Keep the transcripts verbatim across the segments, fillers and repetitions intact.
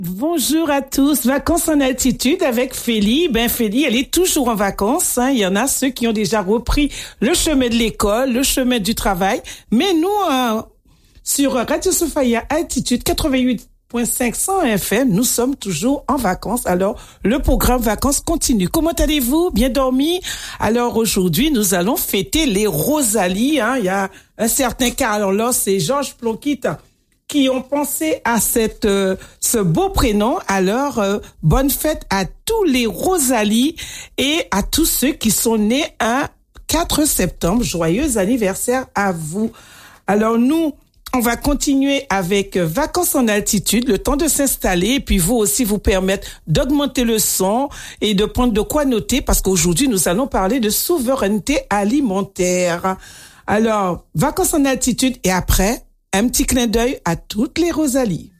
Bonjour à tous, vacances en altitude avec Félie. Ben Félie, elle est toujours en vacances. Hein. Il y en a ceux qui ont déjà repris le chemin de l'école, le chemin du travail. Mais nous, euh, sur Radio Sophia Altitude quatre-vingt-huit virgule cinq cent F M, nous sommes toujours en vacances. Alors, le programme vacances continue. Comment allez-vous? Bien dormi? Alors, aujourd'hui, nous allons fêter les Rosalie. Hein. Il y a un certain cas. Alors là, c'est Georges Plonquitte qui ont pensé à cette euh, ce beau prénom. Alors, euh, bonne fête à tous les Rosalie et à tous ceux qui sont nés un quatre septembre. Joyeux anniversaire à vous. Alors, nous, on va continuer avec euh, Vacances en altitude, le temps de s'installer et puis vous aussi vous permettre d'augmenter le son et de prendre de quoi noter parce qu'aujourd'hui, nous allons parler de souveraineté alimentaire. Alors, Vacances en altitude et après, un petit clin d'œil à toutes les Rosalie.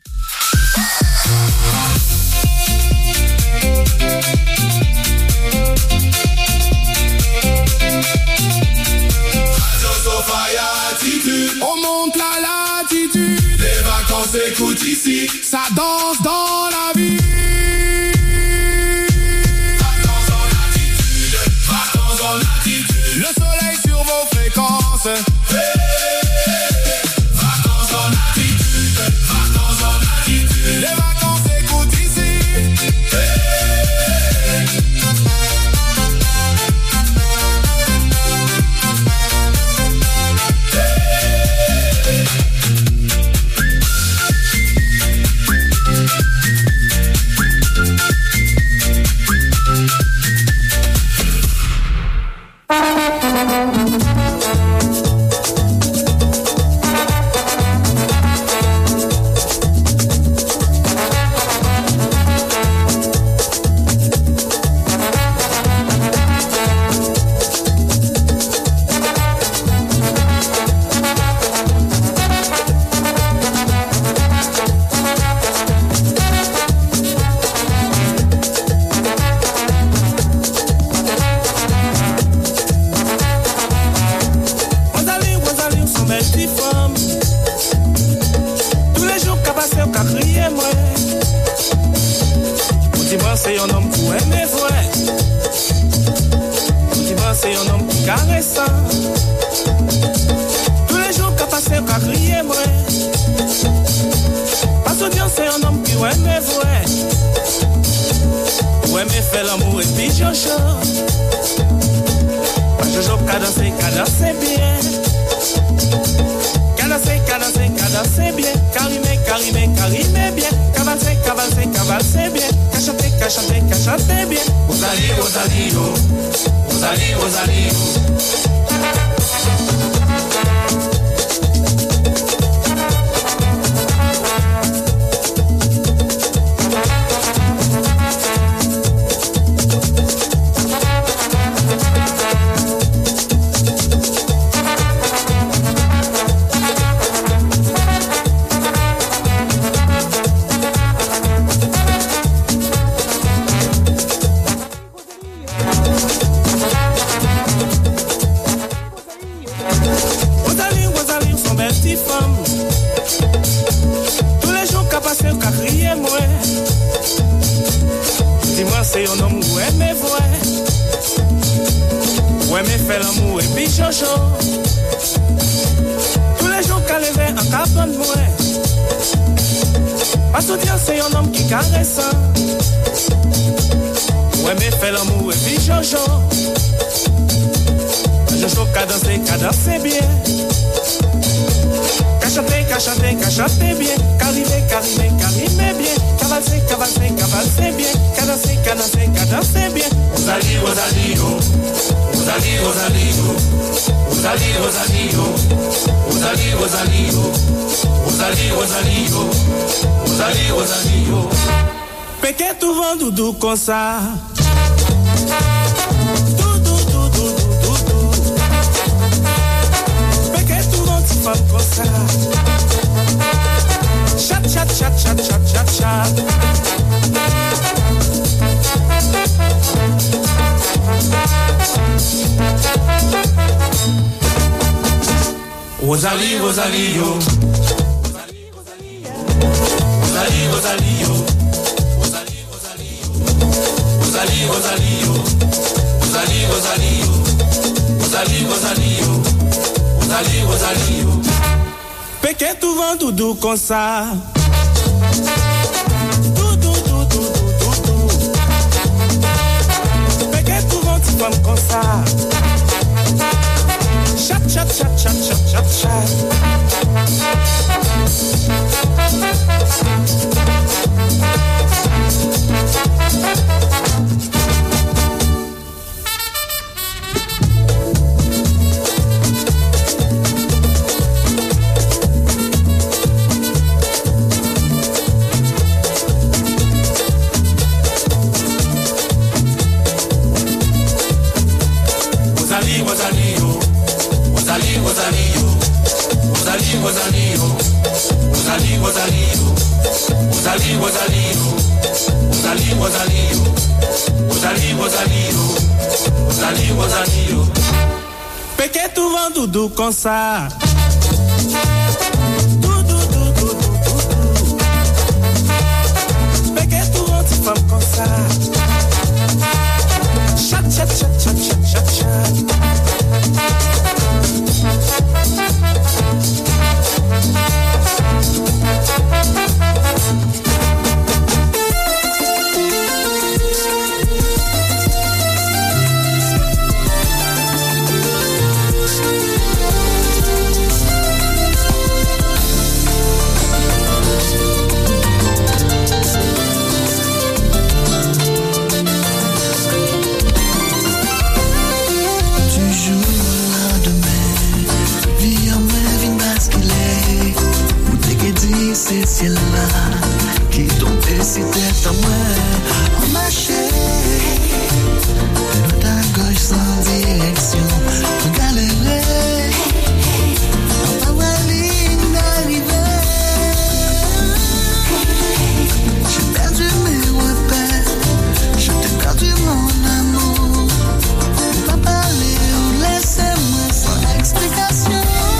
On monte la latitude. Les vacances écoutent ici. Ça danse dans la vie. Vacances en altitude. Vacances en altitude. Le soleil sur vos fréquences. Hey. Les vacances écoutent ici. Hey. Comme ça. Chat, chat, chat, chat, chat, chat, chat. Rosalie, Rosalie, yo. Rosalie, Rosalie, yo. Rosalie, Rosalie, Rosalie, Rosalie, Rosalie, Rosalie, Rosalie, Rosalie. Pequet tout vent tout doux comme ça. Comme comme ça. Chat, chat, chat, chat, chat, chat, chat. Pequet tout vent doudou comme ça. Doudou, doudou, doudou, doudou. Pequet tout vent tu femme comme ça. Chat, chat, chat, chat, chat, chat, chat. C'est ciel-là qui tombait si tête à moi. On marchait de ta gauche sans direction. On galérait, on pas voir ligne d'arrivée. J'ai perdu mes repères, je t'ai perdu mon amour. On pas parler ou laissez-moi sans explication.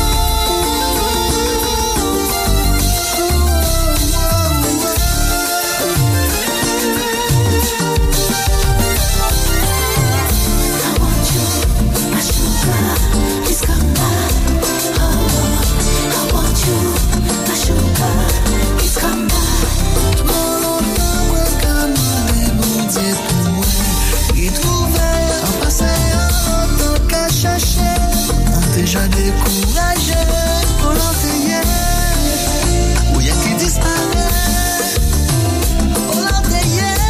Déjà découragé, on l'entendait, où y'a qui disparaît, on l'entendait,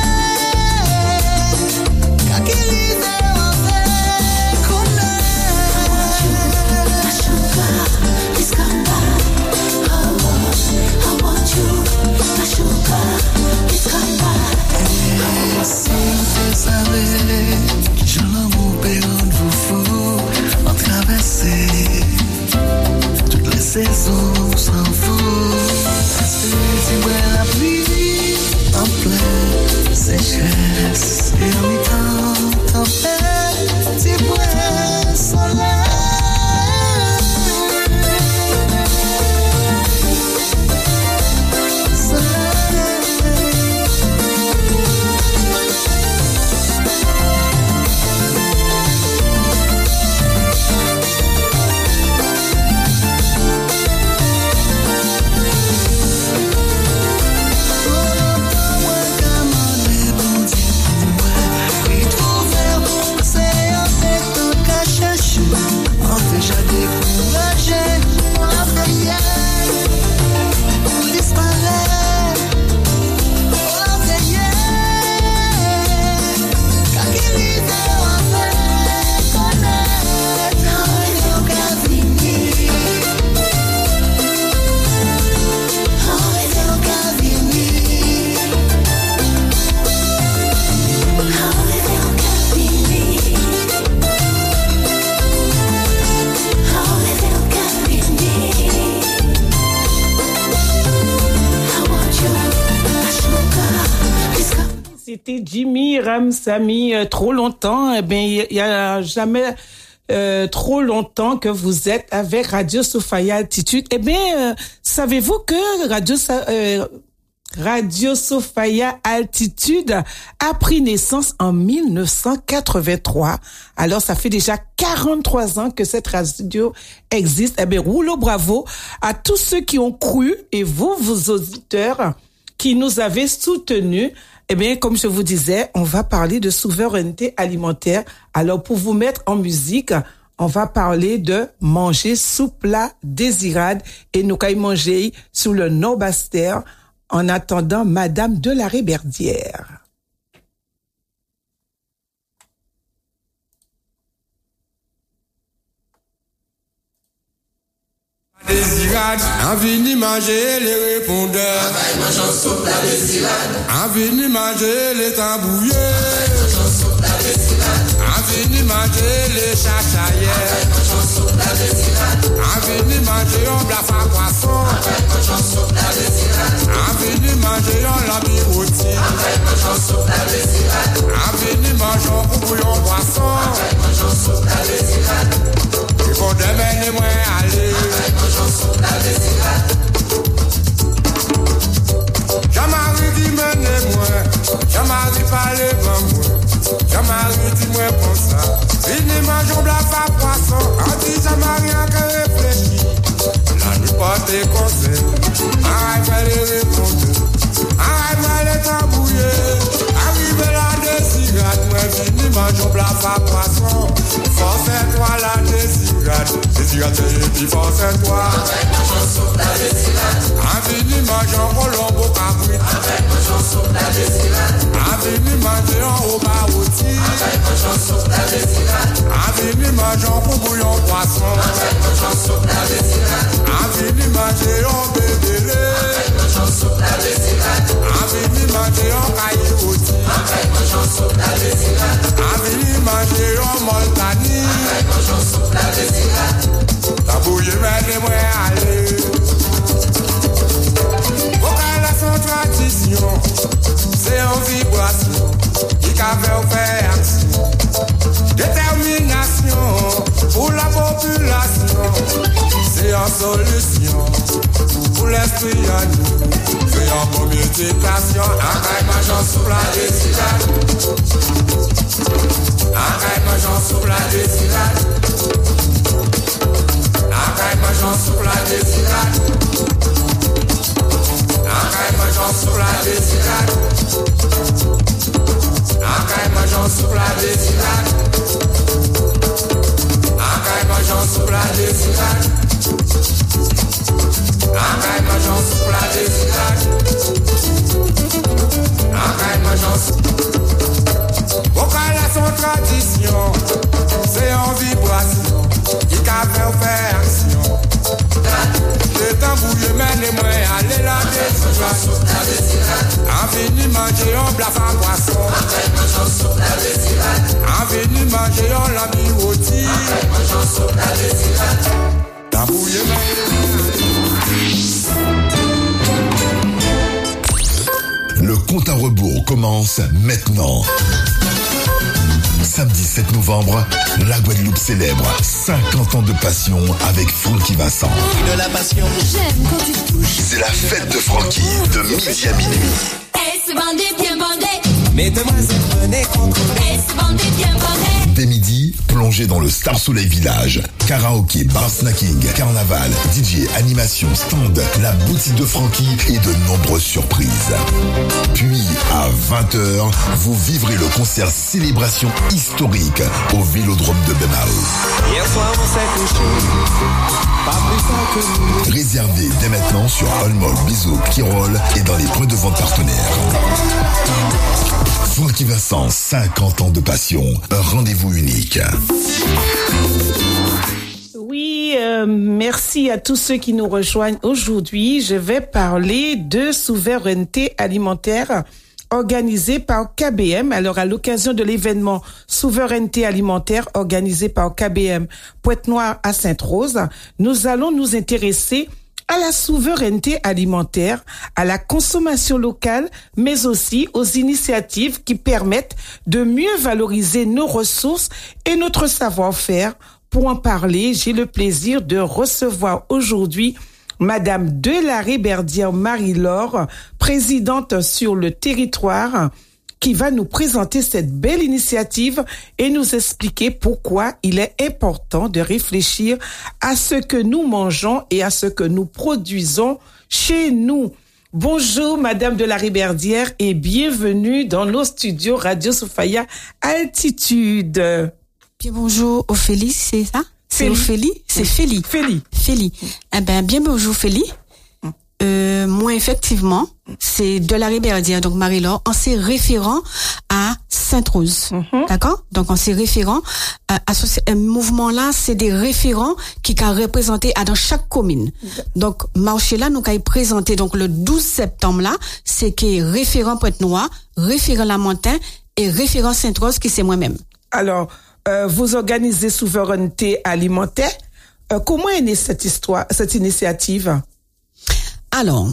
quand il arrivait, on fait connaître. My sugar, please come back. Oh, I want you, my sugar, please come back. Et si vous savez, je l'amour peut rendre vous fou. Traverser toutes les saisons sans vous. C'est la pluie en pleine sécheresse et en mi-temps tempête, c'est vrai soleil. C'était Jimmy Ramsamy, euh, trop longtemps. Eh bien, il y a jamais euh, trop longtemps que vous êtes avec Radio Soufaya Altitude. Eh bien, euh, savez-vous que Radio euh, Radio Sophia Altitude a pris naissance en dix-neuf cent quatre-vingt-trois. Alors, ça fait déjà quarante-trois ans que cette radio existe. Eh bien, rouleau bravo à tous ceux qui ont cru et vous, vos auditeurs, qui nous avez soutenus. Eh bien, comme je vous disais, on va parler de souveraineté alimentaire. Alors, pour vous mettre en musique, on va parler de manger sous plat désirade et nous caille manger sous le Norbaster. En attendant, Madame de la Réberdière. Désirade, en vini manger les répondeurs. Avec mangeant soupe la désirade. En vini manger les tambouillés. Avec mangeant soupe la désirade. En vini manger les chachaillères. Avec mangeant soupe la désirade. En vini manger on blaffe à poisson. Avec mangeant soupe la désirade. En vini manger on l'ami rôti. Avec mangeant soupe la désirade. En vini manger on bouillon poisson. Avec mangeant soupe la désirade. Il faut demain les moins aller. Avec mangeant soupe la désirade. Jean-Marie dit mène moi. Jean-Marie parle comme moi. Jean-Marie dit moi pour ça. Vini mangeons blaf à poisson. On dit Jean-Marie a qu'à réfléchir. La nuit porte des conseils. Arrête moi les répondre. Arrête moi les tambouiller. Arrive la désirade. Moi vini mangeons blaf à poisson. Force-toi la désirade. Désirade et puis force-toi. Avec mangeons soupe la désirade. Avini mangeons colombo cabrit. Avec mangeons soupe la désirade. Avini mangeons au barouti. Avec mangeons soupe la désirade. Avini mangeons pour bouillon poisson. Avec mangeons soupe la désirade. Avini mangeons bébélé. Avec mangeons soupe la désirade. Avini mangeons caillouti. Avec mangeons soupe la désirade. Avini mangeons moltani. Avec mangeons soupe la désirade. Tabouille mène moi aller. Vocal à son tradition. C'est en vibration. Qui qu'a fait action. Détermination. Pour la population. C'est en solution. Pour l'esprit à nous. C'est en communication. Avec mangeons soupe la désirade. Avec mangeons soupe la désirade. Avec mangeons soupe la désirade. Avec mangeons soupe la désirade. Avec mangeons soupe la désirade. Avec mangeons soupe la désirade. Avec mangeons soupe la désirade. Avec mangeons soupe. Vocal à son tradition, c'est en vibration, qui qu'a fait action. Le tambouille mène les moins, allez la désirade. En vini manger, on blaffe à poisson. Avec mangeons soupe la désirade. En vini manger, on l'ami rôti. Avec mangeons soupe la désirade. Tambouille mène. Le compte à rebours commence maintenant. Samedi sept novembre, la Guadeloupe célèbre cinquante ans de passion avec Francky Vincent. De la passion. J'aime quand tu touches. C'est la fête de Francky de midi à minuit. Et c'est bandé, bien bandé. Mettez-moi ce prenez contrôle. Et c'est bandé, bien bandé. Dès midi, plongez dans le Star Soleil Village. Karaoké, bar snacking, carnaval, D J, animation, stand, la boutique de Francky et de nombreuses surprises. Puis, à vingt heures, vous vivrez le concert célébration historique au Vélodrome de Benao. Hier soir, on s'est couché. Pas plus tard que nous. Réservé dès maintenant sur Allmall, Bisou, Kirol et dans les points de vente partenaires. Francky Vincent, cinquante ans de passion, un rendez-vous unique. Oui, euh, merci à tous ceux qui nous rejoignent aujourd'hui. Je vais parler de souveraineté alimentaire organisée par K B M. Alors, à l'occasion de l'événement Souveraineté alimentaire organisé par K B M Pointe-Noire à Sainte-Rose, nous allons nous intéresser à la souveraineté alimentaire, à la consommation locale, mais aussi aux initiatives qui permettent de mieux valoriser nos ressources et notre savoir-faire. Pour en parler, j'ai le plaisir de recevoir aujourd'hui Madame Delarey-Berdière Marie-Laure, présidente sur le territoire, qui va nous présenter cette belle initiative et nous expliquer pourquoi il est important de réfléchir à ce que nous mangeons et à ce que nous produisons chez nous. Bonjour Madame Delarey-Berdière et bienvenue dans nos studios Radio Soufaya Altitude. Bien bonjour Ophélie, c'est ça? C'est Félie. Ophélie? C'est Félie. Félie. Félie. Eh ben, bien bonjour Félie. Euh, moi, effectivement, c'est Delarey-Berdière, donc Marie-Laure, en s'est référant à Sainte-Rose. Mm-hmm. D'accord? Donc, en s'est référant à, à ce à, mouvement-là, c'est des référents qui qu'a représenté à dans chaque commune. Donc, marché là, nous qu'a présenté, donc, le douze septembre là, c'est qui est référent Pointe-Noire, référent Lamentin et référent Sainte-Rose, qui c'est moi-même. Alors, euh, vous organisez souveraineté alimentaire. Euh, comment est née cette histoire, cette initiative? Alors,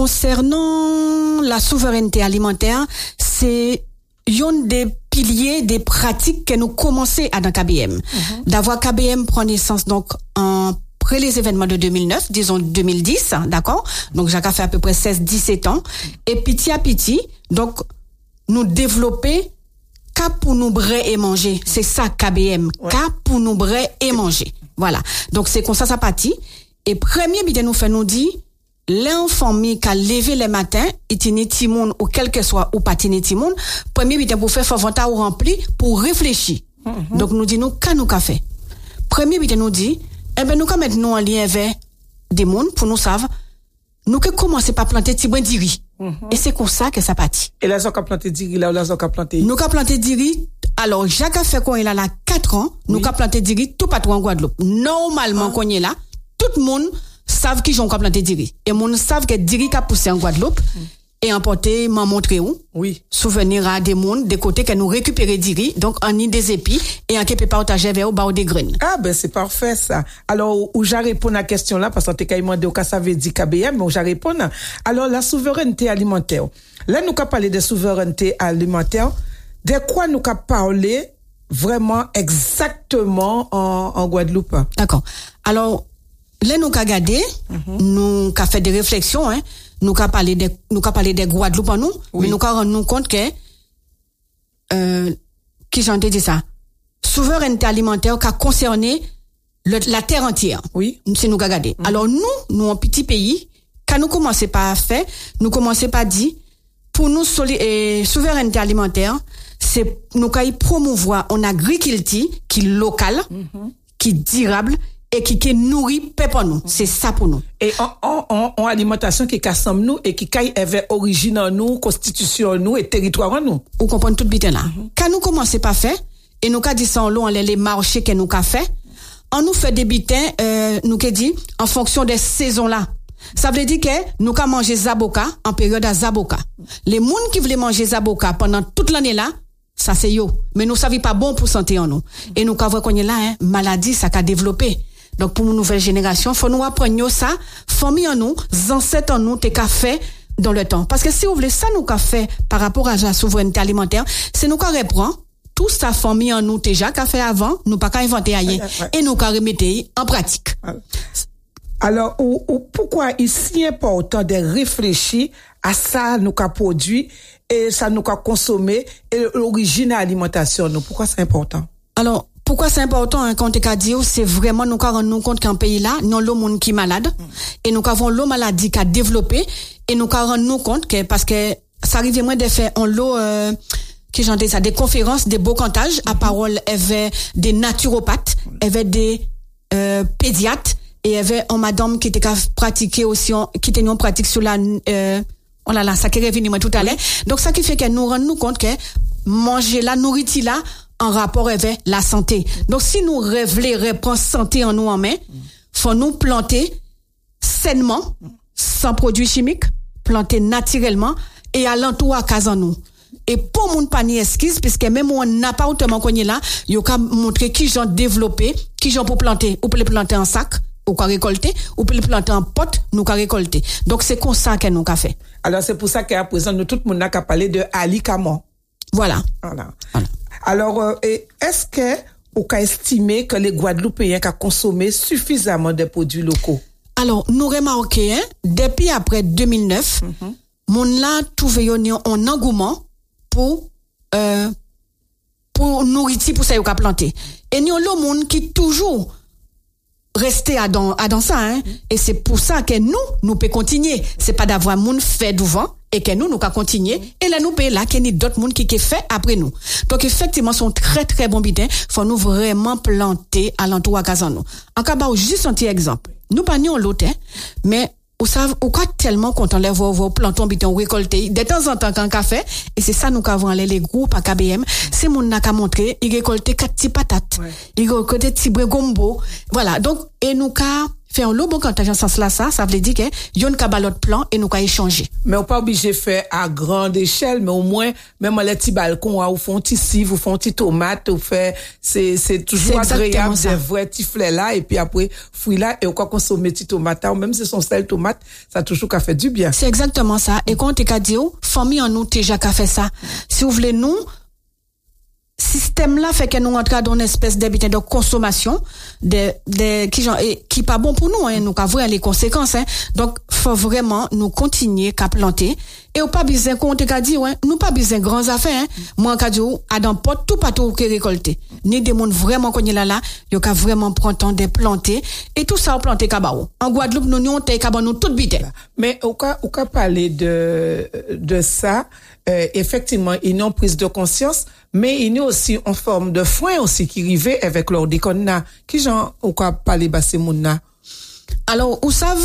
concernant la souveraineté alimentaire, c'est un des piliers des pratiques que nous commençons à dans K B M. Mm-hmm. D'avoir K B M prend naissance donc en après les événements de deux mille neuf, disons deux mille dix, d'accord? Donc Jacques a fait à peu près seize dix-sept ans et petit à petit, donc nous développer K pour nous brer et manger. C'est ça K B M, ouais. K pour nous brer et manger. Voilà. Donc c'est comme ça ça partit et premier bidé nous fait nous dit l'enfant mi qui a levé le matin, itini timoun ou quel que soit ou patini timoun, premier bitin pour faire favanta ou rempli pour réfléchir. Mm-hmm. Donc nous dit nous qu'à nous qu'a fait. Premier bitin nous dit eh ben nous qu'à mettre nous en lien avec des monde pour nous savent nous que commencer par planter petit brin d'iri. Mm-hmm. Et c'est comme ça que ça partit. Et la zone a planté d'iri là ou la zone a planté. Nous qu'a planté d'iri. Alors Jacques a fait quand il a là quatre ans, oui. Nous qu'a planté d'iri tout partout en Guadeloupe. Normalement ah. Quand il est là, tout le monde savent qui j'ont planté diri et moun savent que diri qu'a poussé en Guadeloupe mm. et emporté m'en montrer où oui souvenir à des monde des côtés que nous récupérer diri donc en ni des épis et en qui peut partager vers au bas des graines. Ah ben c'est parfait ça. Alors où j'ai répondu à la question là parce que t'es demandé au cas ça veut dire K B M mais où j'ai répondu. Alors la souveraineté alimentaire. Là nous qu'a parler de souveraineté alimentaire, de quoi nous qu'a parler vraiment exactement en en Guadeloupe. D'accord. Alors là nous qu'a regardé, mm-hmm. Nous qu'a fait des réflexions hein, nous qu'a parlé de nous qu'a parlé des Guadeloupe en nous, oui. Mais nous qu'a rendu compte que euh qui j'en dit ça. Souveraineté alimentaire qui a concerné le, la terre entière. Oui. C'est nous qu'a regardé. Mm-hmm. Alors nous nous un petit pays, quand nous commencer par faire, nous commencer par dire pour nous soli- euh, souveraineté alimentaire, c'est nous qu'a promouvoir une agriculture qui locale, mm-hmm. qui durable et qui qui nourrit peuple nous. C'est ça pour nous. Et en en en, en alimentation qui cassam nous et qui caille avait origine en nous, constitution en nous et territoire en nous. Vous comprenez tout bitin là. Mm-hmm. Quand nous commencer pas faire et nous qu'a dit ça en l'eau les les marchés que nous qu'a fait, on nous fait des bitins euh, nous qu'a dit en fonction des saisons là. Ça veut dire que nous qu'a manger zaboka en période à zaboka. Les moun qui voulaient manger zaboka pendant toute l'année là, ça c'est yo, mais nous savons pas bon pour santé en nous. Et nous qu'a voir qu'on est là hein, maladie ça qu'a développé. Donc pour une nouvelle génération, faut nous apprendre ça, famille en nous, ancêtres en nous, t'es qu'a fait dans le temps. Parce que si vous voulez ça nous qu'a fait par rapport à la souveraineté alimentaire, c'est nous qu'a reprend tout ça famille en nous déjà qu'a fait avant, nous pas qu'à inventer ailleurs et nous qu'a remettre en pratique. Alors ou, ou pourquoi il si important de réfléchir à ça nous qu'a produit et ça nous qu'a consommé et l'origine de l'alimentation nous, pourquoi c'est important? Alors pourquoi c'est important hein, quand t'es dire c'est vraiment nous rendre nous compte qu'un pays là non l'eau monde qui malade mm. et nous avons l'eau maladie qui a développé et nous rendre nous compte que parce que ça arrive moins de faire en l'eau euh, qui j'entends ça des conférences des beaux cantages mm. à parole avait des naturopathes mm. avait des euh, pédiatres et il y avait une madame qui était pratiquer aussi qui était en pratique sur la euh, oh là là ça qui est revenu moi tout à l'heure oui. Donc ça qui fait que nous rendre nous compte que manger la nourriture là en rapport avec la santé. Donc si nous voulons reprendre santé en nous en main, faut nous planter sainement, sans produits chimiques, planter naturellement et alentour à casa en nous. Et pour mon panier esquisse puisque même on n'a pas autrement qu'on est là, yo ka montrer qui j'ont développé, qui j'ont pour planter, ou pour les planter en sac, ou pour récolter, ou pour les planter en pot, nous ka récolter. Donc c'est comme ça que nous ka fait. Alors c'est pour ça qu'à présent nous tout le monde n'a qu'à parler de alicament. Voilà. Voilà. Voilà. Alors, euh, est-ce que vous avez estimé que les Guadeloupéens ont consommé suffisamment de produits locaux? Alors, nous remarquons, hein, depuis après deux mille neuf, mm-hmm. mon là trouvé un engouement pour euh, pour nourriture pour ça yo ka planter. Et nous le monde qui toujours rester à dans à dans ça hein, mm-hmm. et c'est pour ça que nous nous peut continuer, c'est pas d'avoir monde fait devant et que nous nous ka continuer mm-hmm. et là nous peut là qu'il y a d'autres monde qui qui fait après nous. Donc effectivement sont très très bons bidins, faut nous vraiment planter alentour à Kazano. En cas ba juste un petit exemple. Nous pas ni on l'autre, mais ou savent ou quoi tellement content les voir vos plantons biton récolter de temps en temps quand café et c'est ça nous qu'avons les les groupes à K B M c'est mon n'a qu'à montrer il récolter quatre petits patates ouais. il récolter petit gombo voilà donc et nous qu'à faire un lot bon quand agence sens là ça ça veut dire que yon ka ba l'autre plan et nous qu'à échanger mais on pas obligé faire à grande échelle mais au moins même les petits balcons ou font petit cive ou font petit tomate ou fait c'est c'est toujours c'est agréable des vrais petits fleurs là et puis après fruits là et on quoi consommer petit tomate ou même si son sel tomate ça toujours qu'a fait du bien c'est exactement ça et quand t'es qu'a dire famille en nous déjà qu'a fait ça si vous voulez nous système là fait que nous entrons dans une espèce d'habitat de consommation de de qui genre qui pas bon pour nous hein nous ca voir les conséquences hein donc faut vraiment nous continuer qu'à planter et ou pas besoin qu'on te dit ouais nous pas besoin grands affaires hein moi ca dit à dans pot tout pas tout que récolter ni des monde vraiment connait là là yo ca vraiment prendre temps de planter et tout ça planter cabao en Guadeloupe nous nous te cabao nous toute vite mais au cas au cas parler de de ça euh, effectivement ils n'ont prise de conscience mais il y a aussi en forme de frein aussi qui arrivait avec leur déconna qui gens au cas parler basé mouna alors vous savez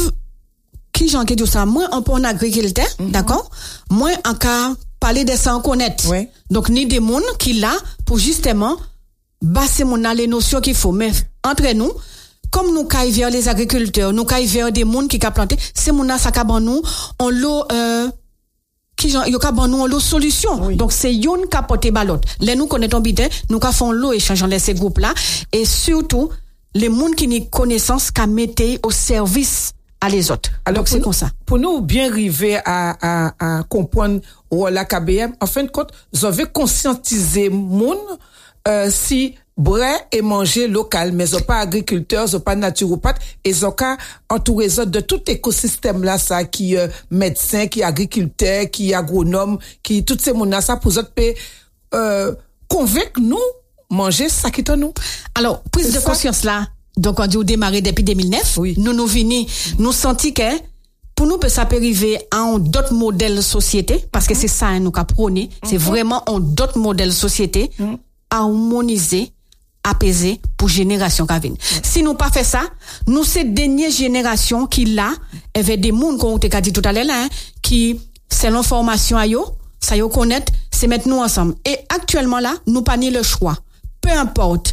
qui gens qui dit ça moins en pour agriculteur mm-hmm. d'accord moins en cas parler de ça en connaître ouais. donc ni des monde qui là pour justement basé mouna les notions qu'il faut mais entre nous comme nous caille vers les agriculteurs nous caille vers des monde qui ca planter c'est mouna ça ca ban nous on l'eau euh, qui yo ka ban nous l'eau solution oui. donc c'est yon ka porter balot les nous connaissons bien nous ka font l'eau échangeant les ces groupes là et surtout les monde qui ni connaissance ka mettre au service à les autres alors donc c'est nous, comme ça pour nous bien arriver à à à comprendre ou la K B M en fin de compte vous avez conscientiser monde euh, si brais et manger local mais ils pas agriculteurs ils pas naturopathes et ils ont qu'à entourer de tout écosystème là ça qui euh, médecin qui agriculteur qui agronome qui toutes ces monde ça pour autres peut euh, convaincre nous manger ça qui nous alors prise c'est de ça? Conscience là donc on dit au démarrer depuis deux mille neuf oui. nous nous vini nous senti que pour nous peut ça peut arriver à d'autres modèles société parce que mm-hmm. c'est ça hein, nous qu'a prôné mm-hmm. c'est vraiment un d'autres modèles société mm-hmm. harmoniser apaisé pour génération qui vient. Si nous pas fait ça, nous c'est dernière génération qui là avec des monde qu'on t'a dit tout à l'heure là hein, qui selon formation à yo, ça yo connaître, c'est mettre nous ensemble. Et actuellement là, nous pas ni le choix. Peu importe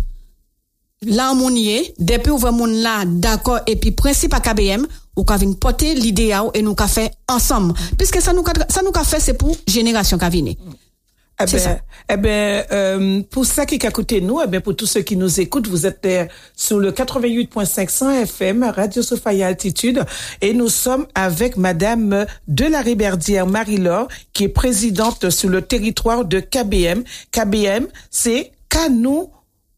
l'harmonie, depuis où vraiment là d'accord et puis principe à K B M ou qu'a venir porter l'idéal et nous qu'a fait ensemble. Puisque ça nous ça nous qu'a fait c'est pour génération qui vient. Eh ben, eh ben, euh, pour ça qui a écouté nous, eh ben, pour tous ceux qui nous écoutent, vous êtes euh, sur le quatre-vingt-huit virgule cinq cents F M, Radio Sophia Altitude, et nous sommes avec Madame de la Riberdière Marie-Laure, qui est présidente sur le territoire de K B M. K B M, c'est Kanou,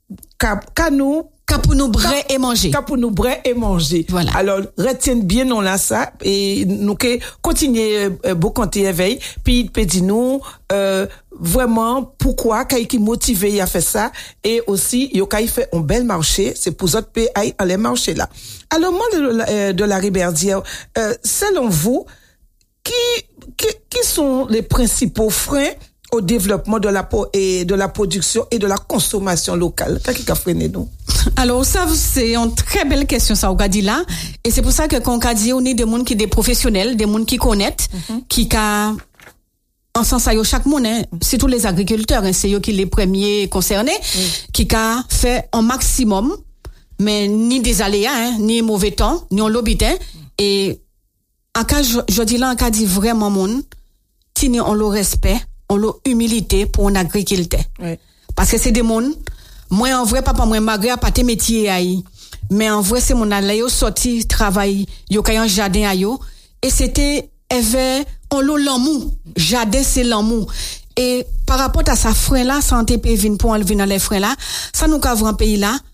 Kanou, Pour nous brais et manger. Pour nous brais et manger. Voilà. Alors, retiennent bien non là ça et nous que continuer euh, beaucoup quand éveil puis il peut dire nous euh, vraiment pourquoi qu'il qui motivé à faire ça et aussi il a fait un bel marché, c'est pour autres pays à les marchés là. Alors moi de, de la Riberdière euh, selon vous qui, qui qui sont les principaux freins au développement de la et de la production et de la consommation locale? Qu'est-ce qui a freiné nous? Alors ça c'est une très belle question ça on a dit là et c'est pour ça que quand on a dit on est des monde qui des professionnels, des monde qui connaissent, mm-hmm. qui ca en sens à chaque monde hein, c'est tous les agriculteurs hein, c'est eux qui les premiers concernés mm. qui ca fait un maximum mais ni des aléas hein, ni mauvais temps, ni on l'habitant mm. et en cas je, je dis là en cas dit vraiment monde tini on le respect on l'humilité pour un agriculteur. Oui. Parce que c'est des monde moi en vrai papa moi malgré pas tes métiers aïe mais en vrai c'est mon allé au sorti travail yo kay un jardin ayo et c'était avait on l'eau l'amour jardin c'est l'amour et par rapport à sa frein là santé peut venir pour enlever dans les freins là ça nous couvre un pays là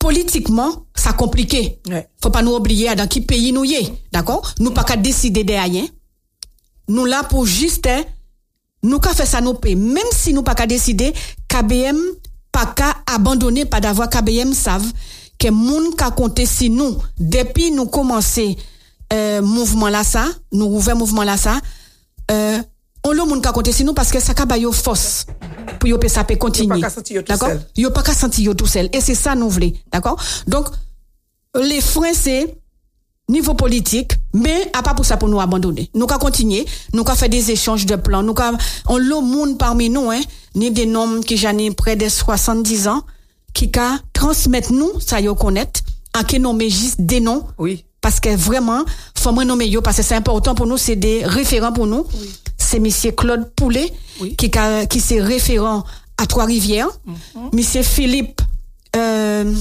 politiquement, ça compliqué. Ouais. Faut pas nous oublier dans qui pays nous y est. D'accord? Nous pas qu'à décider de rien. Nous là pour juste, hein, nous qu'à faire ça nous paye. Même si nous pas qu'à décider, K B M pas qu'à abandonner, pas d'avoir K B M savent que moun qu'à compter si nous, depuis nous commencer, euh, mouvement là ça, nous ouvert mouvement là ça, euh, on le moun qu'à compter si nous parce que ça ka ba yo force pour yo ça peut continuer. D'accord? Yo pas qu'à sentir yo tout seul. Et c'est ça nous voulons. D'accord? Donc, les freins c'est niveau politique, mais à pas pour ça pour nous abandonner. Nous qu'à continuer, nous qu'à faire des échanges de plans, nous qu'à, on le monde parmi nous, hein, ni des noms qui j'en ai près de soixante-dix ans, qui qu'à transmettre nous, ça yo connaître, en qui nommer juste des noms. Oui. Parce que vraiment, faut moi nommer yo, parce que c'est important pour nous, c'est des référents pour nous. Oui. C'est monsieur Claude Poulet, oui. qui, qui c'est référent à Trois-Rivières. Mm-hmm. Monsieur Philippe, euh,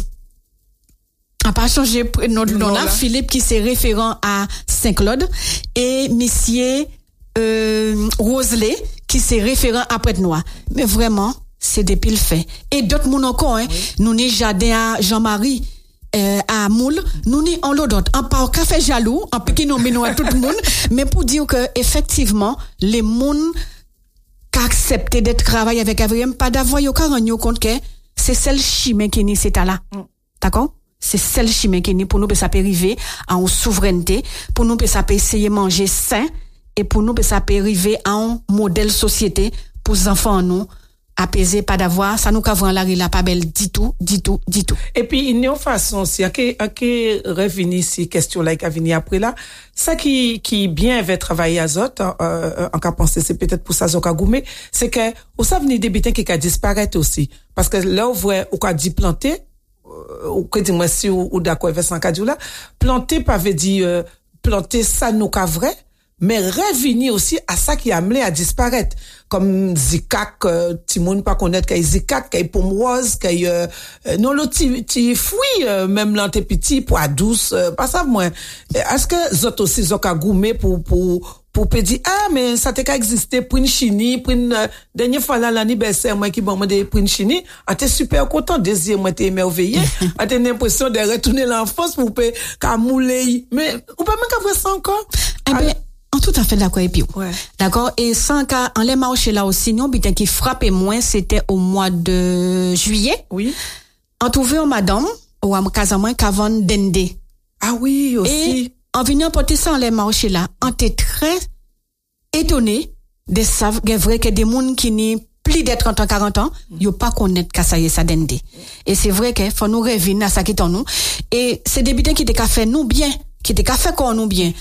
a pas changé notre nom là, Philippe qui c'est référent à Saint-Claude. Et monsieur, euh, Roselet, qui c'est référent à Prête-Noire. Mais vraiment, c'est des piles faits. Et d'autres moun encore, hein. Oui. Nous n'est jardin à Jean-Marie, euh, à Moule, nous n'est en l'autre, en pas café jaloux, en piqué nous menou à tout le monde, mais pour dire que, effectivement, les moun qui accepté d'être travailler avec Avriam, pas d'avoir yo ka renyo compte que c'est celle chimé qui ni c'est là. Mm. D'accord? C'est celle chimé qui ni pour nous, ça peut arriver à une souveraineté, pour nous, ça peut essayer manger sain, et pour nous, ça peut arriver à un modèle société pour les enfants, nous, apaiser, pas d'avoir, ça nous qu'avant la la pas belle, dit tout, dit tout, dit tout. Et puis, il y a une façon, si, ok, ok, revenir si question là, qui a venu après là, ça qui, qui bien avait travaillé à Zot, euh, en cas pensé, c'est peut-être pour ça, Zoka Goumé, c'est que, ou ça venir des bêtins qui a disparaître aussi. Parce que là, on voit, ou qu'a dit planter, ou que dis-moi si, ou, ou d'accord avec ça, là, planter, pas veut dire, euh, planter ça, nous qu'a vrai, mais revenir aussi à ça qui a amené à disparaître. Comme Zikak, euh, Timoun pas connaître qu'il y a Zikak, qu'il y a pomme rose, qu'il y a, euh, non, l'autre, ti fouille, euh, même l'anté petit, pois douce, euh, pas ça, moi. Est-ce que zot aussi, zot ka goumé pour, pour, pour pe dire, ah, mais ça t'est qu'à exister, pour une chini, pour une, euh, dernière fois là, l'anniversaire, moi, qui bon, moi, de, pour une chini, on t'es super content, désir, moi, t'es émerveillé, on t'es l'impression de retourner l'enfance pour pe, qu'à mouler, mais, ou pas même qu'à voir ça encore? Eh ben, en tout à fait d'accord et puis. Ouais. D'accord. Et sans cas, en les marchés là aussi, non, bitin qui frappait moins, c'était au mois de juillet. Oui. On trouvait une madame, ou à Casamance, qu'avant Dende. Ah oui, aussi. Et en venant porter ça en les marchés là, on était très étonné de savoir que vrai que des gens qui n'y plus de trente ans, quarante ans, ils n'ont pas connaître qu'à ça y est, ça Dende. Et c'est vrai qu'il faut nous revenir à ça qui est en nous. Et c'est des bitins qui étaient qu'à faire nous bien, qui étaient qu'à faire qu'on nous bien.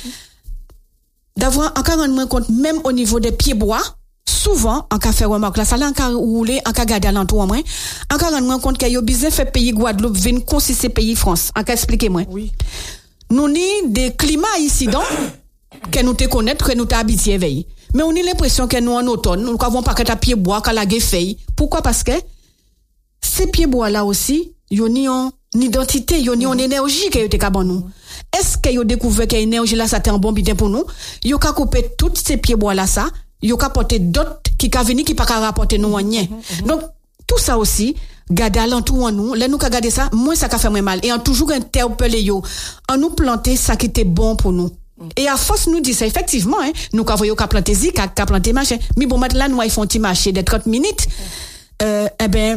D'avoir encore rendre compte même au niveau des pieds bois souvent en cas faire remarque là ça là encore rouler en cas garder alentour moins encore rendre compte que yo business fait pays Guadeloupe vinn consister pays France en cas expliquer moi oui nous ni des climats ici donc que nous te connaître que nous t'habitué veille mais on a l'impression que nous en automne nous avons pas qu'à pieds bois qu'à la feuille pourquoi parce que ces pieds bois là aussi yo ni en identité yo ni en énergie que yo te capable nous. Est-ce que yo découvert que l'énergie là ça t'est un bon bitin pour nous yo ka couper toutes ces pieds bois là ça yo ka porter d'autres qui ka venir qui pas ka rapporter nous rien mm-hmm. Donc tout ça aussi garder alentour en nous là nous ka garder ça moins ça ka fait moins mal et en toujours interpeller yo en nous planter ça qui était bon pour nous mm-hmm. Et à force nous dit ça effectivement hein nous ka voyo ka planter zi ka ka planter machin mais bon maintenant nous ils font petit marché de trente minutes mm-hmm. euh eh ben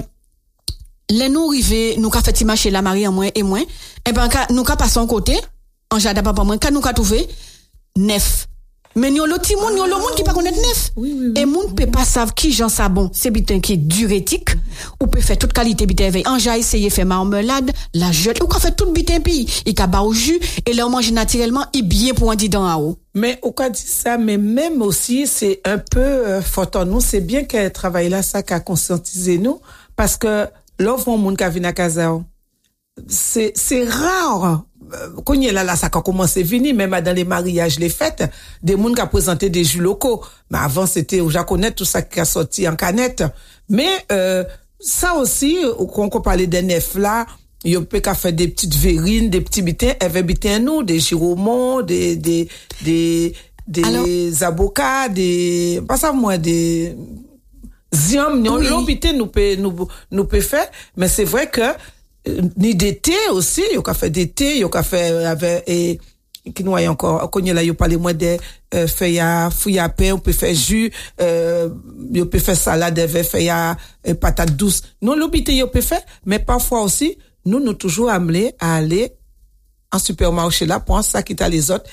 les nous arriver nous ka fait petit marché la Marie en moins et moins eh ben nous ka passer en côté en jardin papa moi quand nous ka trouver neuf mais nous le petit monde nous le monde qui pas connaître neuf oui, oui, oui, et monde peut pas savoir qui j'en ça bon c'est bitin qui est diurétique ou peut faire toute qualité bitin veille en ja essayer faire marmelade la jette ou ka fait tout bitin pays il ka ba au jus et là on mange naturellement et bien pour en dire dans haut mais au cas dit ça mais même aussi c'est un peu euh, fort en nous c'est bien qu'elle travaille là ça qu'a conscientiser nous parce que l'offre au monde qui vient à casa c'est c'est rare quand il là là ça a commencé venir même dans les mariages les fêtes des monde qui a présenté des jus locaux mais avant c'était au japonais tout ça qui a sorti en canette mais euh, ça aussi quand on parlait des neufs là il peut qu'à faire des petites verrines des petits bitins avait bitin nous des giromons des des des des Alors, avocats des pas ça moi des ziam non l'obité nous peut nous nous peut faire mais c'est vrai que ni d'été aussi, yo ka fait d'été, yo ka fait avec et qui nous a encore connait là yo parler moins de euh, feuilles à fouille à pain, on peut faire jus, euh yo peut faire salade avec feuilles à euh, patates douces. Non l'obité yo peut faire, mais parfois aussi nous nous toujours amenés à aller en supermarché là pour ça quitter les autres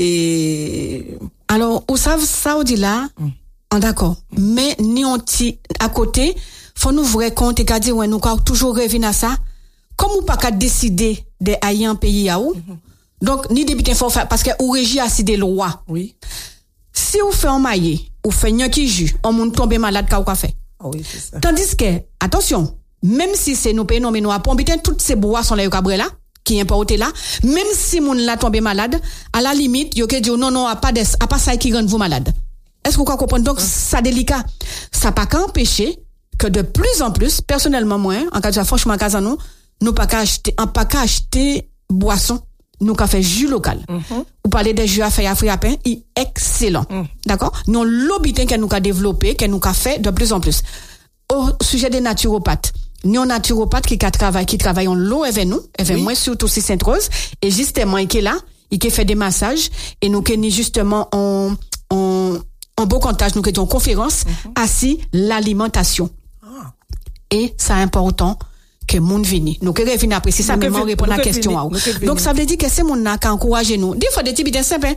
et alors ou ça ça on dit là mm. on d'accord mm. mais ni on ti à côté faut nous vrai compte et qu'a dire ouais nous toujours revenir à ça comme ou pas qu'à décider de aller en pays à où mm-hmm. Donc, ni député faut faire, parce que ou régie a des lois. Oui. Si vous faites un maillé, ou fait un qui jus, on moun tombe malade, qu'a ou qu'a fait. Ah oui, c'est ça. Tandis que, attention, même si c'est nos pays non, mais nous avons bien toutes ces boissons là, yo cabré là, qui importent là, même si moun la tombe malade, à la limite, yo ke dit non, non, a pas de, a pas ça qui rend vous malade. Est-ce que vous comprenez? Donc, ça délicat. Ça pas qu'à empêcher que de plus en plus, personnellement, moi, en cas de franchement, cas nous, nous pas qu'à acheter, en pas qu'à acheter boisson. Nous qu'a fait jus local. Mm-hmm. Ou parler des jus à faire à fruits à pain, il excellent. Mm. D'accord? Nous l'habitant que nous qu'a développé, que nous qu'a fait de plus en plus. Au sujet des naturopathes, nous naturopathes qui travaillent qui travaillent en l'eau avec nous, avec oui. moi surtout si Sainte-Rose et justement il est là, il qui fait des massages et nous qui justement en en en beau contact nous qui en conférence mm-hmm. assis l'alimentation. Ah. Et c'est important que monde vini nous que revient après c'est ça même on répond à la question donc ça veut dire que c'est mon n'a qu'encourager nous des fois des petits bidins simples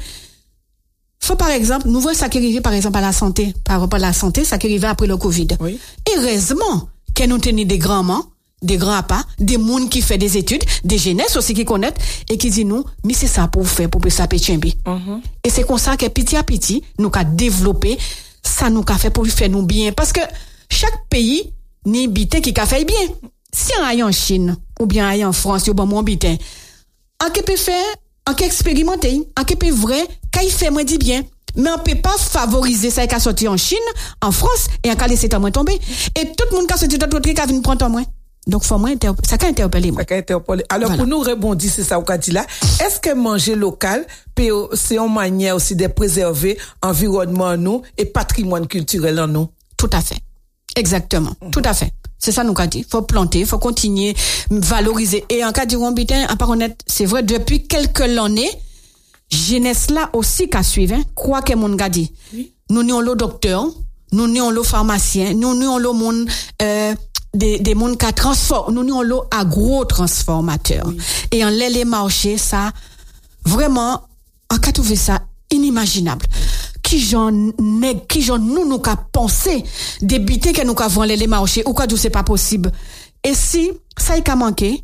faut par exemple nous voyons ça qui arrive par exemple à la santé par rapport à la santé ça qui arrive après le Covid oui. Heureusement que nous tenons des grands mans des grands pas des monde qui fait des études des jeunesses aussi qui connaissent et qui dit nous mais c'est ça pour faire pour ça péchimbi mm-hmm. Et c'est comme ça que petit à petit nous qu'a développer ça nous qu'a fait pour faire nous bien parce que chaque pays ni bité qui qu'a fait bien. Si on aille en Chine, ou bien aille en France, ou bien mon bitin, on peut faire, on peut expérimenter, on peut vrai, quand il fait moins dit bien, mais on peut pas favoriser ça qui a sorti en Chine, en France, et on peut laisser ta moins tomber. Et tout le monde qui a sorti d'autres trucs, qui a venu prendre en moins. Donc, faut moins interpeller, ça qu'a interpellé, moi. Ça qu'a interpellé. Alors, voilà. Pour nous rebondir, c'est ça, au cas dit là, est-ce que manger local, c'est une manière aussi de préserver l'environnement en nous et patrimoine culturel en nous? Tout à fait. Exactement. Mm-hmm. Tout à fait. C'est ça nous qu'a dit. Faut planter, faut continuer, valoriser. Et en cas de rombitin, à part honnête, c'est vrai, depuis quelques années, jeunesse là aussi qu'a suivi, hein, quoi que mon gars dit. Oui. Nous n'y on le docteur, nous n'y on le pharmacien, nous n'y on le monde, euh, des, des mondes qui transforment, nous n'y on le agro-transformateur. Oui. Et en les marchés, ça, vraiment, on a trouvé ça inimaginable. Qui j'en nèg qui j'en nous nous qu'a pensé débiter que nous qu'a vendre les marchés ou quoi d'où c'est pas possible et si ça y a manqué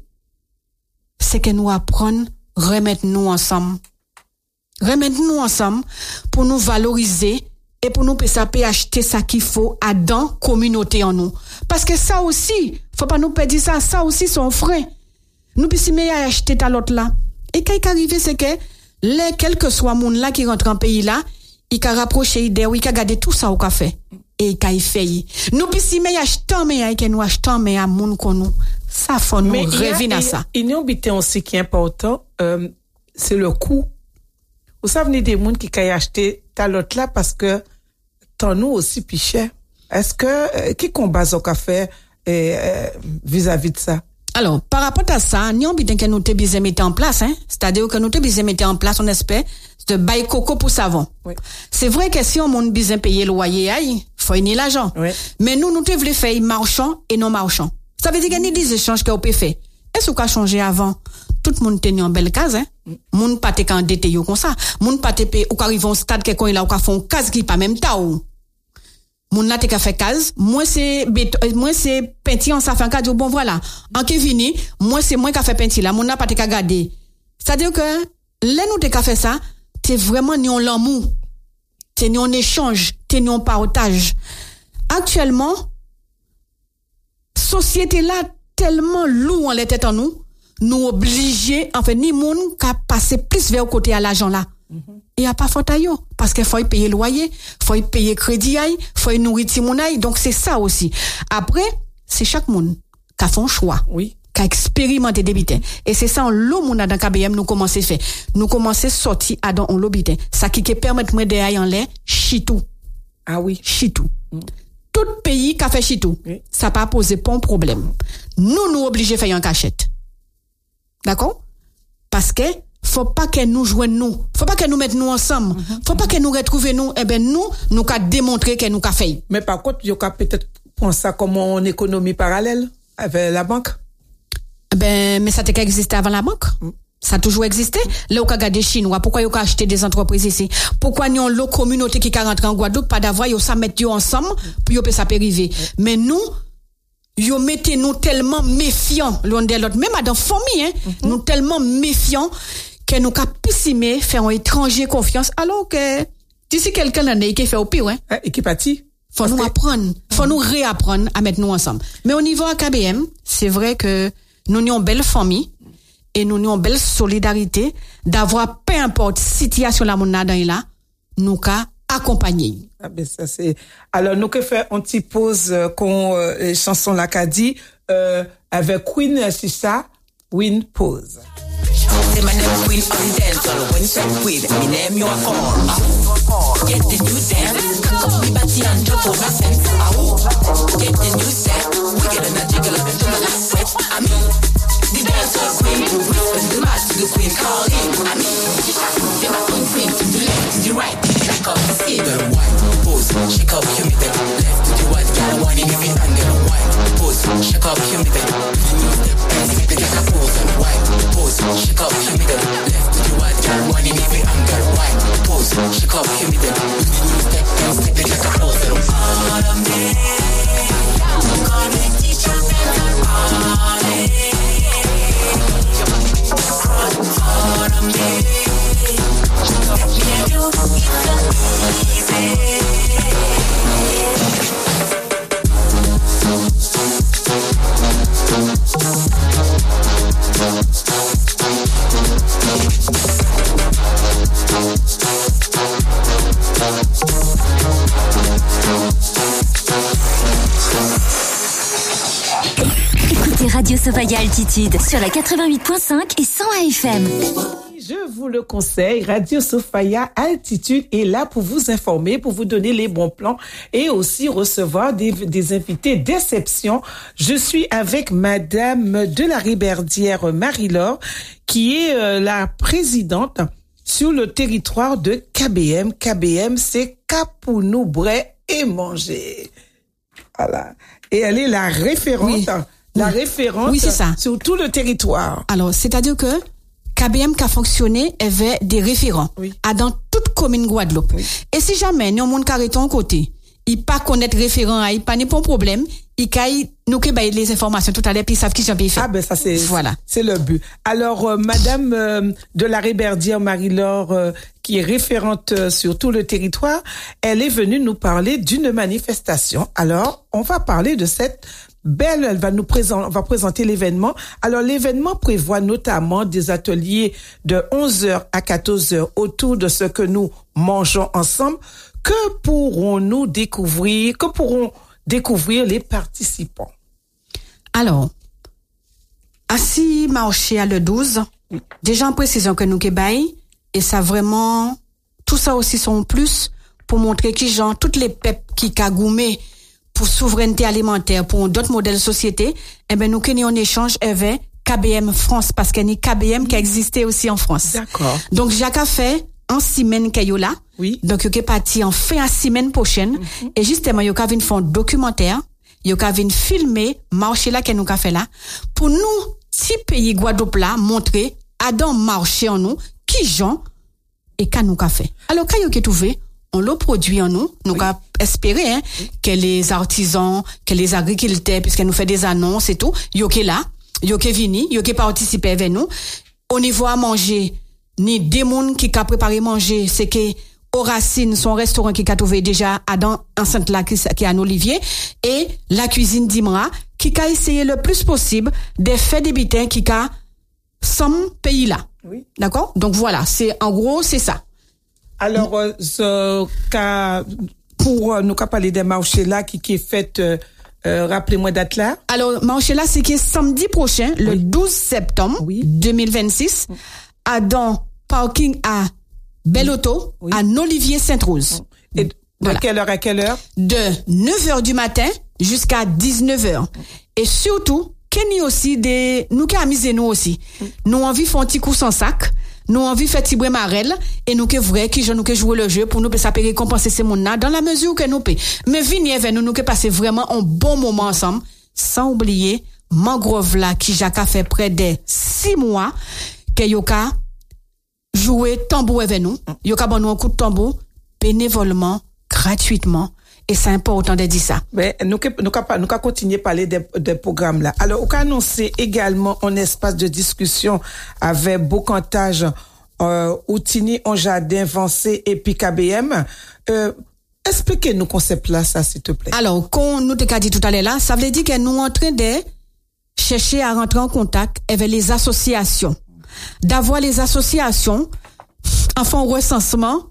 c'est que nous apprendre remettre nous ensemble remettre nous ensemble pour nous valoriser et pour nous peut acheter ça qu'il faut à dans communauté en nous parce que ça aussi faut pas nous perdre ça ça aussi son frais nous puissions acheter ta l'autre là et quand il arrive c'est que les quel que soit monde là qui rentre en pays là il a rapproché idée il a gardé tout ça au café et il a fait nous puissions mais acheter mais que nous achetons mais à monde qu'on nous ça faut nous revenir à ça il y a un bitin aussi qui est important euh, c'est le coût vous savez des monde qui a acheté ta lot là parce que tant nous aussi plus cher est-ce que euh, qui combat au café euh, vis-à-vis de ça? Alors, par rapport à ça, nous avons bien que nous te besoin mettre en place, hein. C'est-à-dire que nous te besoin mettre en place, on espère, de bail coco pour savon. Oui. C'est vrai que si on monde besoin payer le loyer, aïe, faut y l'argent. Oui. Mais nous, nous te voulons faire marchand et non marchand. Ça veut dire qu'il y a des échanges qu'on peut faire. Est-ce qu'on a changé avant? Tout le monde tenait en belle case, hein. Mm. Moun pas te endetté yo comme ça. Moun pas te paye, ou arrive au stade que quand il a, ou ka font case qui pas même temps. Moun la te ka fait case, moi c'est moi c'est peinti en ça fait case bon voilà. En qui vini, moi c'est moi qui a fait peinti là, moun n'a pas te ka garder. C'est-à-dire que là nous te ka fait ça, c'est vraiment ni on l'amour. C'est ni on échange, c'est ni on partage. Actuellement société là tellement lourd en les têtes en nous, nous obligés en fait ni moun ka passer plus vers côté à l'argent là. Mm-hmm. Et a pas faute à yo parce qu'il faut payer loyer, faut payer crédit aille, faut nourrir ti moun aille, donc c'est ça aussi. Après, c'est chaque monde qui a fait un choix. Oui. Qui a expérimenté des bitins. Et c'est ça, on l'eau moun dans K B M nous commencer faire. Nous commencer sortir à dans on l'eau bitin. Ça qui permet moi de aller en l'air chitou. Ah oui, chitou. Mm. Tout pays qui a fait chitou, oui. Ça pas poser pas un problème. Nous nous obligés faire en cachette. D'accord? Parce que faut pas qu'elle nous joigne nous. Faut pas qu'elle nous mette nous ensemble. Mm-hmm. Faut pas qu'elle nous retrouve nous. Eh ben, nous, nous qu'a démontré qu'elle nous qu'a fait. Mais par contre, il y a peut-être penser ça comme une économie parallèle avec la banque. Ben, mais ça t'a existé avant la banque. Mm. Ça a toujours existé. Là, on a gardé Chinois. Pourquoi ils ont acheté des entreprises ici? Pourquoi nous, l'autre communauté qui rentre en Guadeloupe, pas d'avoir, ils ça mettre ensemble, pour qu'ils ça arriver. Mais nous, ils mettez nous tellement méfiants, l'un de l'autre. Même dans la famille, hein, mm-hmm. nous tellement méfiants, que nous cap pissimé, faire un étranger confiance, alors que, d'ici quelqu'un l'année, qui fait au pire, hein. Et qui partit? Faut nous apprendre, faut nous réapprendre à mettre nous ensemble. Mais au niveau A K B M, c'est vrai que nous avons une belle famille, et nous avons une belle solidarité d'avoir, peu importe situation la monnaie dans là, nous qu'a accompagner. Ah ben ça c'est. Alors nous que fait une petite pause euh, qu'on euh, chanson la qu'a dit euh, avec Queen c'est ça, Win pause. Say my name Queen of the dance hall. When you say Queen, me name you all. Get the new dance, we party and jump over sense. Get the new set, we get on a jiggle up into my last sweat. I mean, the dance hall queen, when the master the queen call in. I mean, they my own queen to the left, to the right, shake up, see the white pose, shake up, you me the left to the right, got a one in every angle, white pose, shake up, you me the step, they get a pose and white pose, shake up, you me the left to the right, got a one in every angle, white pose, shake up, you me the step, step, they get a pose and all of me, I'm gonna teach you better party. All of me, yeah, you, it's easy. Écoutez Radio Sofaya Altitude sur la quatre-vingt-huit virgule cinq et cent A F M. Je vous le conseille, Radio Sofaya Altitude est là pour vous informer, pour vous donner les bons plans et aussi recevoir des, des invités d'exception. Je suis avec Madame de la Riberdière Marie-Laure, qui est euh, la présidente sur le territoire de K B M. K B M, c'est Cap pour nous brais et manger. Voilà. Et elle est la référente, oui. la oui. référente oui, c'est ça. sur tout le territoire. Alors, c'est-à-dire que K B M qui a fonctionné avait des référents oui. à dans toute commune Guadeloupe. Oui. Et si jamais nous monde carré en côté, il pas connaître référent, il pas pas de problème, il caille nous que bailler les informations tout à l'heure puis ils savent qui j'en fait. Ah ben ça c'est voilà. c'est le but. Alors euh, madame euh, de la Riberdière Marie-Laure euh, qui est référente euh, sur tout le territoire, elle est venue nous parler d'une manifestation. Alors, on va parler de cette Belle, elle va nous présenter, on va présenter l'événement. Alors, l'événement prévoit notamment des ateliers de onze heures à quatorze heures autour de ce que nous mangeons ensemble. Que pourrons-nous découvrir, que pourront découvrir les participants? Alors, assis marché à le douze, déjà en précisant que nous kébaï, et ça vraiment, tout ça aussi sont plus pour montrer qui genre, toutes les peps qui cagoumé pour souveraineté alimentaire, pour d'autres modèles de société, eh ben, nous, qu'on en échange avec K B M France, parce qu'il y a K B M qui existait aussi en France. D'accord. Donc, Jacques a fait en semaine qu'il y a là. Oui. Donc, il est parti en fin à semaine prochaine. Mm-hmm. Et justement, il y a fait un documentaire. Il y a fait filmer, marché là, qu'il nous a fait là. Pour nous, si pays Guadeloupe là, montrer, Adam marché en nous, qui gens, et qu'a nous a fait. Alors, quand il y a trouvé, on le produit en nous, nous oui. espérer hein, oui. que les artisans, que les agriculteurs, puisqu'elle nous fait des annonces et tout, yo qui là, yo qui vini, yo qui participer avec nous. Au niveau à manger, ni des monde qui a préparé manger, c'est que au Racine, son restaurant qui a trouvé déjà à dans enceinte là qui qui a un Olivier et la cuisine d'Imra qui a essayé le plus possible de faire des bitins qui a somme pays là. Oui. D'accord? Donc voilà, c'est en gros c'est ça. Alors, euh, ce cas, pour euh, nous parler des marchés là qui, qui est fait, euh, euh, rappelez-moi date là. Alors, marché là, c'est qui est samedi prochain, oui. le douze septembre oui. deux mille vingt-six, oui. à dans parking à Belle-Auto, oui. à Olivier Sainte-Rose. Et de voilà. quelle heure à quelle heure? De neuf heures du matin jusqu'à dix-neuf heures. Et surtout, Kenny aussi des nous qui amuser nous aussi. Nous envie faire un petit coup sans sac. Nous envie faire tibre marel et nous que vrai qui je nous que jouer le jeu pour nous peut ça récompenser ces monde là dans la mesure que nous peut. Mais venez vers nous nous que passer vraiment un bon moment ensemble sans oublier Mangrove là qui Jacques fait près de six mois que yoka jouer tambour avec nous. Yoka bon nous un coup de tambour bénévolement, gratuitement. Et c'est important de dire ça. Mais nous nous nous nous continuer parler des des programmes là. Alors on a annoncé également un espace de discussion avec Bocantage euh Outini en jardin Vancé et puis K B M. Euh expliquez-nous concept là ça s'il te plaît. Alors qu'on nous t'a dit tout à l'heure là, ça veut dire que nous en train de chercher à rentrer en contact avec les associations. D'avoir les associations en font recensement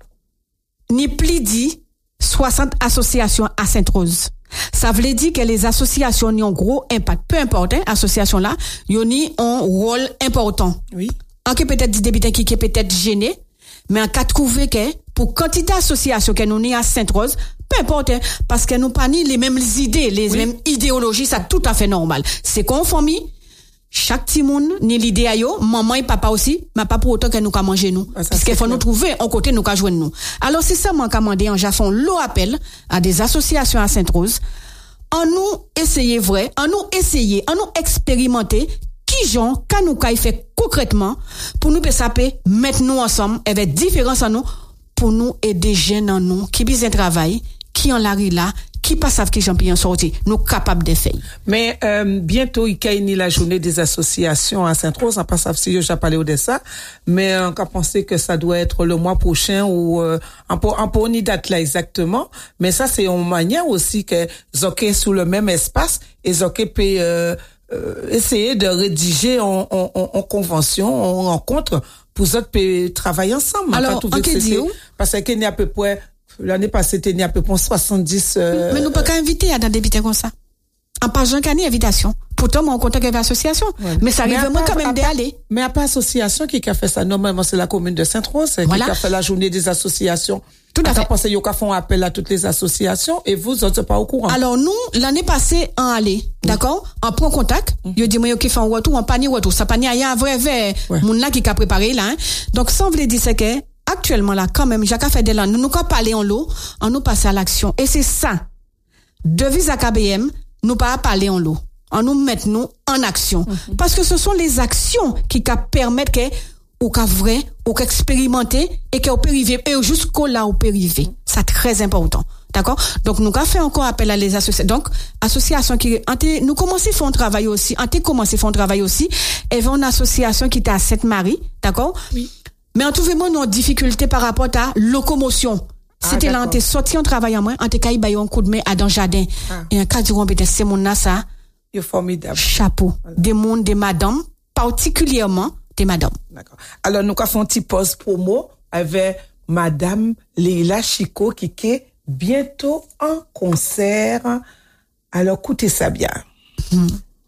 ni plus dit soixante associations à Sainte-Rose. Ça veut dire que les associations ont un gros impact. Peu importe, hein, association là, ils ont un rôle important. Oui. En que peut-être des débitants qui est peut-être gêné, mais en cas de trouver que pour quantité d'associations que nous avons à Sainte-Rose, peu importe, hein, parce que nous pas ni les mêmes idées, les oui. mêmes idéologies, ça tout à fait normal. C'est conforme. Chaque petit monde ni l'idée à yo, maman et papa aussi, mais pas pour autant que nous ka manger nous. Ah, parce qu'il faut nous trouver un côté nous ka joindre nous. Alors c'est ça moi commandé en Jafon l'eau appel à des associations à Sainte-Rose. En nous essayer vrai, en nous essayer, en nous expérimenter qui gens ka nous ka fait concrètement pour nous saper mettre nous ensemble avec différence en nous pour nous aider jeunes en nous qui besoin travail, qui en la rue là qui pas savent qui champion sorti nous capables de faire. Mais euh, bientôt il y a la journée des associations à Sainte-Rose, on pas savent si j'ai parlé de ça, mais on a pensé que ça doit être le mois prochain ou euh, en en pour une date là exactement, mais ça c'est une manière aussi que Zoké sous le même espace et Zoké peut euh, euh, essayer de rédiger en en, en, en convention, en rencontre pour autres peut travailler ensemble. Alors, en que parce qu'il y a à peu près l'année passée, il y a à peu près soixante-dix... Euh, mais nous pas qu'à inviter à dans débiter comme ça. En pas Jean Cani invitation. Pourtant, moi, on compte avec l'association. Ouais. Mais ça arrive vraiment quand même d'aller. Mais à pas association qui a fait ça. Normalement, c'est la commune de Sainte-Rose voilà. qui a fait la journée des associations. Tout à, à fait. Pensez, qu'ils font appel à toutes les associations et vous, autres, pas au courant. Alors, nous, l'année passée, en aller, mmh. d'accord? En prend contact. Mmh. Yo dit, moi, qui fait un retour, en panier retour. Ça panier, il y a un vrai vrai, moun là qui a préparé, là, hein. Donc, ça, on voulait dire, c'est que, actuellement là quand même Jacques fait de là nous nous pas parler en l'eau on nous passer à l'action et c'est ça devise à K B M nous pas parler en l'eau on nous mettre nous en action mm-hmm. parce que ce sont les actions qui ca permettent que ou ca vrai ou ca expérimenter et que on peut arriver et jusqu'au là on peut arriver c'est très important d'accord donc nous ca fait encore appel à les associations donc association qui nous commencer font travail aussi on commencer font travail aussi et une association qui était à Sainte-Marie d'accord oui. Mais en tout cas, nous avons difficulté par rapport à locomotion. Ah, c'était là, on t'est sorti en travail en moins, on t'est caillé bailler un coup de main à dans le jardin. Ah. Et en cas de peut-être c'est mon là, ça. C'est formidable. Chapeau. Voilà. Des mondes, des madames, particulièrement des madames. D'accord. Alors, nous avons fait un petit pause promo avec Madame Leila Chico qui est bientôt en concert. Alors, écoutez ça bien. Hmm.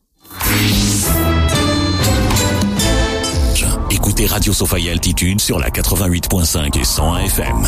Écoutez Radio Sophia Altitude sur la quatre-vingt-huit virgule cinq et cent un F M.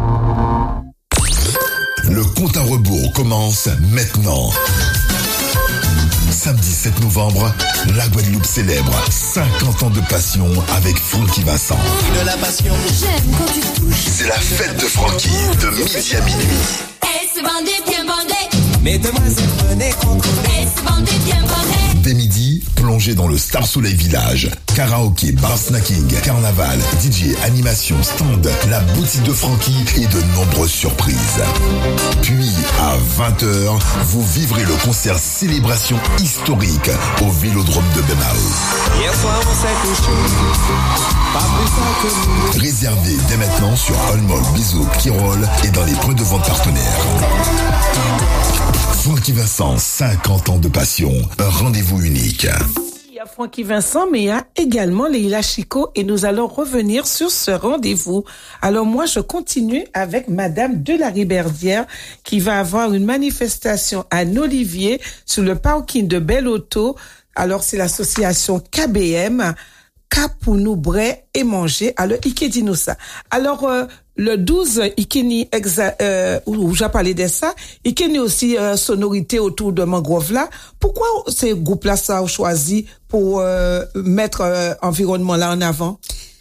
Le compte à rebours commence maintenant. Samedi sept novembre, la Guadeloupe célèbre cinquante ans de passion avec Francky Vincent. De la passion. J'aime quand tu touches. C'est la fête de Francky de midi à minuit. Et ce bandé bien bandé. Mais demoiselles, venez contrôler. Et ce bandé bien bandé. Dès midi, plongez dans le Star Soleil Village. Karaoké, bar snacking, carnaval, D J, animation, stand, la boutique de Francky et de nombreuses surprises. Puis, à vingt heures, vous vivrez le concert célébration historique au Vélodrome de Bemao. Hier soir, on s'est couché. Pas plus tard que nous. Réservé dès maintenant sur Allmall, Bisou, Kirol et dans les points de vente partenaires. Francky Vincent, cinquante ans de passion, un rendez-vous unique. Il y a Francky Vincent, mais il y a également Leila Chico et nous allons revenir sur ce rendez-vous. Alors moi, je continue avec Madame de la Riberdière qui va avoir une manifestation à Nolivier sur le parking de Belle Auto. Alors c'est l'association K B M cap pour nous brais et manger. Alors, Ike dit nous ça. Alors, euh, le douze, Ike ni exa, euh, où j'ai parlé de ça, Ike ni aussi euh, sonorité autour de mangrove là. Pourquoi ces groupes-là ça ont choisi pour euh, mettre euh, environnement là en avant?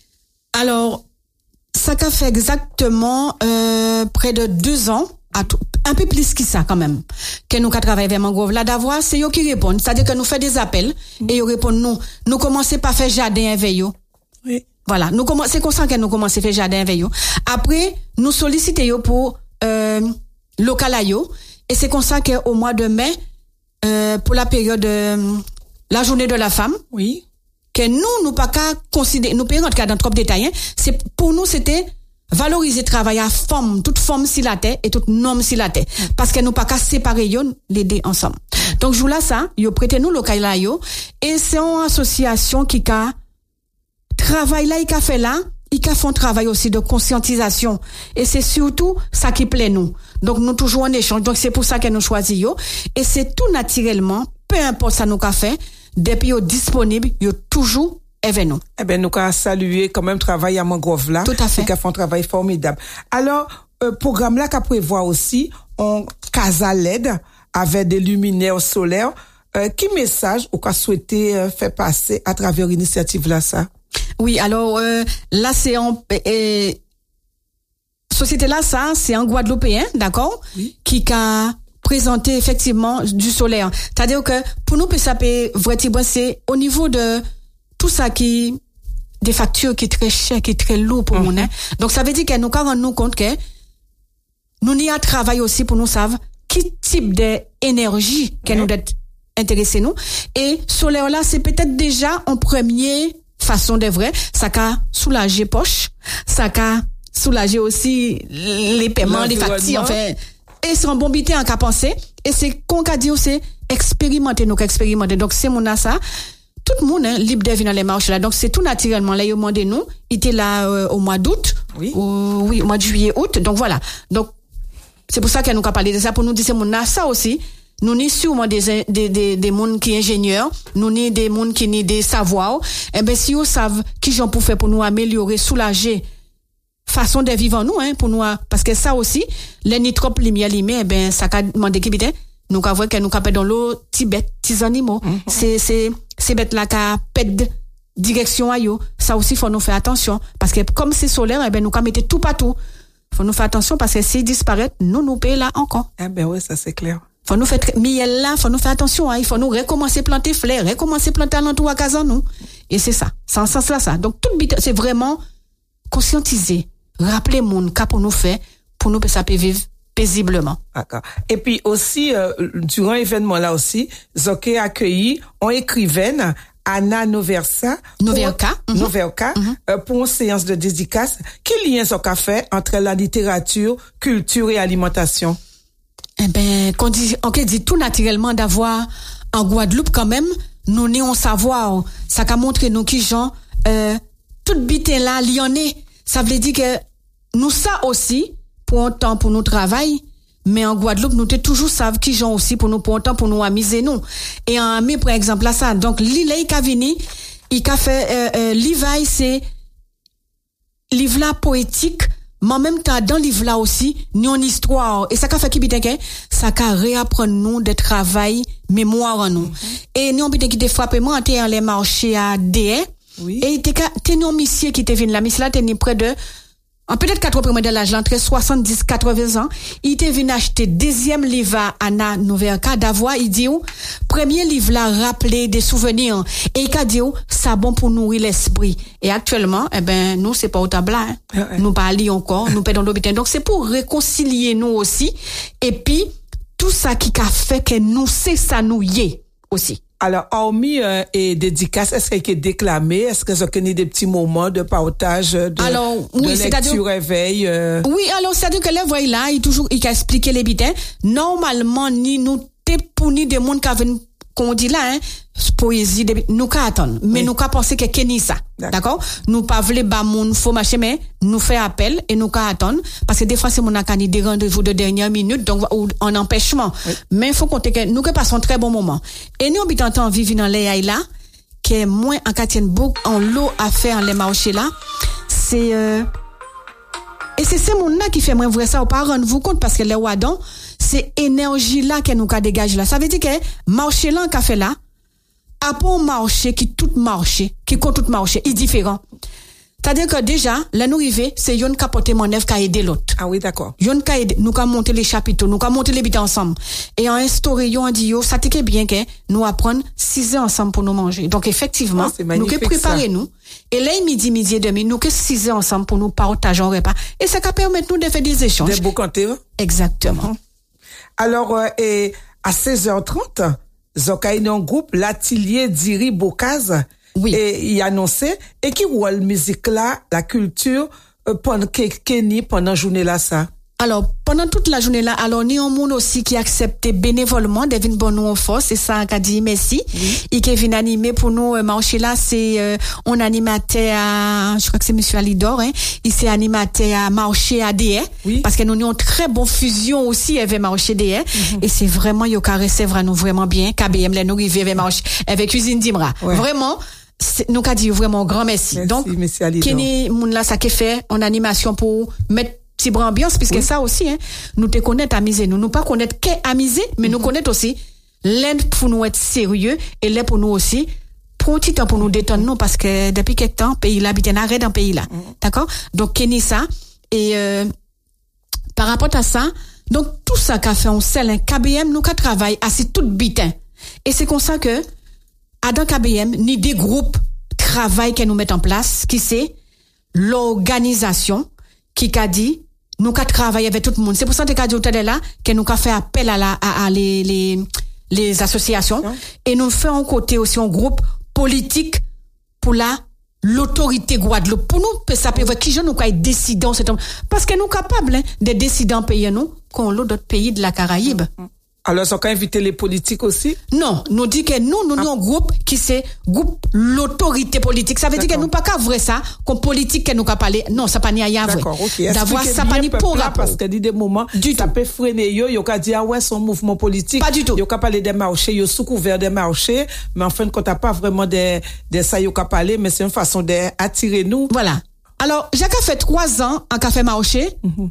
Alors, ça qu'a fait exactement euh, près de deux ans, à tout, un peu plus que ça quand même, que nous qu'a travaillé avec mangrove là d'avoir, c'est eux qui répondent, c'est-à-dire que nous fait des appels et ils répondent nous, nous commençons par faire jardin avec eux. Oui. Voilà, nous commençons, c'est comme ça que nous commençons à faire jardin avec eux. Après, nous sollicitons eux pour euh, local à eux et c'est comme ça qu'au mois de mai, euh, pour la période euh, la journée de la femme. Oui. Que nous, nous pas qu'à considérer, nous payons en tout cas dans trop de détails, hein, c'est, pour nous, c'était valoriser le travail à femme, toute femme si la terre et toute homme si la terre. Mm. Parce que nous pas qu'à séparer yon, les deux ensemble. Mm. Donc, je là ça, yo prêtez nous local là yo, et c'est une association qui a, travail là, il a fait là, il a fait un travail aussi de conscientisation. Et c'est surtout ça qui plaît nous. Donc, nous toujours en échange. Donc, c'est pour ça que nous choisissons. Et c'est tout naturellement, peu importe ça nous qu'a fait, depuis yo disponible, yo toujours avec nous. Eh ben, nous qu'a saluer quand même travail à mangrove là. Tout à fait. Qui a fait un travail formidable. Alors, euh, programme là qu'a prévoit aussi, on casa L E D avec des luminaires solaires. Euh, qui message ou qu'a souhaité euh, faire passer à travers l'initiative là ça? Oui, alors euh, là c'est en euh, société là ça c'est un Guadeloupéen, d'accord, oui. Qui a présenté effectivement du solaire. C'est-à-dire que pour nous ça peut vraiment c'est au niveau de tout ça qui des factures qui est très cher, qui est très lourd pour mm-hmm. nous. Hein. Donc ça veut dire que nous quand nous compte que nous n'y a travail aussi pour nous savoir quel type d'énergie que ouais. nous d'être intéressés nous et solaire là c'est peut-être déjà en premier façon de vrai, ça qu'a soulager poche, ça qu'a soulager aussi les paiements, les factures, enfin, et c'est un bon bité en qu'à penser, et c'est qu'on qu'a dit c'est expérimenter, nous expérimenter. Donc, c'est mon ça, tout le monde, hein, libre de venir dans les marchés là. Donc, c'est tout naturellement, là, ils ont demandé nous, il était là, euh, au mois d'août, oui. Au, oui, au mois de juillet, août, donc voilà. Donc, c'est pour ça qu'elle nous a parlé de ça, pour nous dire c'est mon ça aussi. Nous ni sûrement des des des des monde qui ingénieurs, nous ni des monde qui ni des savoirs. Eh ben si vous savent qui j'en pour faire pour nous améliorer, soulager façon de vivre nous hein pour nous parce que ça aussi les ni trop lumière limé eh ben ça qu'a demandé qui bête nous qu'a voir que nous qu'a dans l'eau Tibet, petits animaux. Mm-hmm. C'est c'est c'est bête là qu'a pète direction à yo. Ça aussi faut nous faire attention parce que comme c'est solaire eh ben nous qu'a mettre tout partout. Faut nous faire attention parce que s'il disparaît, nous nous paye là encore. Eh ben ouais, ça c'est clair. Faut nous faire miel là, faut nous faire attention hein, il faut nous recommencer planter fleurs, recommencer planter alentour à Kazan nous. Et c'est ça, c'est en sens là ça. Donc tout c'est vraiment conscientiser, rappeler monde qu'a pour nous faire pour nous que ça peut vivre paisiblement. D'accord. Et puis aussi euh, durant l'événement là aussi, Zoké a accueilli une écrivaine Anna Noversa Noverka pour, mm-hmm. Noverka mm-hmm. Euh, pour une séance de dédicace. Quel lien Zoké fait entre la littérature, culture et alimentation? Eh ben, qu'on dit, on dit tout naturellement d'avoir en Guadeloupe quand même, nous n'ayons savoir, ça qu'a montré nous qui gens, euh, toute bité là, lyonnais, ça veut dire que nous ça aussi, pour un temps pour nous travail, mais en Guadeloupe, nous te toujours savent qui gens aussi pour nous, pour un temps pour nous amuser nous. Et en mai, par exemple, là, ça, donc, l'île, il a venu, il a fait, euh, euh, l'Ivaille, c'est, livre là poétique, mais en même temps, dans le livre là aussi, nous une histoire. Et ça qu'a fait qui bite ça qu'a réapprendre nous de travail, mémoire en nous. Mm-hmm. Et nous, on qui te frappé, moi, on était en les marchés à D E. Oui. Et il était, t'es non monsieur qui te venu là, monsieur là, t'es près de, en peut-être quatre premiers de l'âge, entre soixante-dix, quatre-vingts ans, il était venu acheter deuxième livre à Anna Noverka d'avoir, il dit, premier livre là, rappeler des souvenirs. Et il a dit, ça bon pour nourrir l'esprit. Et actuellement, eh ben, nous, c'est pas au tableau, hein. Ouais, ouais. Nous pas lire encore, nous pas dans l'hôpital. Donc, c'est pour réconcilier nous aussi. Et puis, tout ça qui a fait que nous, c'est ça nous y est aussi. Alors, hormis euh, et dédicace, est-ce qu'il est déclamé? Est-ce que ça connaît des petits moments de partage, de, alors, de oui, lecture, réveil? Euh... Oui, alors, c'est-à-dire que là, voyez là, il toujours, il a expliqué les bitins. Normalement, ni nous, t'es pour ni des monde qui avaient, qu'on dit là, hein, poésie, de, nous qu'à attendre. Mais oui. Nous qu'à penser que Kenny ça. D'accord. D'accord? Nous pas vle ba moun faut marcher, mais nous fait appel et nous qu'à attendre. Parce que des fois, c'est mon acani des rendez-vous de dernière minute, donc, ou, en empêchement. Oui. Mais il faut compter que nous que passons un très bon moment. Et nous, habitant en vivre dans les là, qui est moins en quatrième beaucoup en l'eau à faire en les marchés là, c'est euh, et c'est ces monde là qui fait moins vrai ça, ou pas rendre vous compte parce que les wadon, c'est énergie là que nous ka dégage là. Ça veut dire que marché là qu'a fait là, après un marché qui tout marché, qui compte tout marché, est différent. C'est-à-dire que déjà, là nous arrivé, c'est yon ka porter manœuvre ka aider l'autre. Ah oui, d'accord. Yon ka aider, nous ka monter les chapiteaux, nous ka monter les bits ensemble. Et en instauré yon a dit yo, ça t'est bien que nous apprendre six heures ensemble pour nous manger. Donc effectivement, oh, nous que préparer nous. Et là midi midi et demi, nous que six heures ensemble pour nous partager un repas. Et ça ka permettre nous de faire des échanges. Des beaux cantés. Exactement. Alors euh, et à seize heures trente, Zokaï un groupe l'atelier d'Iri Bocaz. Oui. Et il annonçait et qui voit la musique là, la culture euh, pendant Kenny pendant journée là ça. Alors pendant toute la journée là, alors ni un monde aussi qui accepte bénévolement de venir bon nous en force, c'est ça qu'a dit merci. Oui. Et qui vient animer pour nous euh, marcher là, c'est euh, on animateur à, je crois que c'est monsieur Alidor hein, il s'est animateur à marcher à D R oui. Parce que nous avons une très bonne fusion aussi avec marcher D R mm-hmm. Et c'est vraiment yo caressé vraiment vraiment bien K B M là nous arriver avec marcher avec cuisine Dimra. Ouais. Vraiment nous qu'a dit vraiment grand merci. Merci donc Kenny moun là ça qui fait en animation pour mettre petit ambiance puisque oui. Ça aussi hein nous te connaître amuser nous nous pas connaître qu'est amuser mais mm-hmm. Nous connaître aussi l'aide pour nous être sérieux et l'aide pour nous aussi pour un petit temps pour nous détendre nous parce que depuis quelque temps pays là habite en arrêt dans pays là mm-hmm. D'accord donc Kenny ça et euh, par rapport à ça donc tout ça qu'a fait on sel un K B M nous qu'a travaille assez tout bitin et c'est comme ça que à dans K B M ni des groupes travail que nous mettons en place qui c'est l'organisation qui qu'a dit nous qu'a travailler avec tout le monde c'est pour ça que qu'a dit tout là que nous qu'a fait appel à la à, à les les les associations non. Et nous fait un côté aussi un groupe politique pour la l'autorité Guadeloupe pour nous ça peut voir qui je nous qu'a décider parce que nous capables hein, de décider en pays nous qu'on l'autre pays de la Caraïbe. Mm-hmm. Alors, ça a invité les politiques aussi? Non, nous dit que nous, nous, ah. nous, un groupe qui c'est, groupe l'autorité politique. Ça veut D'accord. Dire que nous pas qu'à vrai ça, comme politique que nous qu'à parler. Non, ça pas ni à y avoir. D'accord, ok. D'avoir ça pas ni pour rapport. Parce que dit des moments, du ça tout. peut freiner yo, yo qu'a dit, ah ouais, son mouvement politique. Pas du tout. Yo qu'a parlé des marchés, yo sous couvert des marchés, mais en fin de compte, t'as pas vraiment des, des ça yo qu'a parlé, mais c'est une façon d'attirer nous. Voilà. Alors, Jacques a fait trois ans en café marché. Mm-hmm.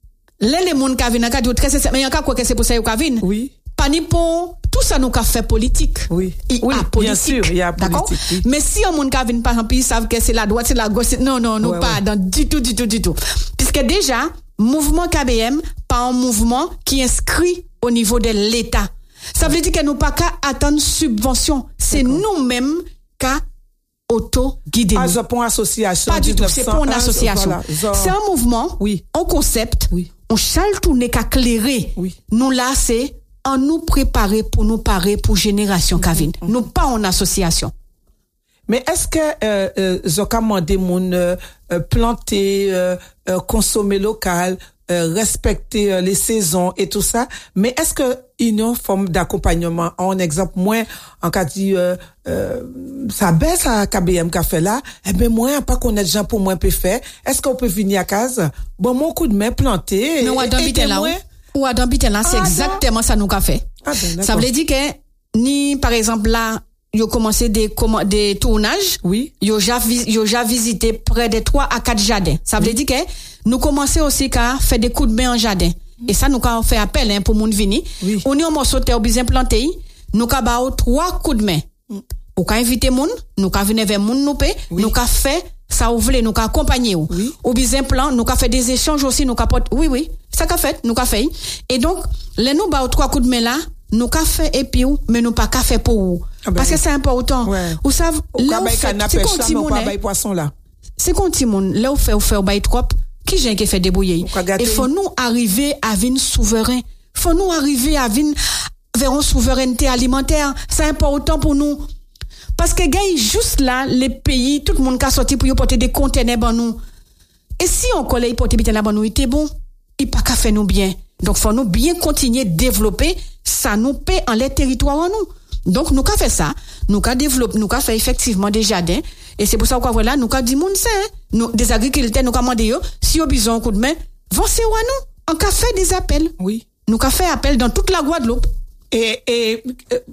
Là, les gens qui viennent, qui très sincèrement, mais il y a quoi que c'est pour ça qu'ils viennent? Oui. Pas ni pour tout ça nous qu'a fait politique. Oui. Il oui, a politique. Bien sûr, il y a politique. D'accord? Oui. Mais si un monde qui vient par exemple, ils savent que c'est la droite, c'est la gauche, c'est... non non, non ouais, pas ouais. Dans du tout du tout du tout. Puisque déjà mouvement K B M pas un mouvement qui est inscrit au niveau de l'État. Ça veut dire que nous pas qu'à attendre subvention, c'est nous-mêmes qu'à auto-guider. Ah, c'est pour une association. Pas du tout, c'est pour une association. Voilà. C'est un mouvement, oui. Un concept, oui. On chale tourner qu'à clairer. Oui. Nous là, c'est en nous préparer pour nous parer pour génération mm-hmm. Kavin. Mm-hmm. Nous pas en association. Mais est-ce que euh, euh, Zoka mandé mon euh, planter, euh, euh, consommer local, euh, respecter euh, les saisons et tout ça, mais est-ce que il y a une forme d'accompagnement? En exemple, moi, en cas dit euh, euh, ça baisse à K B M qu'a fait là, eh ben moi pas connaître gens pour moi peut faire. Est-ce qu'on peut venir à casa? Bon, mon coup de main planté. Non, à d'habiter là. Ou à d'habiter là, c'est ah, exactement non. Ça nous qu'a fait. Ah, ben, ça veut dire que ni par exemple là yo commencé des comm- des tournages oui yo ja yo ja visité près de trois à quatre jardins ça veut oui. Dire que nous commencer aussi qu'à faire des coups de main en jardin et ça nous quand fait appel hein, pour moun vini oui. On y on morceau terre bien planté nous ka ba trois coups de main mm. Ou ka inviter moun nous ka venir vers moun nous pe oui. Nous ka fait ça ouvre nous ka accompagner ou oui. Ou bien plan nous ka fait des échanges aussi nous ka porte oui oui ça ka fait nous ka fait et donc les nous ba trois coups de main là nous ka fait et puis mais nous pas ka fait pour ou ah ben parce oui. Que c'est important ouais. Ou savez là on fait c'est quand timon poisson là c'est quand timon là on fait on fait bail trop qui j'ai qui fait débrouiller il faut nous arriver à une souverain faut nous arriver à une vers une souveraineté alimentaire c'est important pour nous parce que gars juste là les pays tout le monde qui sorti pour porter des conteneurs ban nous et si on collait porter bien là ban nous était bon il pas qu'à faire nous bien donc faut nous bien continuer développer ça nous paie en les territoires en nous donc nous qu'a fait ça nous qu'a développé nous qu'a fait effectivement des jardins et c'est pour ça qu'on voilà nous qu'a dit moun c'est nous des agriculteurs nous qu'a demandé yo si au besoin un coup de main vont c'est wa nous on qu'a fait des appels oui nous qu'a fait appel dans toute la Guadeloupe et et euh,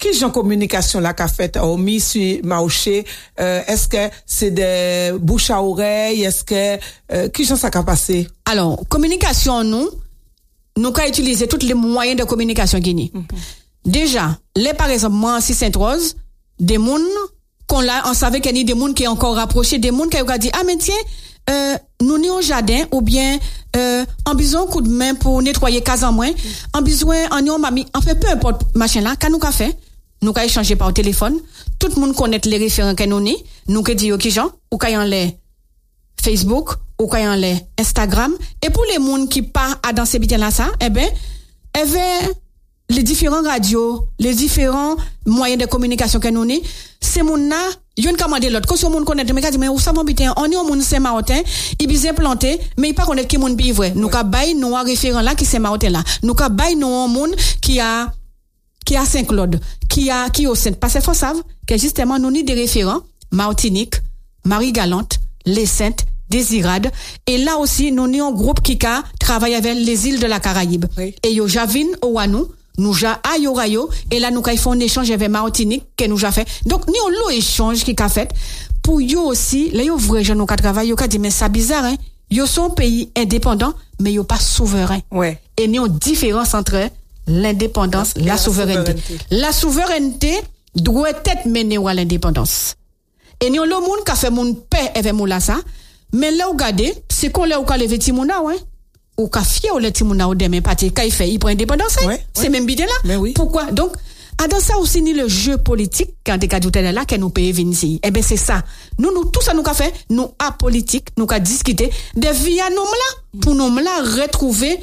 qui genre communication là qu'a fait hormis sur marché, euh, est-ce que c'est des bouche à oreille, est-ce que euh, qui genre ça qu'a passé? Alors, communication nous nous qu'a utiliser tous les moyens de communication guinéen. Mm-hmm. Déjà, les par exemple moi si Sainte-Rose, des moun qu'on là on savait qu'il y a des moun qui est encore rapproché, des moun qui a dit ah mais tiens euh, nous ni au jardin ou bien euh, en besoin coup de main pour nettoyer case en moins, en besoin en yon mami, en fait peu importe machin là, quand nous qu'a fait, nous qu'a échanger par téléphone, tout le monde connaît les référents que nous ni, nous que dit OK Jean, ou qu'a en les Facebook, ou qu'a en les Instagram et pour les moun qui pas à dans ces bitens là ça, eh ben avait les différents radios, les différents moyens de communication que nous ni, c'est moun là yon commandé l'autre quand son monde connaît mais dit mais où ça va bitin on est au monde Saint-Martin il bien implanté mais il pas connaître qui monde bi vrai nous ka bail nous référent là qui Saint-Martin là nous ka bail nous un monde qui a qui a Saint-Claude qui a qui au Saint parce que faut savoir que justement nous ni des référents Martinique, Marie-Galante, Les Saintes, Désirade et là aussi nous ni un groupe qui a travaillé avec les îles de la Caraïbe oui. Et yo Javine Ouanou nous ja ayo rayo et là nous kay font un échange avec Martinique que nous ja fait donc ni on lo échange qui qu'a fait pour yo aussi là yo vrai gens nous ka travail yo ka dit mais ça bizarre hein yo sont pays indépendant mais yo pas souverain ouais et ni on différence entre l'indépendance la, la souveraineté. souveraineté la souveraineté doit être menée à l'indépendance et ni on le monde ka fait moun paix avec moula ça mais là regardez c'est qu'on là ou ka lever timouna ouais ou ka fier ou le timouna ou demain parti kay fait il prend indépendance ouais, c'est ouais. Même bidé là oui. Pourquoi donc à dans ça aussi ni le jeu politique quand des cas là que nous paye venir ici eh ben c'est ça nous nous tout ça nous ka fait nous à politique nous ka discuter de via nous là pour nous là retrouver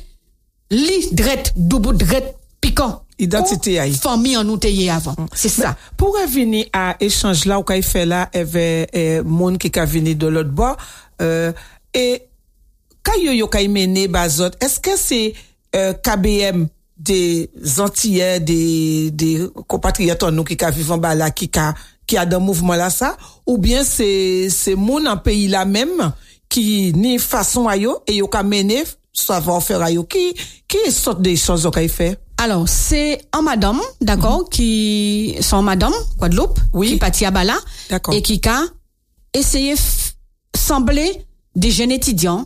li drette double drette piquant identité aïe famille en nous tayé avant c'est ça pour revenir à échange là ou kay fait là avec eh, monde qui ka venir de l'autre bord euh, et quand yo yo kay mené bazot est-ce que c'est euh, K B M des Antillais des des compatriotes nous qui ka vivant ba là qui ka qui a dans mouvement là ça ou bien c'est c'est moun en pays là même qui ni façon ayo et yo ka mené savoir faire ayo qui qui sorte des choses qu'on fait alors c'est en madame d'accord mm-hmm. qui sont madame Guadeloupe oui. Qui parti à Bala d'accord. Et qui a essayé f- sembler des jeunes étudiants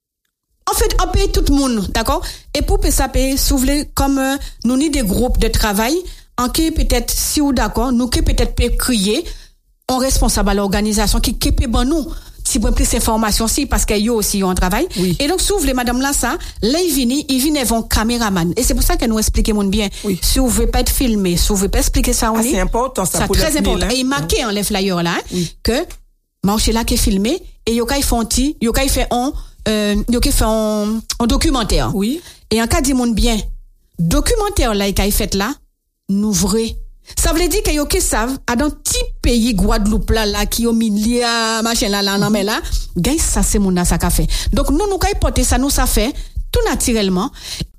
en fait on paye tout le monde d'accord et pour ça payer souvler comme euh, nous ni des groupes de travail en qui peut-être si ou d'accord nous qui peut-être peut crier on responsable à l'organisation qui qui peut bon nous si pour plus information si parce que yo aussi on travail oui. Et donc s'ouvre les madame là ça là il vini il vient avant caméraman et c'est pour ça que nous expliquer mon bien oui. Si vous voulez pas être filmé si vous voulez pas expliquer ça on ah, c'est important ça, ça pour très important là. Et il marqué en les flyers là oui. Que marché là qui est filmé et yo kay font ti yo kay fait on euh yo kay fait un documentaire oui et en cas dit monde bien documentaire là kay fait là nous vrai ça veut dire que yo qui savent à dans petit pays Guadeloupe là là qui au milieu machin là là non mais là gars ça c'est mon ça qu'a fait donc nous nous kay porter ça nous ça fait tout naturellement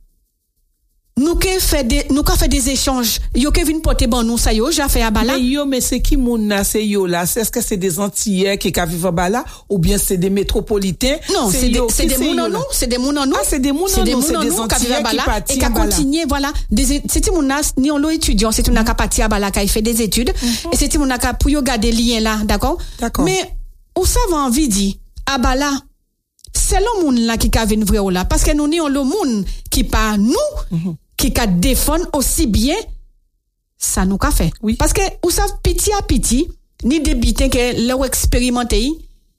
nous qui fait des nous qui fait des échanges yo qui viennent porter bon nous ça yo j'ai fait à Bala mais yo mais c'est qui moun là c'est yo là c'est est-ce que c'est des Antillais qui ka vivent à Bala ou bien c'est des métropolitains non c'est des c'est des moun en nous c'est des moun en nous ah c'est des moun en nous c'est des Antillais qui partent et qui continuer voilà des c'est ti moun là ni on lo étudiant c'est une ka parti à Bala qui fait des études et c'est ti moun ka pour yo garder lien là d'accord d'accord mais ou ça va envie dit à Bala c'est le moun là qui ka vinn vrai là parce que nous ni on le moun qui pas nous mm-hmm. Qui ka défendre aussi bien ça nous qu'a fait oui. Parce que ou ça petit à petit ni débitin que leur expérimenter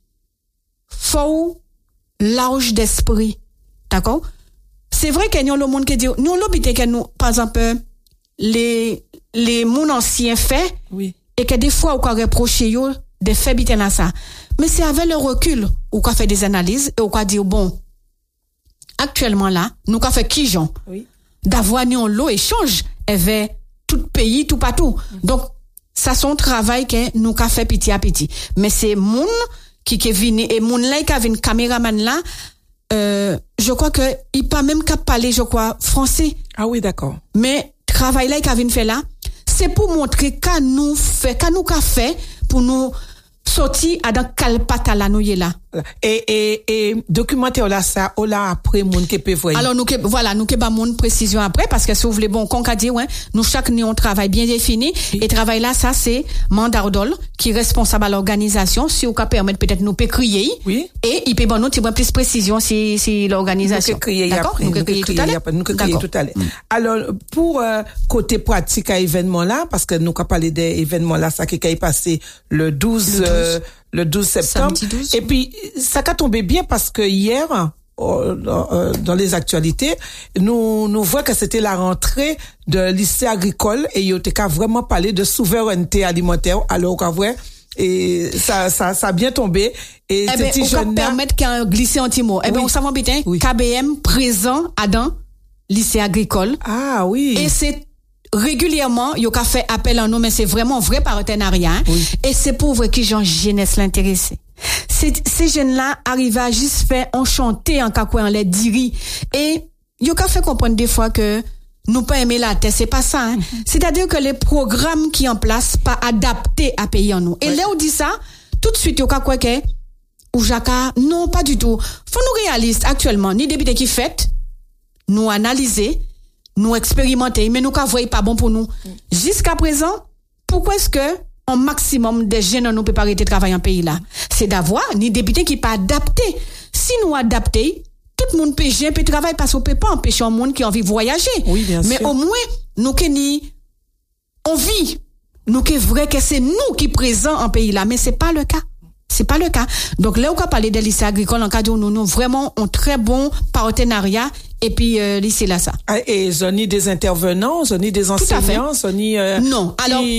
faut large d'esprit d'accord c'est vrai que nous le monde qui dit nous l'habité que nous par exemple les les mon anciens faits oui. Et que des fois on peut reprocher yo des faits bitin là ça mais c'est avec le recul ou qu'a fait des analyses et on qu'a dire bon actuellement là nous qu'a fait qui Jean oui. D'avoir ni on l'eau échange avec tout pays tout partout mm-hmm. Donc ça son travail que nous qu'a fait petit à petit mais c'est moun qui qui vini et moun là qui a vinn caméraman là euh, je crois que il pas même qu'à parler je crois français ah oui d'accord mais travail là qui a vinn fait là c'est pour montrer qu'a nous fait qu'a nous qu'a fait pour nous sorti à dans calpata la nouye là. Et et et documentaire là ça on l'a après moun qui peut voir. Alors nous que voilà, nous que ba moun précision après parce que si vous voulez bon qu'on a dit ouais, nous chaque nous on travail bien défini oui. Et travail là ça c'est Mandardol qui est responsable à l'organisation si on peut permettre peut-être nous peut crier oui. Et il peut bon nous plus précision si si l'organisation. Nous crier d'accord, nous crier tout à l'heure. Nous crier tout à l'heure. Alors pour euh, côté pratique à événement là parce que nous qu'a parlé des événements là ça qui est passé le douze le douze, euh, le douze septembre douze. Et puis ça a tombé bien parce que hier euh, dans les actualités nous nous voit que c'était la rentrée de lycée agricole et il a vraiment parlé de souveraineté alimentaire alors qu'à vrai et ça ça ça a bien tombé et eh ben, on peut permettre qu'un glisser un petit mot. Eh oui. Ben on savait bien oui. K B M présent à dans lycée agricole. Ah oui. Et c'est régulièrement, il y a fait appel à nous, mais c'est vraiment vrai partenariat. Hein? Oui. Et c'est pour vrai que gens jeunesse l'intéressé. Ces, ces jeunes-là arrivent à juste faire enchanter en kakoué en les diri. Et il y a fait comprendre des fois que nous pas aimer la terre, c'est pas ça. Hein? Mm-hmm. C'est-à-dire que les programmes qui en place pas adaptés à payer en nous. Et ouais. Là, on dit ça, tout de suite, il y a quoi que, ou Jaka, non, pas du tout. Faut nous réalistes actuellement, ni députés qui fait, nous analyser, nous expérimenter, mais nous, qu'à voyer pas bon pour nous. Mm. Jusqu'à présent, pourquoi est-ce que, un maximum de jeunes nous peut pas arrêter de travailler en pays là? C'est d'avoir ni députés qui pas adapté. Si nous adapter, tout le monde peut gérer, peut travailler parce qu'on peut pas empêcher un monde qui a envie de voyager. Oui, bien mais sûr. Au moins, nous qui ni, on vit. Nous qui vrai que c'est nous qui présents en pays là, mais c'est pas le cas. C'est pas le cas. Donc là, on va parler des lycées agricoles en cas où nous, nous vraiment un très bon partenariat. Et puis, euh, lycée là, ça. Ah, et zoni des intervenants, zoni des enseignants, zoni, euh, non. Qui... Alors,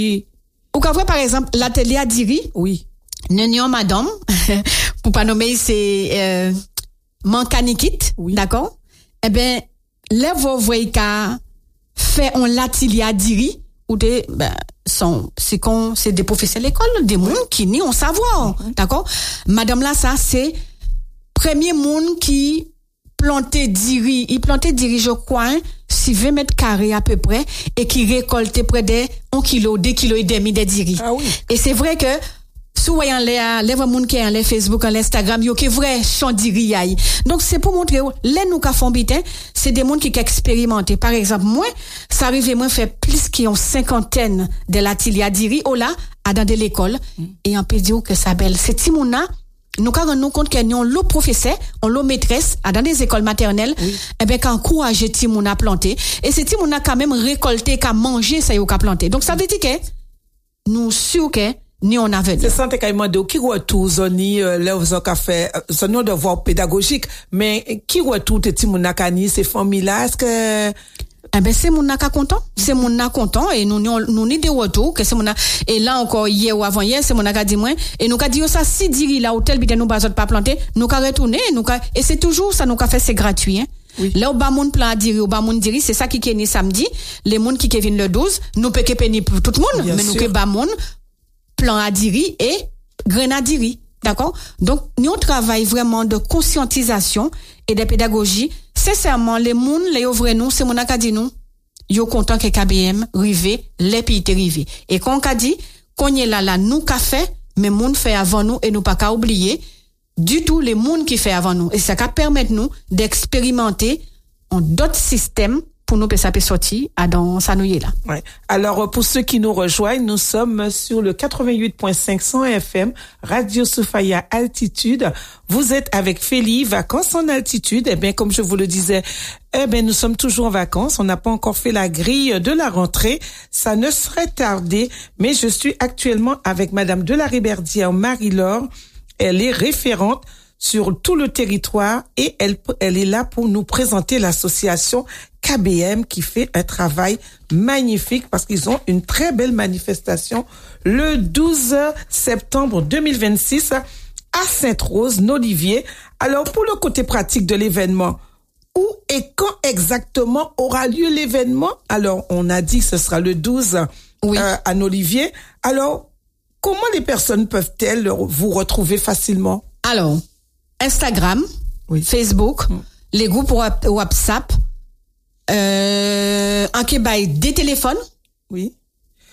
ou qu'à voir, par exemple, l'atelier à Diri. Oui. Nenion madame. Pour pas nommer, c'est, euh, Mankanikit. Oui. D'accord? Eh ben, là, vous voyez qu'à fait on l'atelier à Diri, ou des, ben, sont, c'est qu'on, c'est des professeurs de l'école, des oui. Monde qui n'y ont savoir. Oui. D'accord? Madame là, ça, c'est, premier monde qui, planté diri, il plantait diri, je crois, hein, si vingt mètres carrés à peu près, et qui récoltait près de un kilo, deux kilos et demi de diri. Ah oui. Et c'est vrai que, sous voyant les, les gens qui ont les Facebook, les Instagram, yo, qui vrai, champ diri yaï. Donc, c'est pour montrer, les nous qui font bitin, c'est des gens qui ont expérimenté. Par exemple, moi, ça arrive, moi, fait plus qu'une cinquantaine de l'atelier à diri, oh là, à dans de l'école, mm. Et on peut dire que ça belle. C'est Timouna, nous quand nous compte que nous l'eau professeur, on l'eau maîtresse dans des écoles maternelles, oui. Eh ben qu'encourager Timoun à planter et c'est Timoun a quand même récolté qu'à manger ça y a planté. Donc ça veut dire que nous sûr que ni on a venu. C'est ça que moi de qui retour zoni là vous a fait son nom de devoir pédagogique mais qui retour Timoun a cani ces familles là est-ce que eh ben c'est mon naka content, c'est mon naka content et nous nous nous ni des retours que c'est mon et là encore hier ou avant hier c'est mon naka dit moi et nous ka dit ça si diri là hôtel biten nous pas pas planter nous ka retourner nous ka et c'est toujours ça nous ka fait c'est gratuit hein. Oui. Là au bas moun plan diri au bas moun diri c'est ça qui est né samedi les moun qui viennent le douze nous peut que péni pour tout le monde bien mais sûr. Nous que bas moun plan à diri et grenadiri. D'accord? Donc, nous travaillons vraiment de conscientisation et de pédagogie. Sincèrement, les moun, les ouvre nous, c'est mon a dit nous, yo content que K B M rive, les pays rive. Et quand on a dit, qu'on est là, là, nous qu'a fait, mais moun fait avant nous et nous pas qu'à oublier du tout les moun qui fait avant nous. Et ça va permettre nous d'expérimenter en d'autres systèmes pour nous ça peut sortir à dans Sanouye là. Ouais. Alors pour ceux qui nous rejoignent, nous sommes sur le quatre-vingt-huit virgule cinq cent F M Radio Soufaya Altitude. Vous êtes avec Félie, vacances en altitude. Eh bien comme je vous le disais, eh bien nous sommes toujours en vacances, on n'a pas encore fait la grille de la rentrée, ça ne serait tardé, mais je suis actuellement avec madame de la Riberdière Marie-Laure. Elle est référente sur tout le territoire et elle, elle est là pour nous présenter l'association K B M qui fait un travail magnifique parce qu'ils ont une très belle manifestation le douze septembre deux mille vingt-six à Sainte-Rose-Nolivier. Alors pour le côté pratique de l'événement, où et quand exactement aura lieu l'événement? Alors on a dit que ce sera le douze oui. euh, à Nolivier. Alors comment les personnes peuvent-elles vous retrouver facilement? Alors Instagram, oui. Facebook, mm. les groupes WhatsApp, euh, en Québec, des téléphones. Oui.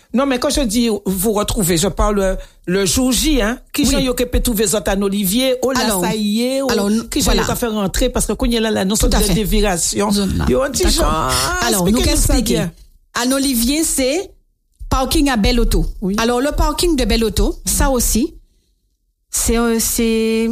Non, mais quand je dis vous retrouver, je parle le, le jour J, hein. Qui Oui. j'en y a trouvé les autres en Olivier, oh là, Alors, ça y est, oh, alors, qui j'en y voilà. a fait rentrer parce que quand il y a là, l'annonce Tout à de fait. déviration. Zone là. Yo, un petit D'accord. genre. Alors, nous expliquez-nous ça expliquer. bien. En Olivier, c'est parking à Belle Auto. Oui. Alors, le parking de Belle Auto, ça aussi, c'est, euh, c'est,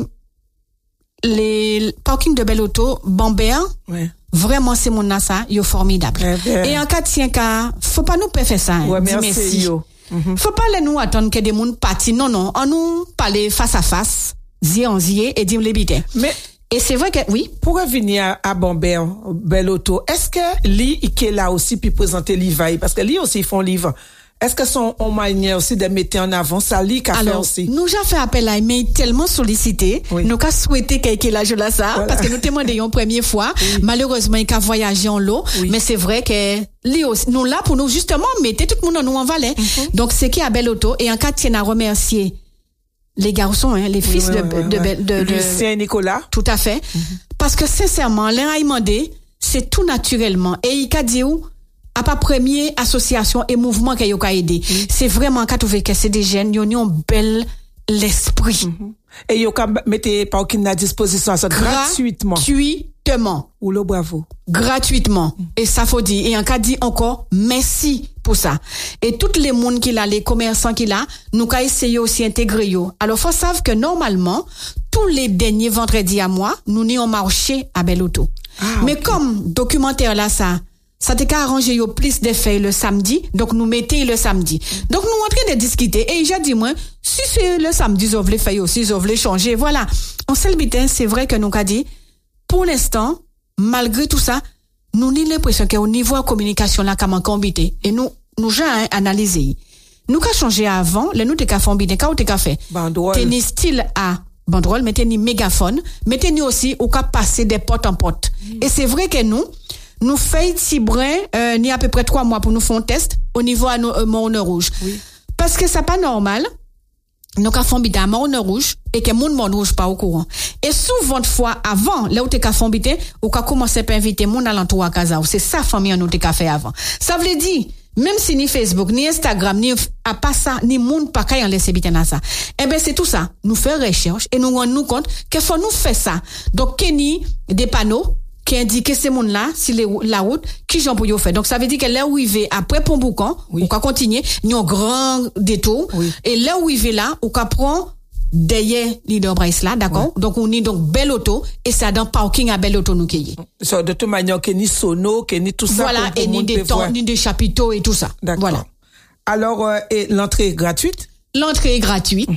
les parkings de Belle Auto, Bambert, Ouais. vraiment, c'est mon nasa, yo formidable. Eh bien. Et en cas de tien cas, faut pas nous faire ça, hein. Ouais, Dis merci, yo. Mhm. Faut pas les nous attendre que des gens partent. Non, non. On nous parler face à face, zi en zi, et dire les bitins. Mais, Et c'est vrai que, oui. pour revenir à, à Bombay, Belle Auto, est-ce que lui, qui est là aussi, puis présenter l'Ivaï, parce que lui aussi, ils font livre. Est-ce que son, on manière aussi de mettre en avant ça, lui, qu'a fait Alors, aussi? nous j'ai fait appel à email tellement sollicité. Oui. Nous qu'a souhaité quelqu'un là, je la ça, Voilà. parce que nous témoignons une première fois. Oui. Malheureusement, il a voyagé en l'eau. Oui. Mais c'est vrai que, lui aussi, nous là pour nous, justement, mettez tout le monde en nous en valet. Mhm. Donc, c'est qui a Belle Auto. Et en cas, tiens à remercier les garçons, hein, les fils Oui, de, oui, oui, de, oui. de, de, de- Lucien et Nicolas. Tout à fait. Parce que sincèrement, l'un a demandé, c'est tout naturellement. Et il a dit où, à pas première association et mouvement qu'il a aidé. C'est vraiment qu'à trouver que c'est des jeunes, ils ont un bel l'esprit. Et yo, quand mettez parking à disposition, ça, gratuitement. Gratuitement. Ou le bravo. Gratuitement. Et ça faut dire. Et en cas dit encore, merci pour ça. Et toutes les monde qu'il a, les commerçants qu'il a, nous qu'a essayé aussi intégrer yo. Alors, faut savoir que normalement, tous les derniers vendredis à mois, nous n'y on marché à Belle Auto. Ah, Mais ok. comme documentaire là, ça, ça t'est qu'à arranger yo plus de feuilles le samedi, donc nous mettez le samedi. Donc nous en train de discuter, et j'ai dit moi, si c'est le samedi, ils les feuilles aussi, ils les changer, voilà. En seul bitin, c'est vrai que nous qu'a dit, pour l'instant, malgré tout ça, nous avons l'impression qu'au niveau de la communication, là, comme en bité. Et nous, nous, j'ai hein, analysé. Nous, qu'a changé avant, les nous, t'es qu'à faire bité, qu'à t'es fait. Banderole. T'es ni style à banderole, mais t'es ni mégaphone, mais t'es ni aussi, ou qu'à passer des portes en porte. Et c'est vrai que nous, nous faisons si brin, euh, ni à peu près trois mois pour nous faire un test au niveau à nos, euh, Morne Rouge. Oui. Parce que c'est pas normal. Nous avons fait bité à Morne Rouge et que moun Morne Rouge pas au courant. Et souvent de fois avant, là où t'es qu'à faire bité, ou qu'à commencer par inviter moun alentour à casa, c'est sa famille nous t'es qu'à faire avant. Ça veut dire, même si ni Facebook, ni Instagram, ni, à pas ça, ni moun pas qu'à y en laisser bité dans ça. Eh ben, c'est tout ça. Nous faisons recherche et nous rendons nous compte qu'il faut nous faire ça. Donc, Kenny, des panneaux, qui indique ces monde là si les, la route qui j'en pour yo faire. Donc ça veut dire que là où il va après Pont-Boucan, Oui. on va continuer, nous un grand détour Oui. et là où il va là, on va prendre derrière Leader Bryce là, d'accord? Donc on est donc Belle Auto et c'est dans parking à Belle Auto nous qui est. So, de toute manière, qu'il ni sono, qu'il ni tout ça. Voilà, pour- pour et ni monde des peut temps, voir. ni des chapiteaux et tout ça. D'accord. Voilà. Alors, euh, et l'entrée est gratuite? L'entrée est gratuite.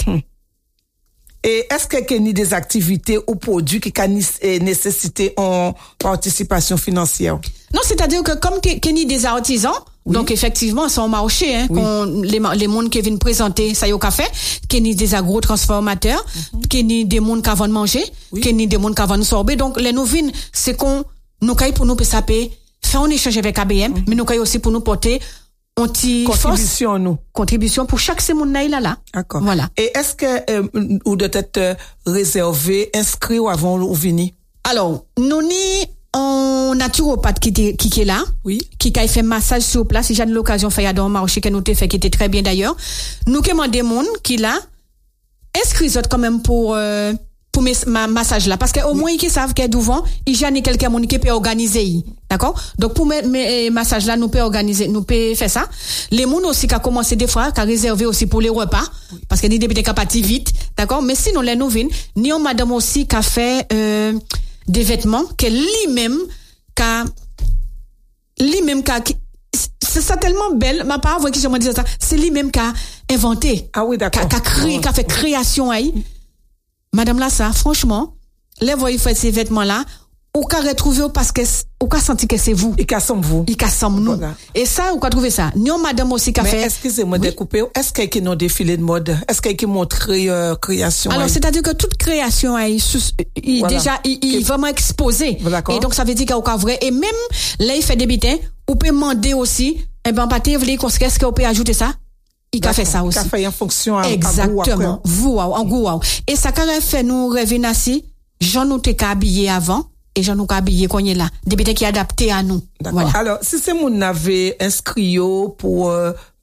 Et est-ce qu'il y a des activités ou produits qui can- eh, nécessiter en participation financière? Non, c'est-à-dire que comme Kenny des artisans, donc effectivement, c'est un marché, hein, Oui. qu'on, les, ma- les mondes qui viennent présenter ça y au café, Kenny des agro-transformateurs, Kenny des mondes qui vont manger, Oui. Kenny des mondes qui vont sorber. Donc, les nouvelles, c'est qu'on, nous caille pour nous saper, faire un échange avec A B M, mais nous caille aussi pour nous porter un petit Contribution, force, nous. contribution pour chaque ces mondes là là. D'accord. Voilà. Et est-ce que, euh, ou doit être euh, réservé, inscrit ou avant ou venir? Alors, nous ni un naturopathe qui était, qui, qui est là. Oui. Qui a fait massage sur place. Si j'ai de l'occasion, fait dans le marché que nous t'ai fait, qui était très bien d'ailleurs. Nous qui demandons des monde qui là, inscrit quand même pour, euh, pour mes, ma massage là. Parce qu'au moins, ils savent qu'il devant, il y a quelqu'un qui peut organiser. D'accord? Donc, pour mes, mes massages là, nous peut organiser, nous peut faire ça. Les monde aussi qui a commencé des fois, qui a réservé aussi pour les repas. Parce que ni des qui a parti vite. D'accord? Mais sinon, les nouvelles, ni on madame aussi qui a fait, euh, des vêtements, que lui-même, qu'a, lui-même qu'a, c'est ça tellement belle, ma part, vous qui je me disais ça, c'est lui-même qu'a inventé. Ah oui, d'accord. Qu'a, qu'a créé, qu'a fait création, aïe. Madame là, ça, franchement, les voyez faire ces vêtements-là, ou qu'a retrouvé parce que, ou qu'a senti que c'est vous. Et qu'à vous. Il qu'a somme nous. Voilà. Et ça, ou qu'a trouvé ça. Nous, madame aussi qu'a Mais fait. excusez-moi de couper. Est-ce qu'il y a un défilé de mode? Est-ce qu'il y a montré euh, création? Alors, hein? c'est-à-dire que toute création a il, il Voilà. déjà il, il Que- vraiment exposé. D'accord. Et donc ça veut dire qu'il y a aucun vrai. Et même là il fait des bitins, on peut demander aussi. Eh ben pas vous voulez qu'est-ce qu'on peut ajouter ça? Il a fait ça aussi. Il a fait en fonction à, Exactement. Vous en goût. Et ça quand même fait nous revenir ainsi. Jean nous t'es habillé avant et Jean nous habillé qu'on est là. Des bitins qui adapté à nous. D'accord. Voilà. Alors, si c'est mon avait inscrit yo pour euh,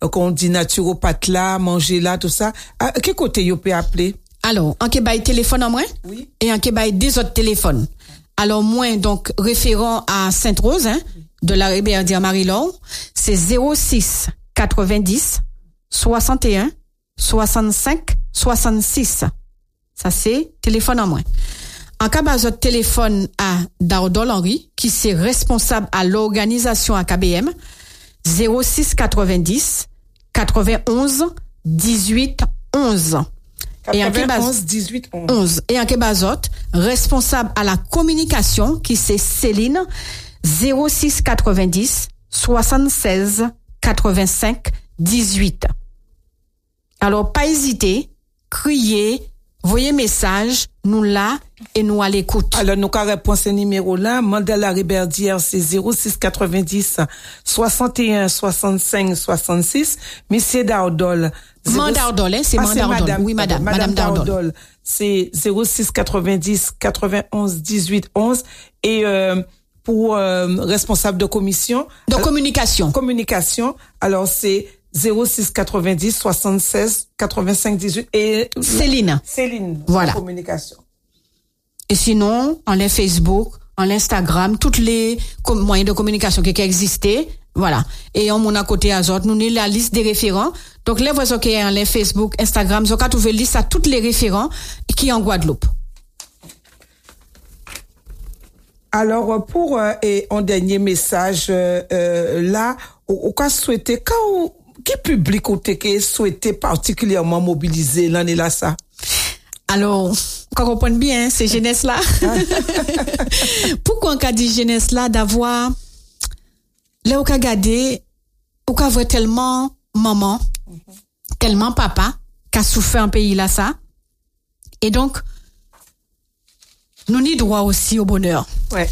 qu'on dit naturopathe là, manger là, tout ça. À quel côté you peut appeler? Alors, en Québec, téléphone en moins? Oui. Et en Québec, des autres téléphones. Alors, moins, donc, référent à Sainte-Rose, hein, de la Réberdière Marie-Laure, c'est zéro six quatre-vingt-dix soixante et un soixante-cinq soixante-six. Ça, c'est téléphone en moins. En cas de téléphone à Dardol Henry, qui c'est responsable à l'organisation A K B M, zéro six quatre-vingt-dix quatre-vingt-onze dix-huit onze. Et en quatre-vingt-onze dix-huit onze. Et en Québazot, responsable à la communication, qui c'est Céline, zéro six quatre-vingt-dix soixante-seize quatre-vingt-cinq dix-huit. Alors, pas hésiter, crier, voyez message, nous là, et nous à l'écoute. Alors, nous, quand répond ce numéro-là, Mandela Réberdière, c'est zéro six quatre-vingt-dix soixante et un soixante-cinq soixante-six. Monsieur Dardol. Madame Dardol, hein, c'est ah, Madame Dardol. Oui, madame, madame, madame Dardol. Dardol. C'est zéro six quatre-vingt-dix quatre-vingt-onze dix-huit onze. Et, euh, pour, euh, responsable de commission. De communication. Communication. Alors, c'est zéro six quatre-vingt-dix soixante-seize quatre-vingt-cinq dix-huit. Et Céline. Céline. Voilà. Communication. Et sinon, en les Facebook, en l'Instagram, toutes les com- moyens de communication qui existaient, voilà. Et on mon à côté à autres, nous avons la liste des référents. Donc, les voisins qui ont les Facebook, Instagram, ils ont trouvé liste à tous les référents qui en Guadeloupe. Alors, pour euh, et un dernier message euh, euh, là, au cas souhaité, quand qui public ou t'es souhaité particulièrement mobiliser l'année là ça? Alors, qu'on comprenne bien, c'est jeunesse là. Pourquoi on a dit jeunesse là d'avoir, là, on a gardé, on a vu tellement maman, mm-hmm. tellement papa, qui a souffert un pays là ça. Et donc, nous n'y droit aussi au bonheur. Ouais.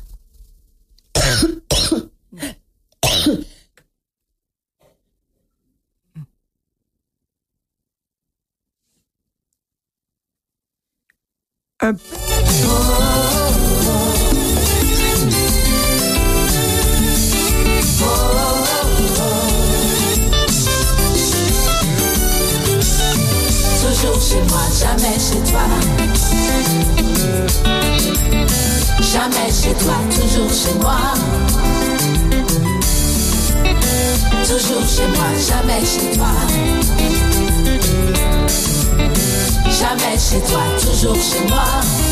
Un peu. Toujours chez moi, jamais chez toi. Jamais chez toi, toujours chez moi. Toujours chez moi, jamais chez toi. Jamais chez toi, toujours chez moi.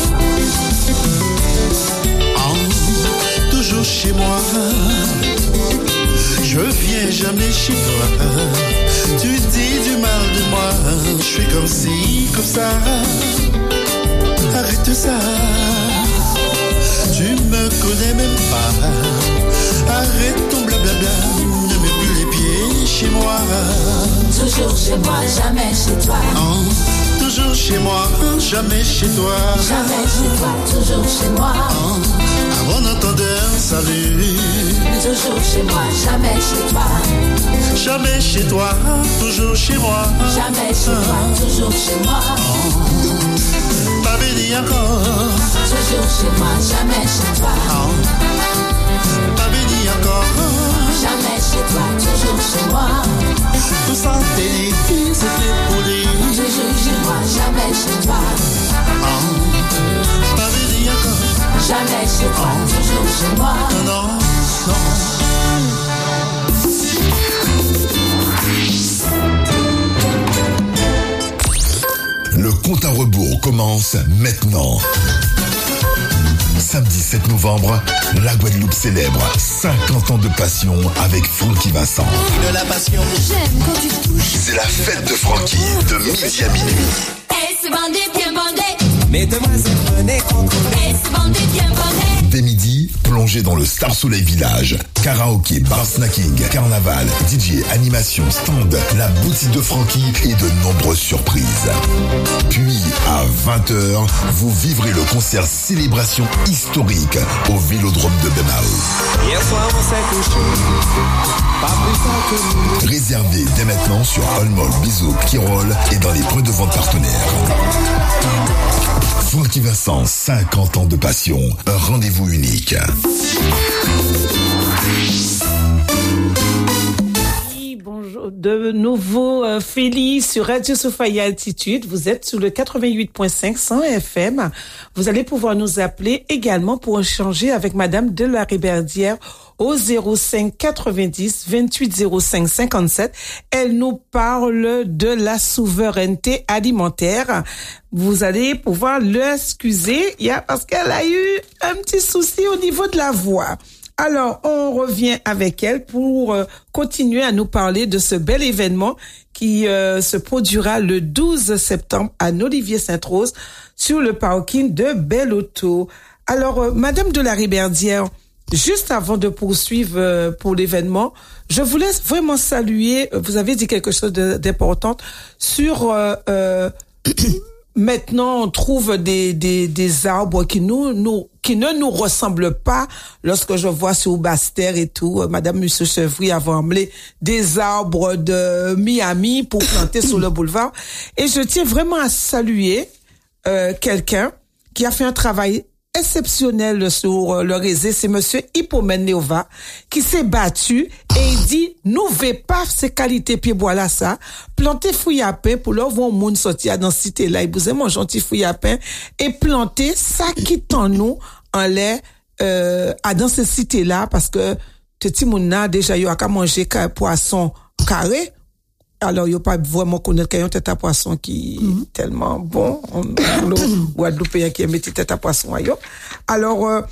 Oh, toujours chez moi. Je viens jamais chez toi. Tu dis du mal de moi. Je suis comme ci, comme ça. Arrête ça. Tu me connais même pas. Arrête ton blablabla. Ne mets plus les pieds chez moi. Toujours chez moi, jamais chez toi. Oh, toujours chez moi, jamais chez toi. Jamais chez toi, toujours chez moi. Oh, avant d'entendre un salut. Toujours chez moi, jamais chez toi. Jamais chez toi, toujours chez moi. Jamais chez toi, toujours chez moi. Oh, pas béni encore. Toujours chez moi, jamais chez toi. Oh, pas béni encore. Jamais chez toi, toujours chez moi. Tout ça t'est dit, c'était pour lui. Toujours chez moi, jamais chez toi. Oh, pas béni encore. Jamais chez toi, oh, toujours chez moi. Non, non. Le compte à rebours commence maintenant. Samedi sept novembre, la Guadeloupe célèbre cinquante ans de passion avec Francky Vincent. De la passion. J'aime quand tu touches. C'est la fête de Francky de midi à minuit. Et c'est bandé, bien bandé. Mais demoiselles, venez contrôler. Et c'est bandé, bien bandé. Dès midi, plongez dans le Star Soleil Village. Karaoké, bar snacking, carnaval, D J, animation, stand, la boutique de Francky et de nombreuses surprises. Puis, à vingt heures, vous vivrez le concert célébration historique au Vélodrome de Benao. Hier soir, on s'est couché. Pas plus tard que nous. Réservé dès maintenant sur Allmall, Bisou, Kirol et dans les points de vente partenaires. Francky Vincent, cinquante ans de passion. Un rendez-vous unique. Oui, bonjour. de nouveau euh, Félix sur Radio Sophia Altitude. Vous êtes sur le quatre-vingt-huit virgule cinq cent F M. Vous allez pouvoir nous appeler également pour échanger avec Madame de la Riberdière au zéro cinq quatre-vingt-dix vingt-huit zéro cinq cinquante-sept. Elle nous parle de la souveraineté alimentaire. Vous allez pouvoir l'excuser, il y a, parce qu'elle a eu un petit souci au niveau de la voix. Alors, on revient avec elle pour euh, continuer à nous parler de ce bel événement qui euh, se produira le douze septembre à Nolivier-Sainte-Rose sur le parking de Belle-Auto. Alors, euh, Madame de la Riberdière, juste avant de poursuivre euh, pour l'événement, je vous laisse vraiment saluer, vous avez dit quelque chose de, d'important sur... Euh, euh, Maintenant, on trouve des, des, des arbres qui nous, nous, qui ne nous ressemblent pas. Lorsque je vois sur Basse-Terre et tout, Madame Monsieur Chevry a emmené des arbres de Miami pour planter sur le boulevard. Et je tiens vraiment à saluer, euh, quelqu'un qui a fait un travail exceptionnel sur le réseau, c'est monsieur Hippomène Neova, qui s'est battu et il dit, nous veut pas ces qualités pieds bois là, ça, planter fouille à pain pour leur voir monde sortir dans cité là, il vous aime mon gentil fouille à pain, et planter ça qui t'en nous, en lait, euh, à dans ces cités là, parce que, petit moun a déjà, yo a qu'à manger poisson carré, alors il n'y a pas vraiment connaître qu'il y a une tête à poisson qui est mm-hmm. tellement bon. On, le Guadeloupéen qui a mis tête à poisson ailleurs. Alors, euh,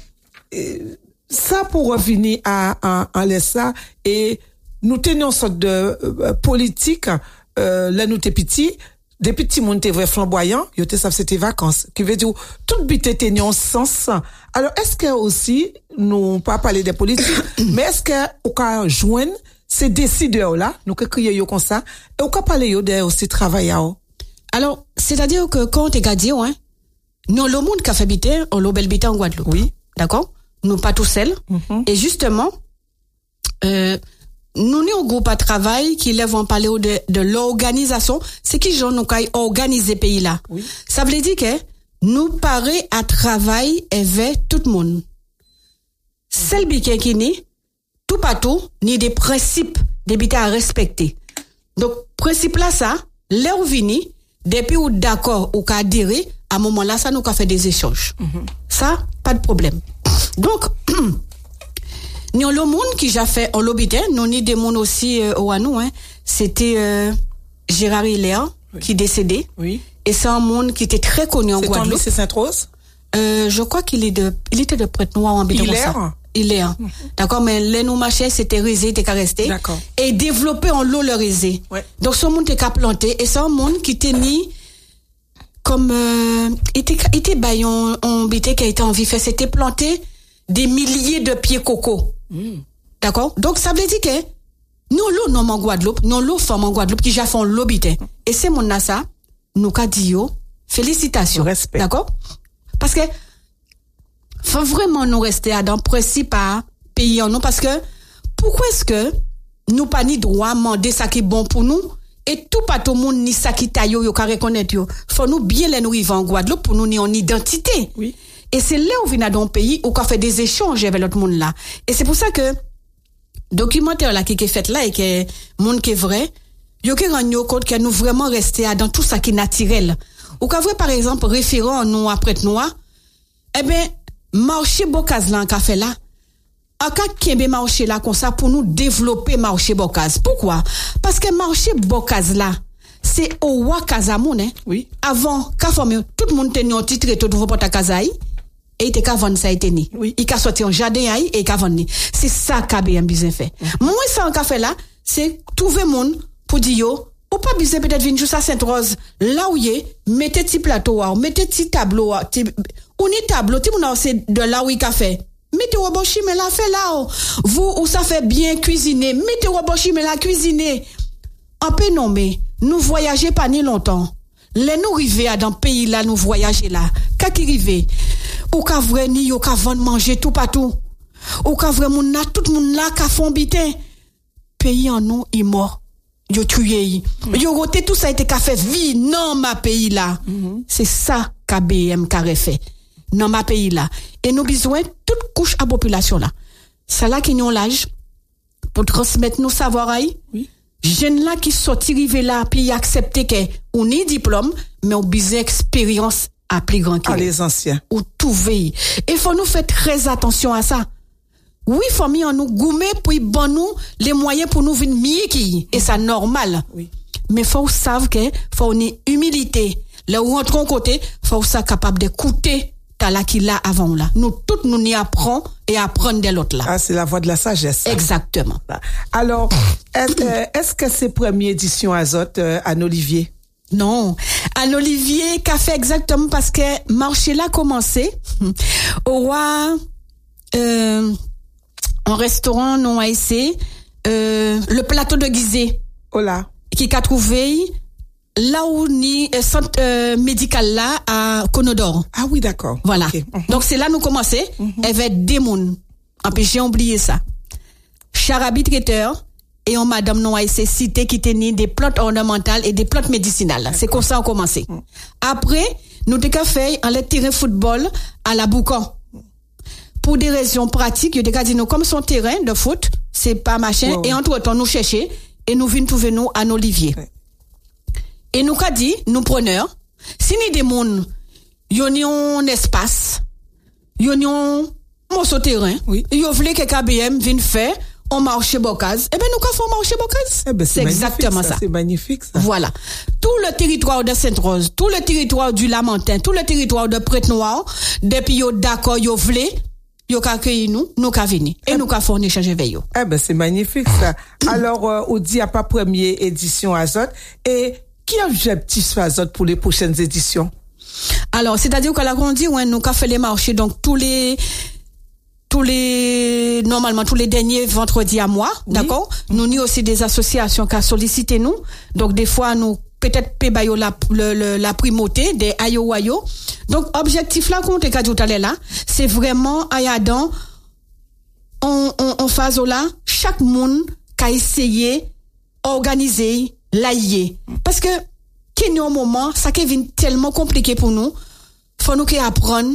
ça pour revenir à, à, à l'E-S-A, et nous tenions une sorte de euh, politique, euh, là nous t'es petits, des petits monde t'es vrai flamboyant, yo t'es ça c'était vacances, qui veut dire, tout bite tenions sens. Alors, est-ce que aussi, nous pas parler des politiques, mais est-ce que, au cas joindre, ces décideurs là, nous que crier yo comme ça, et on peut parler yo de aussi travailler. Alors, c'est-à-dire que quand on te dit hein, nous le monde qui a fait habiter, on l'a habité en Guadeloupe. Oui. D'accord? Nous pas tout seuls. Mm-hmm. Et justement, euh, nous sommes un groupe à travail qui lève en parler de, de l'organisation, c'est qui gens nous qui organiser pays là. Oui. Ça veut dire que nous paraît à travail avec tout le monde. Celle mm-hmm. qui n'est tout partout, ni des principes d'habiter à respecter. Donc, principe là, ça, l'air vini, depuis ou d'accord ou qu'à adhérer, à un moment là, ça nous a fait des échanges. Mm-hmm. Ça, pas de problème. Donc, nous avons le monde qui j'ai fait en l'habitait, nous avons des monde aussi euh, au nous, hein. C'était euh, Gérard Hilaire, oui. qui est décédé. Oui. Et c'est un monde qui était très connu en Guadeloupe. C'est en Sainte-Rose? Euh, je crois qu'il est de, il était de Prête-Noire en Hilaire? Il est, mm-hmm. d'accord, mais les nous marchés, c'était risé, t'es qu'à rester. D'accord. Et développer en l'eau le risé. Ouais. Donc, ce monde t'es qu'à planter, et c'est un monde qui t'est ni, comme, euh, était, était, bah, on, on, bité qui a été en vie fait, c'était planter des milliers de pieds coco. Mm. D'accord? Donc, ça veut dire que, nous, l'eau, non, en Guadeloupe, nous, l'eau, femme en Guadeloupe, qui j'ai fait l'eau bité. Et c'est mon nasa, nous, qu'a dit yo, félicitations. Respect. D'accord? Parce que, faut vraiment nous rester à dans principe à payer en nous, parce que pourquoi est-ce que nous pas ni droit demander ça qui est bon pour nous et tout pas tout le monde ni ça qui taille yo ka reconnaître yo. Faut nous bien les nous vivre en Guadeloupe pour nous ni en identité. Oui. Et c'est là où vient dans un pays où qu'on fait des échanges avec l'autre monde là. Et c'est pour ça que documentaire là qui est fait là et que monde qui est vrai, yo qui rend yo compte que nous vraiment rester à dans tout ça qui est naturel. Ou qu'à vrai par exemple référent nous après noir, eh ben marché Bocaz là en café là en cas kembe marché là comme ça pour nous développer marché Bocaz. Pourquoi? Parce que marché Bocaz là c'est au Wakazamoun hein. Oui. Avant qu'a formé tout le monde tenait un titre tout nouveau pour ta kazaï et il était qu'à vendre ça était ni. Oui. Il a sorti en jardin aïe et qu'a vendre. C'est ça qu'a bien besoin fait. Mm-hmm. Moi ça en café là c'est trouver monde pour dire yo ou pas besoin peut-être venir juste à Sainte-Rose là où y est mettez petit plateau mettez petit tableau ou ni tableau ti moun c'est de là où il a fait mettez au bon chimé la fait là vous ou ça fait bien cuisiner mettez au bon chimé la cuisiner en peu nommé nous voyager pas ni longtemps les nous river dans pays là nous voyager là quand qui river ou ka vrai ni ou ka vendre manger tout partout ou ka vrai moun na tout moun là ka font bitin pays en nous est mort yo tué yo roté tout ça été qu'a fait vie non ma pays là mm-hmm. C'est ça qu'a B M qu'a fait dans ma pays là et nous besoin toute couche à population là ça là qui nous l'âge pour transmettre nos savoir aïe oui. jeune là qui sorti rivé là puis accepter que on ni diplôme mais on besoin expérience à plus grand que ah, les anciens ou tout veille et faut nous faire très attention à ça. Oui, famille en nous goumer pour bon nous les moyens pour nous venir mieux qui et ça normal. Oui. Mais faut savoir que faut une humilité. Là où rentrons côté, faut ça capable d'écouter ta là qui là avant là. Nous toutes nous y apprenons et apprendre de l'autre là. Ah, c'est la voie de la sagesse. Exactement. Alors, est, euh, est-ce que c'est première édition Azote euh, Anne Olivier? Non, Anne Olivier qu'a fait exactement parce que marché là commencé au roi euh, un restaurant non haïssé euh, le plateau de Gizé. Oh là. Qui qu'a trouvé là où ni euh, centre euh, médical là à Conodore. Ah oui, d'accord. Voilà. Okay. Mm-hmm. Donc c'est là nous commencer mm-hmm. avec des moun. En plus j'ai oublié ça. Charabi traiteur et on madame non haïssé cité qui tenait des plantes ornementales et des plantes médicinales. D'accord. C'est comme ça on commençait. Mm. Après nous t'ai fait en les terrain football à la Boucan. Pour des raisons pratiques, il a dit nous comme son terrain de foot, c'est pas machin wow. Et entre temps nous chercher et nous venons trouver nous à Olivier. Okay. Et nous qu'a dit nous preneurs, si ni des monde yo ni un espace, yo ni un morceau terrain, oui. Yo voulait que K B M vienne faire on marché Bocaz, eh ben nous qu'a fait marché Bocaz. Eh ben c'est, c'est exactement ça, ça. C'est magnifique ça. Voilà. Tout le territoire de Sainte-Rose, tout le territoire du Lamentin, tout le territoire de Prête-Noire, depuis yo d'accord yo voulait yo ka accueilli nous, nous ka venir et eh nous ka faire échanger avec yo. Eh ben c'est magnifique ça. Alors euh, on dit à pas première édition Azote et qui a objectif Azote pour les prochaines éditions? Alors c'est-à-dire que là on dit ouais nous ka fait les marchés donc tous les tous les normalement tous les derniers vendredis à mois, oui. D'accord? Nous ni aussi des associations qui sollicité nous. Donc des fois nous peut-être payer la le, le, la primauté des ayo ayo. Donc objectif là qu'on te dit tout à l'heure là, c'est vraiment ayadan on on on phase là, chaque monde qui essayer organiser l'aïe parce que qu'il y a un moment ça qui vient tellement compliqué pour nous, faut nous qui apprendre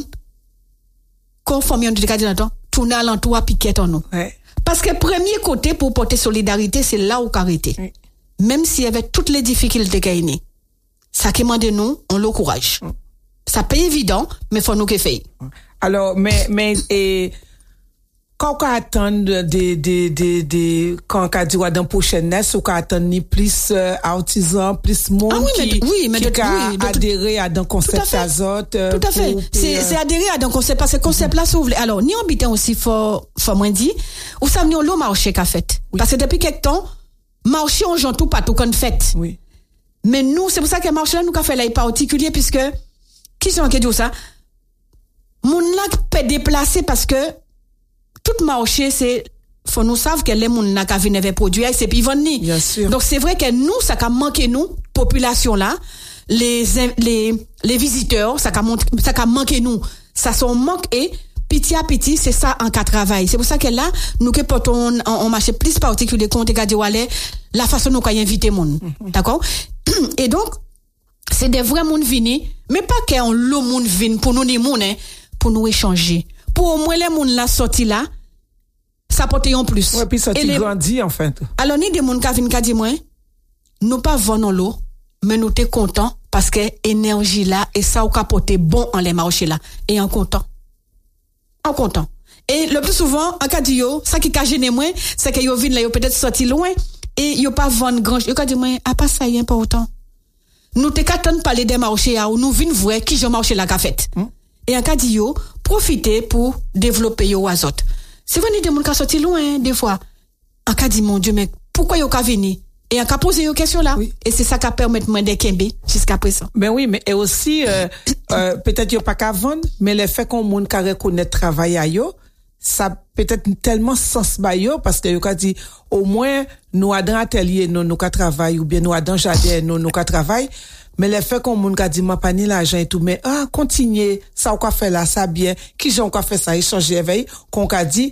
conformer on te dit dans tourner à l'entour piquet en nous. Ouais. Parce que premier côté pour porter solidarité, c'est là où arrêter. Oui. Même s'il y avait toutes les difficultés gagnées. Ça qui demande nous, on le courage. Mm. Ça pas évident, mais faut nous que faire. Alors mais mais et quand on attend des des des des quand on dit dans prochaine nest ou qu'on attend ni plus euh, artisans, plus monde ah, oui, qui mais, oui, mais qui de, a oui, de, adhéré à un concept Azote. Euh, tout à fait. Pour, c'est euh... c'est adhérer à un concept parce que concept là s'ouvre. Alors ni habitant aussi faut faut moins dire ou ça venir l'eau marché qu'a fait. Oui. Parce que depuis quelque temps marché on joue tout pas tout qu'on fait. Oui. Mais nous c'est pour ça que marché là nous qu'a fait là particulier puisque qui sont qui dit ça mon là peut déplacer parce que tout marché c'est faut nous savent que les moun n'a qu'à venir avec produit c'est puis vendre ni. Bien sûr. Donc c'est vrai que nous ça qu'a manqué nous population là les les les visiteurs ça qu'a ça qu'a manqué nous ça son manque et petit à petit c'est ça en cas travail c'est pour ça que là nous que portons on marché plus particulier compte garder wallet la façon nous qu'a inviter moun mm-hmm. D'accord et donc c'est des vrais moun venir mais pas qu'on le moun vinn pour nous ni moun hein pour nous échanger pour au moins les moun là sorti là ça porte en plus ouais puis ça tu grandit en fait alors ni des moun ka vinn ka di moi nous pas vendre l'eau mais nous t'es content parce que énergie là et ça ou ka porter bon en les marchés là et en content en content et le plus souvent en cas di yo ça qui ka gêner moi c'est que yo vinn là yo peut-être sorti loin et yo pas vendre grand yo ka di moi a pas ça y important nous t'es qu'attendre parler des marchés ou nous vinn voir qui j'ai marché la ka fait hmm? Et en cas di yo profiter pour développer yo Azote. C'est venu des monde qui sorti loin des fois. En cas dit mon Dieu mais pourquoi yo ka venir et en cas poser yo question là oui. Et c'est ça qui permet moi de kembe jusqu'à présent. Ben oui mais et aussi euh, euh, peut-être yo pas qu'à vendre mais le fait qu'on monde qui reconnaître travail à yo ça peut-être tellement sens ba yo parce que yo ka dit au moins nous à dans atelier nous nous ka travail ou bien nous à dans jardin nous nous ka travail. Mais le fait qu'on moun ka dit m'a pas ni l'argent et tout mais ah continuer ça on quoi faire là ça bien qui j'en quoi faire ça échanger avec qu'on ka dit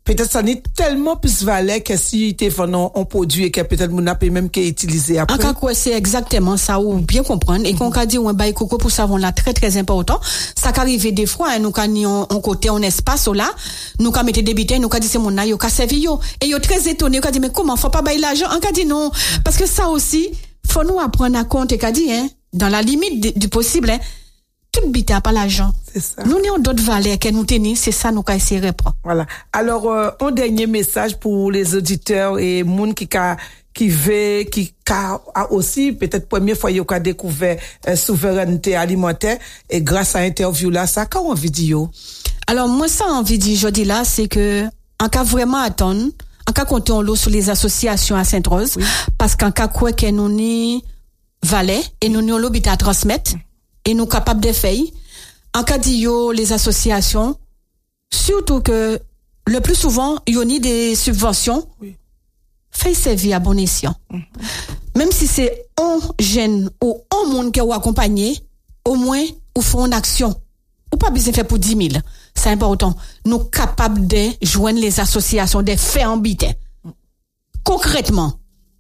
peut-être ça n'est tellement plus valeur que si tu vendant un produit et que peut-être mon appel même qui est utilisé après. En cas quoi, c'est exactement ça ou bien comprendre et qu'on a dit on bail coco pour savon là très très important. Ça qu'arrive des fois hein, nous quand on, on côté on espace là, nous quand mettre débiter, nous quand dit c'est mon là yo ka servi yo et yo très étonné quand dit mais comment faut pas bailler l'argent, on dit non parce que ça aussi faut nous apprendre à compte et qu'a dit hein dans la limite du, du possible hein. Tout bité à pas l'argent. C'est ça. Nous n'avons d'autres valeurs que nous tenons, c'est ça nous qu'a essayer reprendre. Voilà. Alors euh, un dernier message pour les auditeurs et monde qui ka qui veut qui ka a aussi peut-être première fois yo ka découvert euh, souveraineté alimentaire et grâce à interview là ça ka envie vidéo. Alors moi ça envie dire jodi là c'est que en cas vraiment attendre, en cas compter on l'eau sur les associations à Sainte-Rose oui. Parce qu'en cas quoi que nous ni valait et nous nous l'obité à transmettre et nous capables de faire en cas d'yo les associations surtout que le plus souvent il y a ni des subventions oui. Fait servir à bon escient mm-hmm. Même si c'est un jeune ou un monde qui ou accompagné au moins ou font une action ou pas besoin faire pour dix mille c'est important nous capables de joindre les associations de faire en bitin mm. Concrètement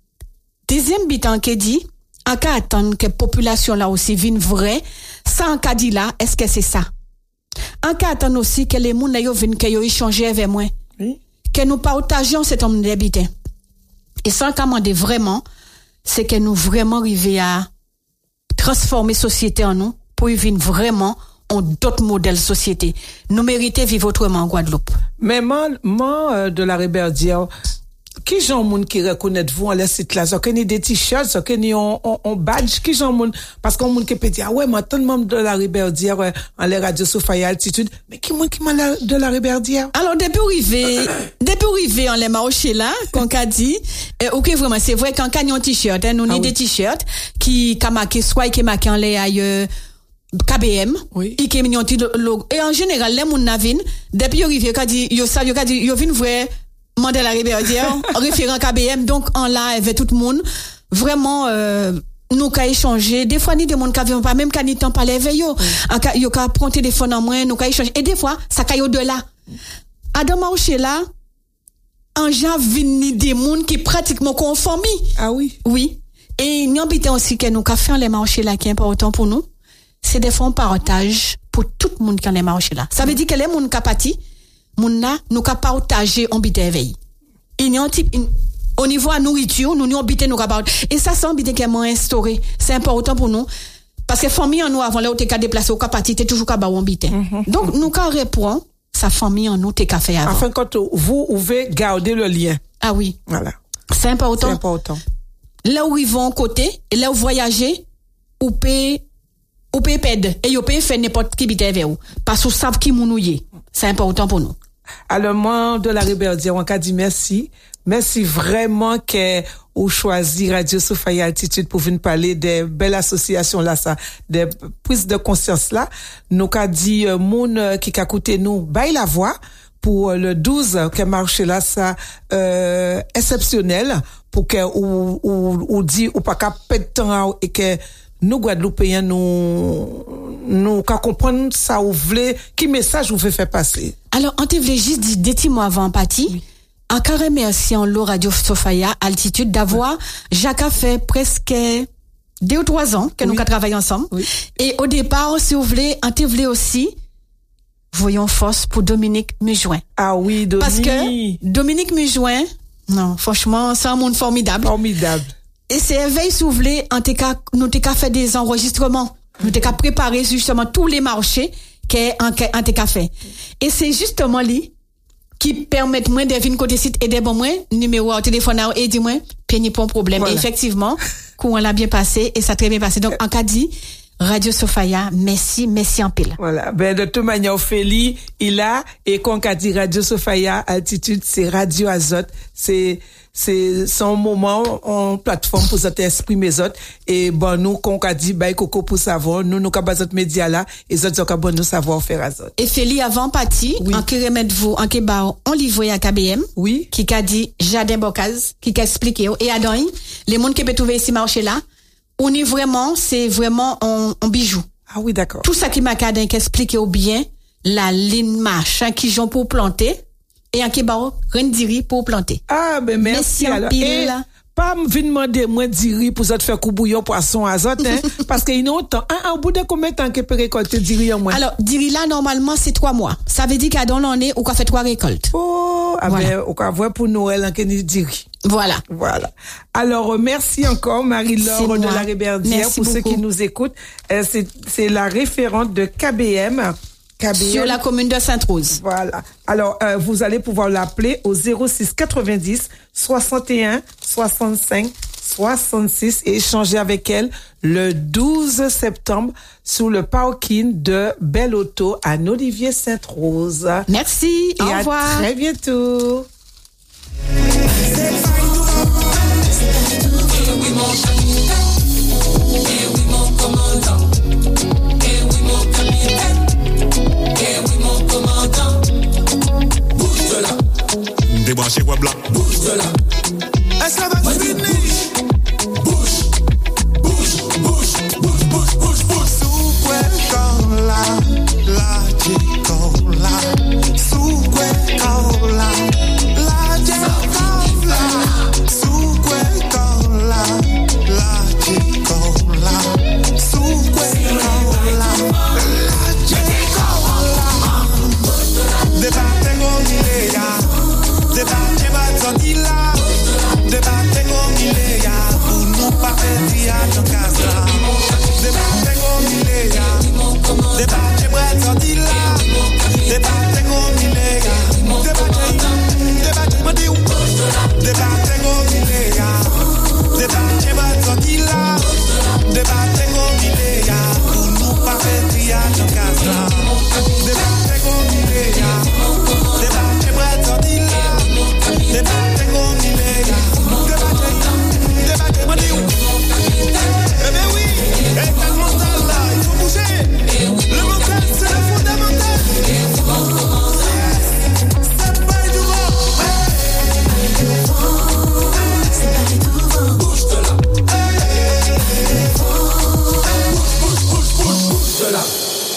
deuxième bitan qui dit en cas attendre que population là aussi vienne vrai ça en cas dit là est-ce que c'est ça en cas attendre aussi que les monde là yo viennent que yo échanger avec moi oui. Que nous partageons cet homme d'habiter et ça commander vraiment c'est que nous vraiment arriver à transformer société en nous pour y venir vraiment en d'autres modèles société nous méritons vivre autrement en Guadeloupe mais moi moi de la Réberdière qui gens monde qui reconnaît vous en la site là ça connaît des t-shirts ça connaît on on badge qui gens monde parce qu'on monde qui peut dire ah ouais moi tant de membres de la Réberdière en les radio Sophia altitude mais qui monde qui m'a de la Réberdière alors depuis arrivé depuis arrivé en les marché là qu'on a dit euh, OK vraiment c'est vrai quand on a un t-shirt hein, nous ah, ni oui. Des t-shirts qui ka marqué soit qui marqué en les ailleurs K B M oui. Et qui mignon logo et en général les monde na vinn depuis arrivé qu'a dit yo ça yo qu'a dit yo vinn vrai Mandel la Réberdière référent K B M donc en live tout le monde vraiment euh, nous qu'a échanger des fois ni des monde qui viennent pas même quand ni temps parler avec yo en yo qu'a prendre téléphone en moins nous qu'a échanger et des fois ça qu'a au delà Adam marché là en ja vinn des monde qui pratiquement conforme ah oui oui et nous habitons aussi que nous qu'a faire les marchés là qui est important pour nous c'est des fonds partage pour tout le monde qui les marchés là ça veut dire que les monde qui parti Mouna, nous ka partager on bité veille. Il y a un type au niveau à nourriture, nous nous bité nous ka et ça c'est bité qui est instauré. C'est important pour nous parce que famille en nous avant là où t'es ka déplacer au ka parti t'es toujours ka ba on bité. Mm-hmm. Donc nous ka répond sa famille en nous t'es ka fait avant. Enfin quand vous pouvez garder le lien. Ah oui. Voilà. C'est important. C'est important. Là où ils vont côté et là où voyager ou paye ou paye pède et yo paye faire n'importe qui bité vers vous parce que savent qui mounouyer. C'est important pour nous. Alors moi de la Réberdière on a dit merci merci vraiment que vous choisi Radio Sophia Altitude pour venir parler des belles associations là ça des prises de conscience là nous a dit euh, moun euh, qui a coûté nous bail la voix pour euh, le douze que marché là ça euh, exceptionnel pour que ou ou ou dit ou pas qu'à perdre temps et que nous Guadeloupéens nous nous qu'à comprendre ça ou voulez qui message vous fait faire passer. Alors on te voulait juste dire des petits mots avant parti oui. En carré merci en l'eau Radio Sophia Altitude d'avoir oui. Jacques a fait presque deux ou trois ans que oui. Nous avons travaillé ensemble oui. Et au départ si vous voulez on te voulait aussi voyons force pour Dominique Mujoin. Ah oui Dominique. Parce que Dominique Mujoin non franchement c'est un monde formidable formidable. Et c'est veille souvelé en tout cas nous t'ai fait des enregistrements nous t'ai préparé justement tous les marchés que en en t'ai fait et c'est justement lui qui permettent moi de venir côté site et de bon moi numéro au téléphone et dis moi péni pour problème voilà. Et effectivement courant l'a bien passé et ça très bien passé donc en cas dit Radio Sophia merci merci en pile voilà ben de toute manière Ophélie il a et quand on dit Radio Sophia Altitude c'est Radio Azote c'est c'est son moment en plateforme pour s'exprimer autres et bon nous qu'on a dit bay coco pour savoir nous nous ka bazot média là et autres ka bon nous savoir faire azot et Félie avant parti oui. En qui remettre vous en qui ba on livrer à K B M oui qui a dit Jardin Bocaz qui a expliqué et Adam les monde qui peut trouver ici marché là on est vraiment c'est vraiment un, un bijou ah oui d'accord tout ça qui m'a cadin qui explique au bien la ligne machin qui j'ont pour planter et en kebao rendiri pour planter. Ah ben merci, merci alors. Et pas me venir demander moi diri pour ça te faire coup bouillon poisson azote hein parce que il autant un au bout de combien de temps que peut récolter diri en moins. Alors diri là normalement c'est trois mois. Ça veut dire qu'à dans l'année on fait trois récoltes. Oh ah voilà. Ben on va voir pour Noël en que ni diri. Voilà. Voilà. Alors, merci encore, Marie-Laure de la Réberdière, merci pour beaucoup. ceux qui nous écoutent. Euh, c'est, c'est la référente de K B M. K B M. Sur la commune de Sainte-Rose. Voilà. Alors, euh, vous allez pouvoir l'appeler au zéro six quatre-vingt-dix soixante et un soixante-cinq soixante-six et échanger avec elle le douze septembre sous le parking de Belle Auto à Olivier-Sainte-Rose. Merci. Et au à revoir. très bientôt. Débranchez quoi blanc. Bouge de là. Est-ce que ça va finir? Bouge, bouge, bouge, bouge, bouge, bouge, bouge. Sous quoi quand la, la chicola. Sous quoi quand la, la chicola. Sous quoi quand la, la chicola. Sous quoi quand la, la chicola. Débattez mon idée. Débattez votre là, débattez comme il est ya, pour nous pas faire dans casa. Débattez comme il est ya, débattez votre là, débattez comme il est ya, débattez, débattez me dit où, débattez comme il est ya, débattez votre là, débattez comme il est ya, pour nous pas faire dans casa. Débattez comme il est ya, débattez votre là. Débattez comme il est, débattez, débattez, moi dis où? Eh ben oui, et le mental là, il faut bouger. Le mental, c'est le fondamental. C'est pas du vent. Bouge de là. Bouge, bouge, bouge, bouge de là.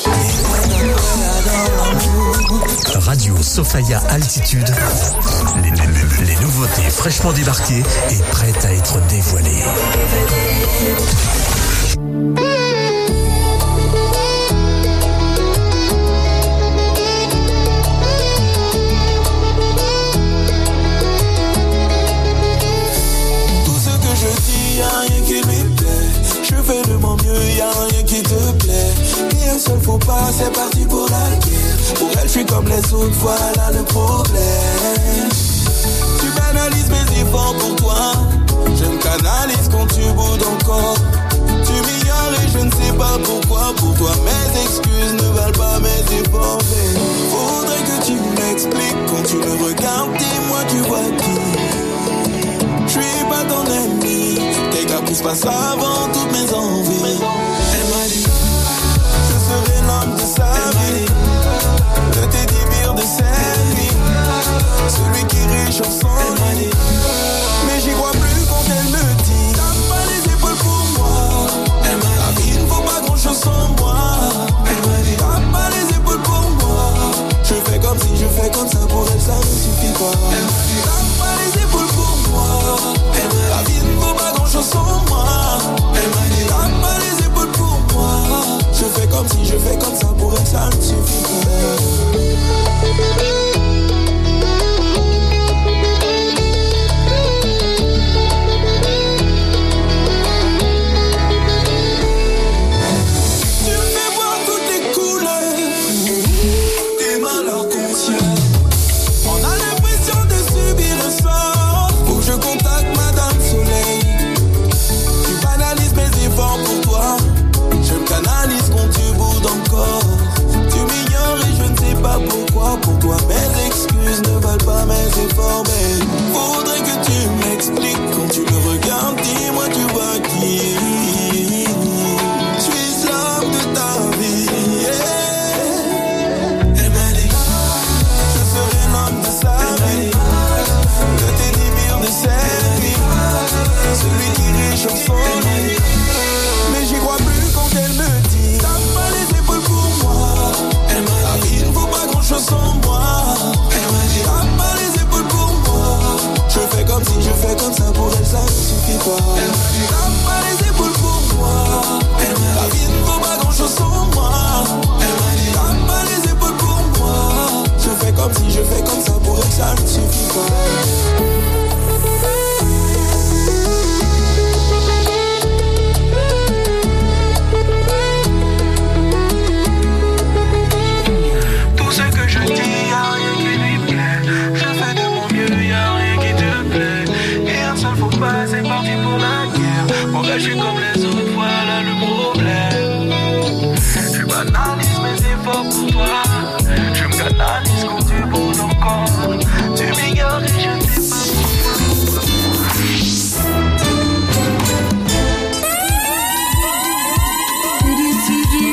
Radio Sophia Altitude, les, les, les nouveautés fraîchement débarquées et prêtes à être dévoilées. Tout ce que je dis, y'a rien qui lui plaît. Je fais de mon mieux, y'a rien qui te plaît. Et un seul faux pas, c'est parti pour la guerre. Pour elle, je suis comme les autres, voilà le problème. Tu banalises mes efforts pour toi. Je me canalise quand tu boudes encore. Tu m'ignores et je ne sais pas pourquoi. Pour toi, mes excuses ne valent pas mes efforts. Mais faudrait que tu m'expliques. Quand tu me regardes, dis-moi, tu vois qui. Je suis pas ton ennemi. Tes gars poussent pas ça avant toutes mes envies. Elle m'a dit, je serai l'homme de sa vie. Le tédibir de ses nuits. Celui qui riche en son lit. Mais j'y crois plus quand elle me dit, t'as pas les épaules pour moi. Elle m'a dit, la vie ne vaut pas grand chose sans moi. Elle m'a dit, t'as pas les épaules pour moi. Je fais comme si je fais comme ça pour elle, ça ne suffit pas. Elle m'a dit, t'as pas les épaules pour moi. Elle m'a dit, la vie ne vaut pas grand chose sans moi. Elle m'a dit, t'as pas les épaules pour moi. Je fais comme si je fais comme ça pour elle, ça ne suffit pas.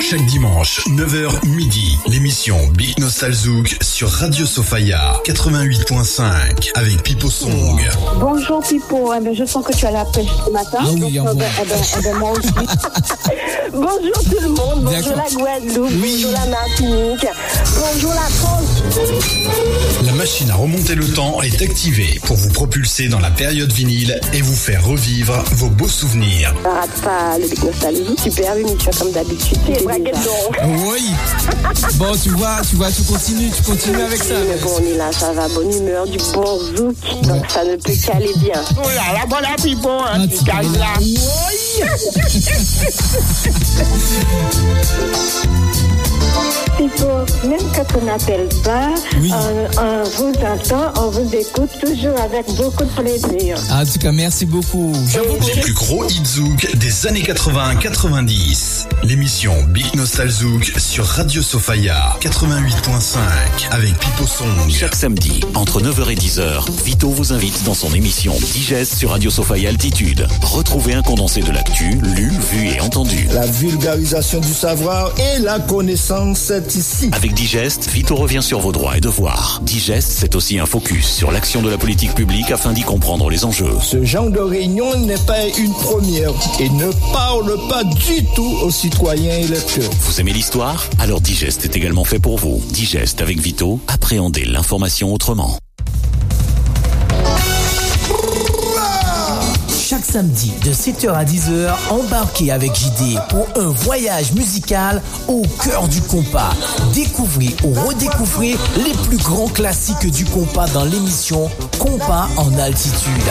Chaque dimanche, neuf heures midi, l'émission Big Nostalzouk sur Radio Sofaya quatre-vingt-huit point cinq avec Pipo Song. Bonjour Pipo, eh ben, je sens que tu as la pêche ce matin. Ah oui, donc, eh ben, eh ben, eh ben, moi aussi. Bonjour tout le monde, bonjour D'accord. la Guadeloupe, Oui. bonjour la Martinique, bonjour la France. La machine à remonter le temps est activée pour vous propulser dans la période vinyle et vous faire revivre vos beaux souvenirs. Ne rate pas le Big Nostalgie, super émission comme d'habitude. C'est braquette donc. Oui. Bon, tu vois, tu vois, tu continues, tu continues avec ça. Mais bon, on est là, ça va, bonne humeur, du bon zouk, donc ça ne peut qu'aller bien. Oh là là, voilà, Pipo, hein, tu cases là. Pipo, même quand on n'appelle pas, Oui. on, on vous entend, on vous écoute toujours avec beaucoup de plaisir. En tout cas, merci beaucoup. Les plus gros hits zouk des années quatre-vingts quatre-vingt-dix. L'émission Big Nostalzouk sur Radio Sofaya quatre-vingt-huit point cinq avec Pipo Song. Chaque samedi, entre neuf heures et dix heures, Vito vous invite dans son émission Digest sur Radio Sofaya Altitude. Retrouvez un condensé de l'actu, lu, vu et entendu. La vulgarisation du savoir et la connaissance est ici. Avec Digest, Vito revient sur vos droits et devoirs. Digest, c'est aussi un focus sur l'action de la politique publique afin d'y comprendre les enjeux. Ce genre de réunion n'est pas une première et ne parle pas du tout aux citoyens électeurs. Vous aimez l'histoire? Alors Digest est également fait pour vous. Digest avec Vito, appréhendez l'information autrement. Chaque samedi de sept heures à dix heures, embarquez avec J D pour un voyage musical au cœur du compas. Découvrez ou redécouvrez les plus grands classiques du compas dans l'émission Compas en altitude.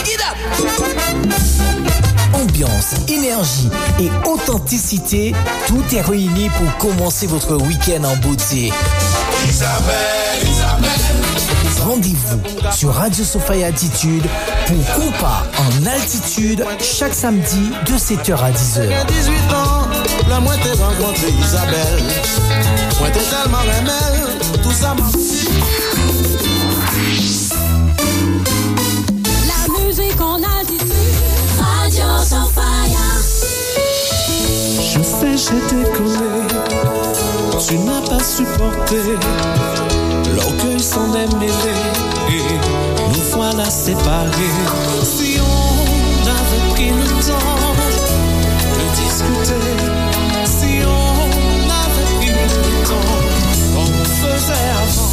Ambiance, énergie et authenticité, tout est réuni pour commencer votre week-end en beauté. Isabelle, Isabelle. Rendez-vous sur Radio Sofaya Altitude pour Compas en altitude chaque samedi de sept heures à dix heures. dix-huit ans, la moi t'ai rencontré Isabelle. Moi t'ai tellement aimé, tout ça m'a. La musique en altitude, Radio Sofaya. Je sais, j'ai décollé, tu n'as pas supporté l'orgueil s'en est mêlé et nous voilà séparés. Si on avait pris le temps de discuter, si on avait pris le temps comme on faisait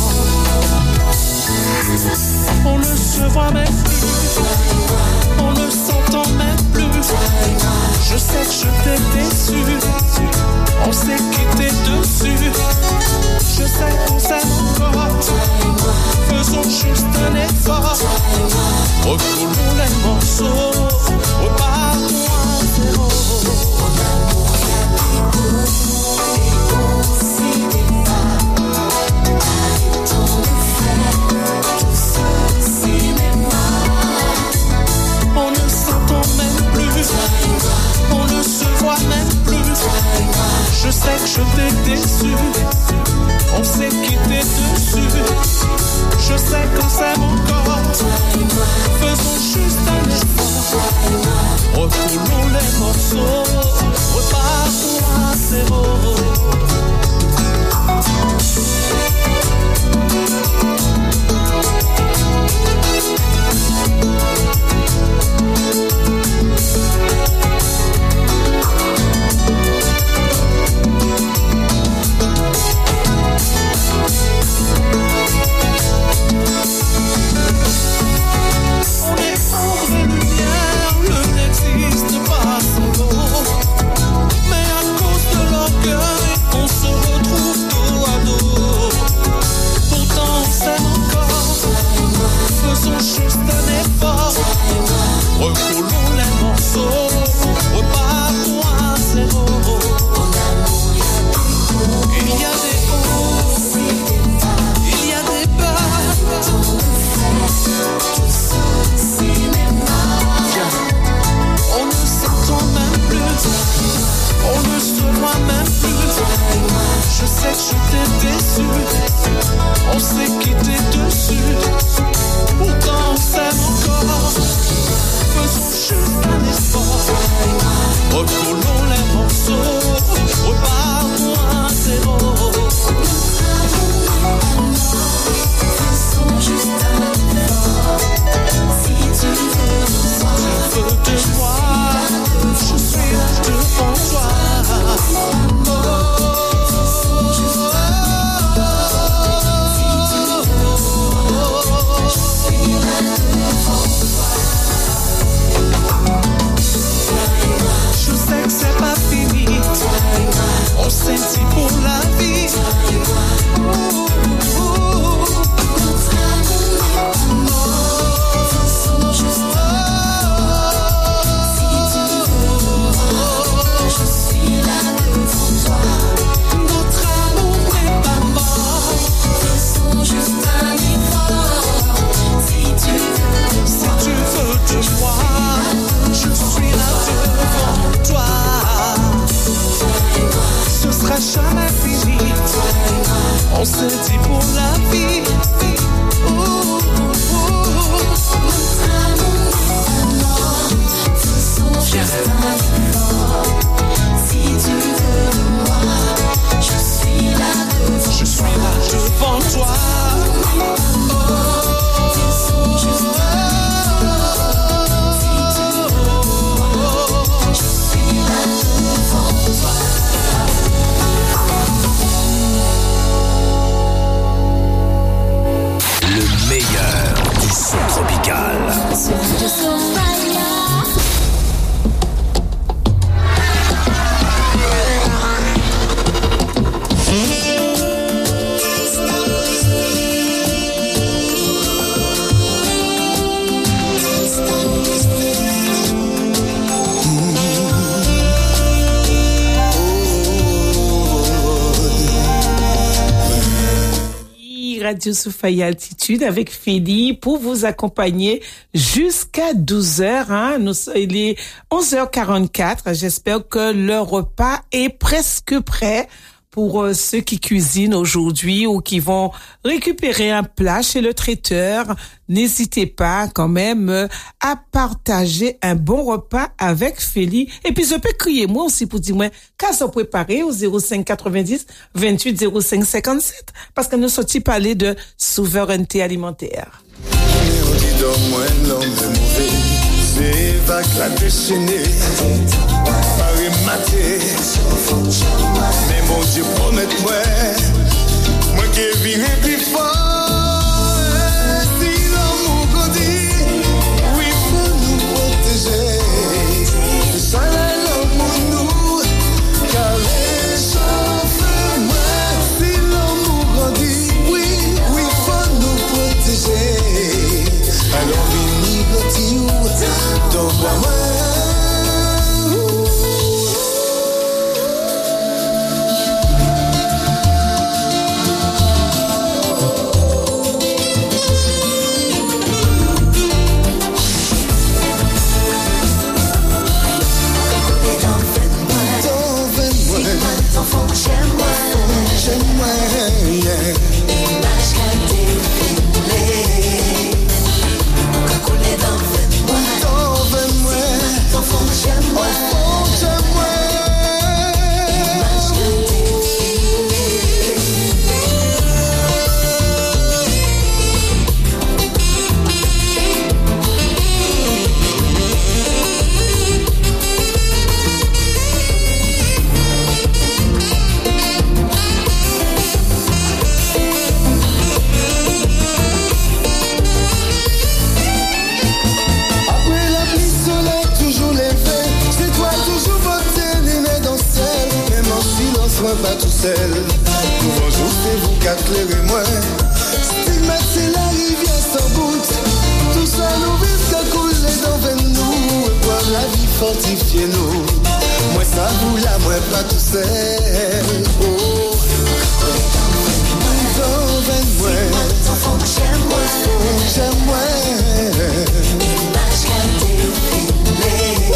avant, on ne se voit même plus, on ne s'entend même plus. Je sais que je t'ai déçu, on s'est quitté dessus. Je sais qu'on s'aime encore, faisons juste un effort. Recoulons les morceaux, repartons à zéro. On ne s'entend même plus, on ne se voit même plus. Je sais que je t'ai déçu, on s'est quitté dessus. Je sais qu'on s'aime encore, faisons juste un effort. Recoulons les morceaux, repartons à zéro. Recoulons les morceaux, repartons senti pour la vie. Jamais fini, on se dit pour la vie. Ouh, ouh, ouh. Notre amour faisons juste un effort. Si tu veux moi, je suis là devant. Je suis là devant toi. Faisons juste un effort. Si tu veux moi, je suis là devant toi. Le meilleur du son tropical. Radio Soufaya Altitude avec Feli pour vous accompagner jusqu'à douze heures. Hein. Nous, il est onze heures quarante-quatre. J'espère que le repas est presque prêt pour euh, ceux qui cuisinent aujourd'hui ou qui vont récupérer un plat chez le traiteur. N'hésitez pas quand même euh, à partager un bon repas avec Feli. Et puis je peux crier moi aussi pour dire moi qu'à se préparer au zéro cinq quatre-vingt-dix vingt-huit zéro cinq cinquante-sept parce que nous sommes parler de souveraineté alimentaire. C'est vague la destinée, Paris maté. Mais mon Dieu, promette-moi, moi qui viens plus fort. Si l'amour grandit, oui, faut nous protéger. Le soleil l'amour nous, car les chauffe moi. Si l'amour grandit, oui, oui, faut nous protéger. Alors, vini, petit ou. Don't want pas tout seul. Bonjour, c'est vous qu'éclairez-moi. Stigmatisez la rivière sans bout. Tout ça nous vise qu'à couler dans nous. Et pour la vie fortifiée nous. Moi ça vous la, moi pas tout seul. Oh, dans vingt-moi. J'aime-moi, j'aime-moi. Image qu'à défiler.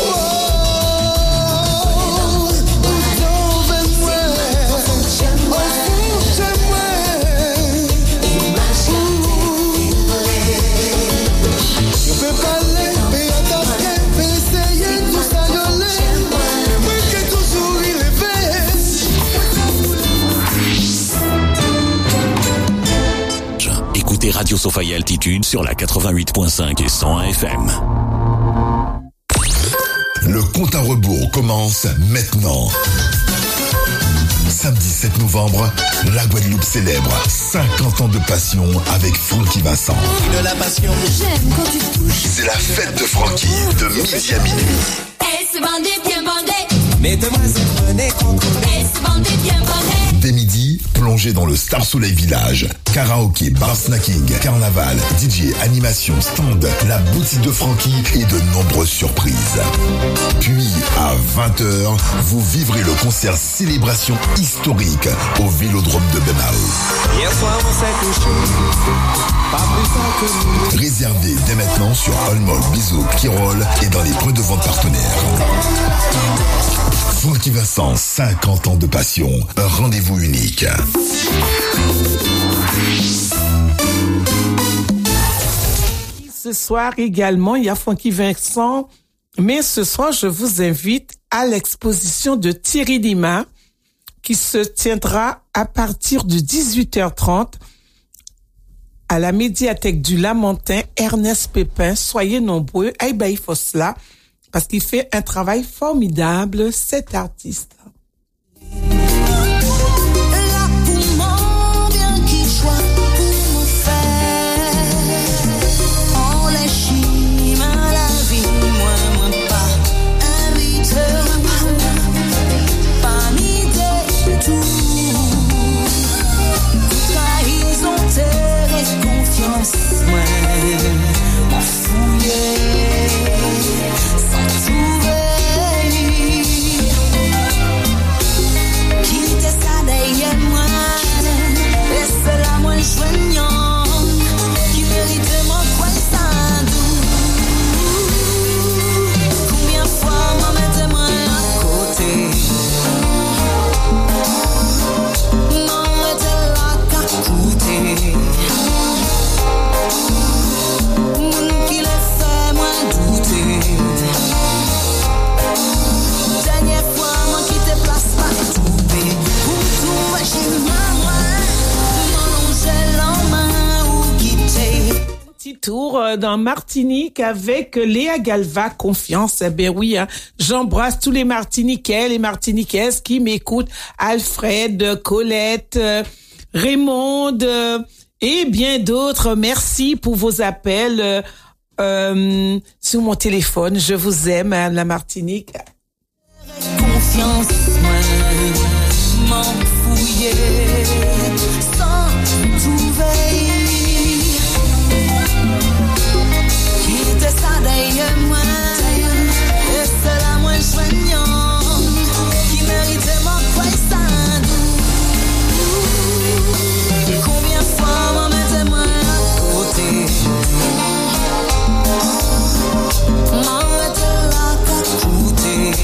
Radio Soufaya Altitude sur la quatre-vingt-huit virgule cinq et cent un F M. Le compte à rebours commence maintenant. Samedi sept novembre, la Guadeloupe célèbre cinquante ans de passion avec Francky Vincent. De la passion. J'aime quand tu te touches. C'est la fête de Francky de midi à minuit. Et c'est bandé, bien bandé. Mettez-moi ce bonnet contrôlé. Et c'est bandé. Dès midi, plongez dans le Star Soleil Village. Karaoké, bar snacking, carnaval, D J, animation, stand, la boutique de Francky et de nombreuses surprises. Puis, à vingt heures, vous vivrez le concert célébration historique au Vélodrome de Bemao. Hier soir, on s'est couché. Pas plus tard que nous. Réservé dès maintenant sur Allmall, Bisou, Kirol et dans les points de vente partenaires. Francky Vincent, cinquante ans de passion, un rendez-vous unique. Ce soir également, il y a Francky Vincent, mais ce soir, je vous invite à l'exposition de Thierry Lima qui se tiendra à partir de dix-huit heures trente à la médiathèque du Lamentin, Ernest Pépin. Soyez nombreux, aïe faut cela, parce qu'il fait un travail formidable, cet artiste. Tour dans Martinique avec Léa Galva, Confiance. Eh ben oui, hein, j'embrasse tous les Martiniquais, les Martiniquaises qui m'écoutent, Alfred, Colette, euh, Raymond euh, et bien d'autres. Merci pour vos appels euh, euh, sur mon téléphone. Je vous aime, hein, la Martinique. Confiance, m'en fouiller sans tout veiller. Ça d'ailleurs moi, et c'est la moins soignante qui mérite mon quoi ça. Combien de fois m'en mettez-moi à côté, m'en mettez là qu'à côté,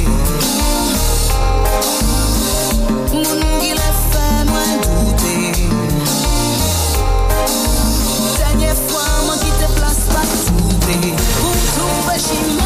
mon qui l'a fait moi douter. Dernière fois m'en qui te place pas douter. She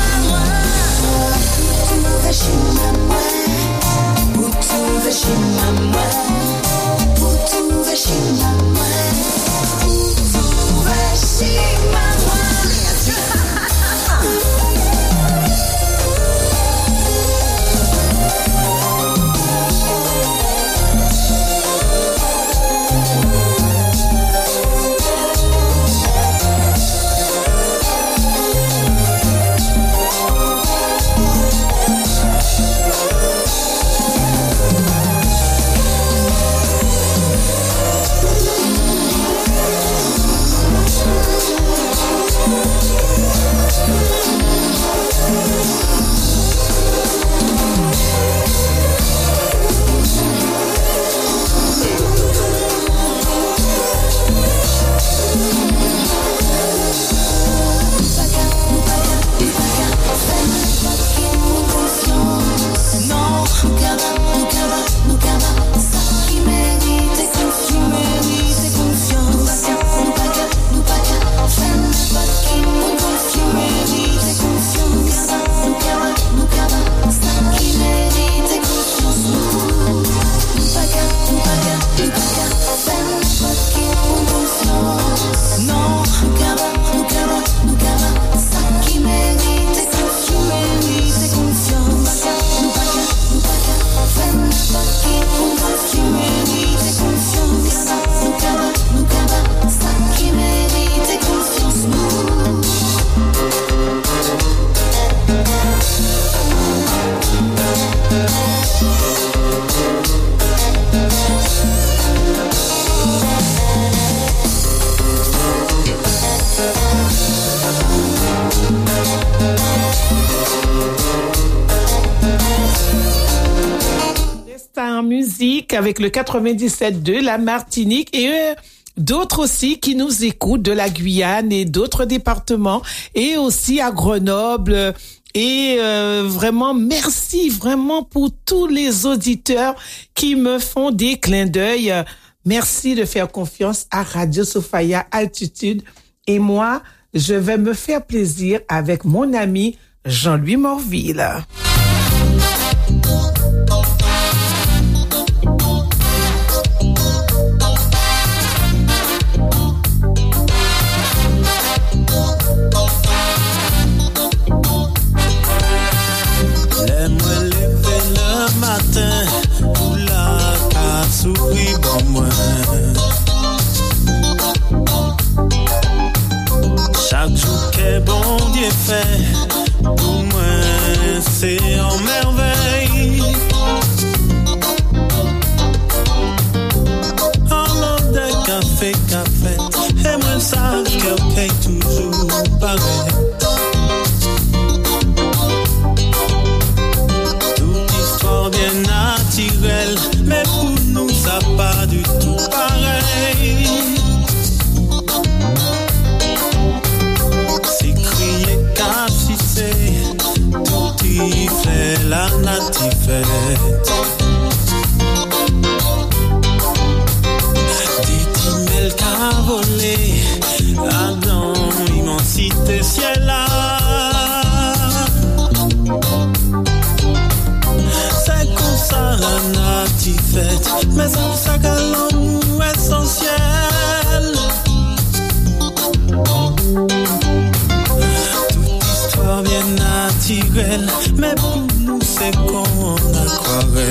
en musique avec le quatre-vingt-dix-sept deux, la Martinique et euh, d'autres aussi qui nous écoutent de la Guyane et d'autres départements et aussi à Grenoble. Et euh, vraiment, merci vraiment pour tous les auditeurs qui me font des clins d'œil. Merci de faire confiance à Radio Sophia Altitude. Et moi, je vais me faire plaisir avec mon ami Jean-Louis Morville. Laisse-moi lever le matin pour la casse sourire bon moi. Chaque jour que bon Dieu fait pour moi c'est en merveille. En de café café et moi savent qu'elle paye toujours pareil. Bien naturel, mais pour nous ça pas du tout pareil. Si crier qu'à si c'est tout y fait la nativette. Dit-il qu'à voler dans l'immensité ciel là. Ça la nativette, mais on ça que l'amour essentiel. Toute histoire bien naturelle, mais pour nous c'est comme en aquarelle.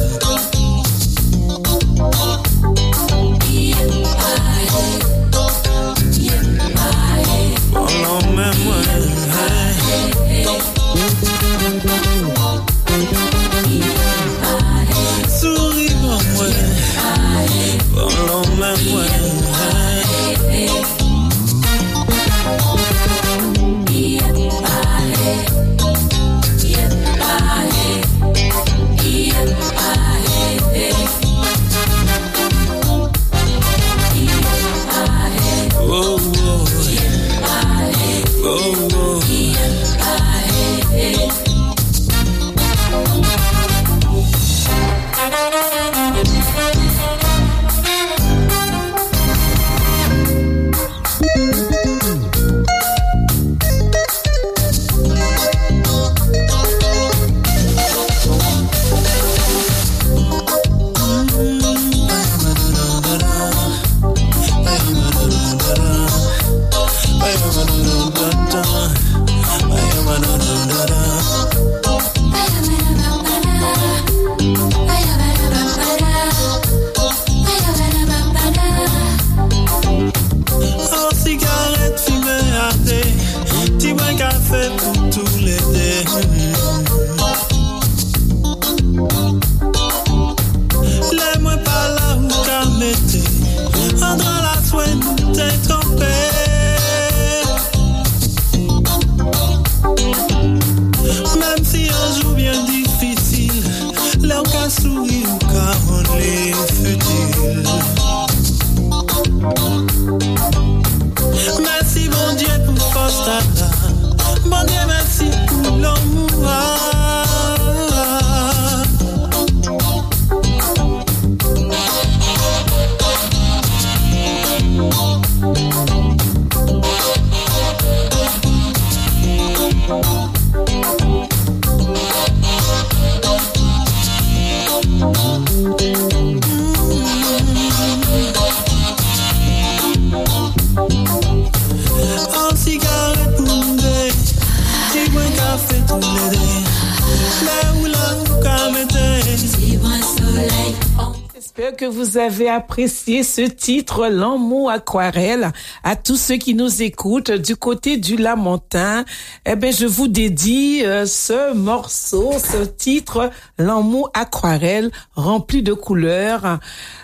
Oh non, mais moi, souris pour moi, pour l'homme moi. Oh, oh, oh, oh. J'espère que vous avez apprécié ce titre, L'amour aquarelle. À tous ceux qui nous écoutent du côté du Lamentin, eh ben, je vous dédie euh, ce morceau, ce titre, L'amour aquarelle, rempli de couleurs.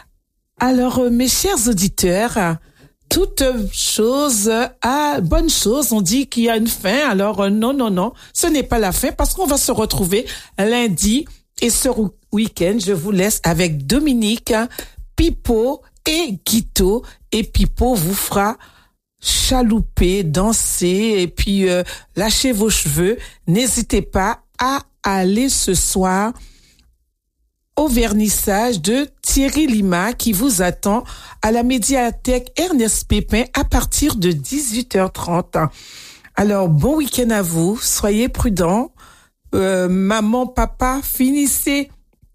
Alors, euh, mes chers auditeurs, toute chose a bonne chose. On dit qu'il y a une fin. Alors, euh, non, non, non, ce n'est pas la fin parce qu'on va se retrouver lundi Et ce week-end, je vous laisse avec Dominique, Pipo et Guito. Et Pipo vous fera chalouper, danser et puis euh, lâcher vos cheveux. N'hésitez pas à aller ce soir au vernissage de Thierry Lima qui vous attend à la médiathèque Ernest Pépin à partir de dix-huit heures trente. Alors, bon week-end à vous, soyez prudents. Euh, maman, papa, finissez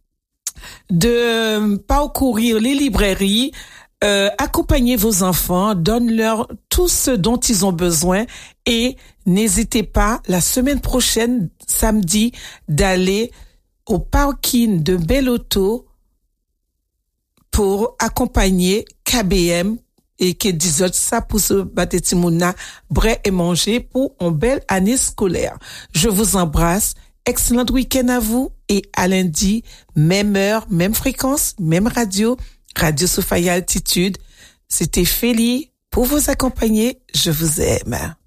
de parcourir les librairies, euh, accompagnez vos enfants, donnez-leur tout ce dont ils ont besoin et n'hésitez pas, la semaine prochaine, samedi, d'aller au parking de Bellotto pour accompagner K B M et que disent ça pour se battre Timouna, brais et manger pour une belle année scolaire. Je vous embrasse. Excellent week-end à vous et à lundi, même heure, même fréquence, même radio, Radio Sophia Altitude. C'était Félie pour vous accompagner. Je vous aime.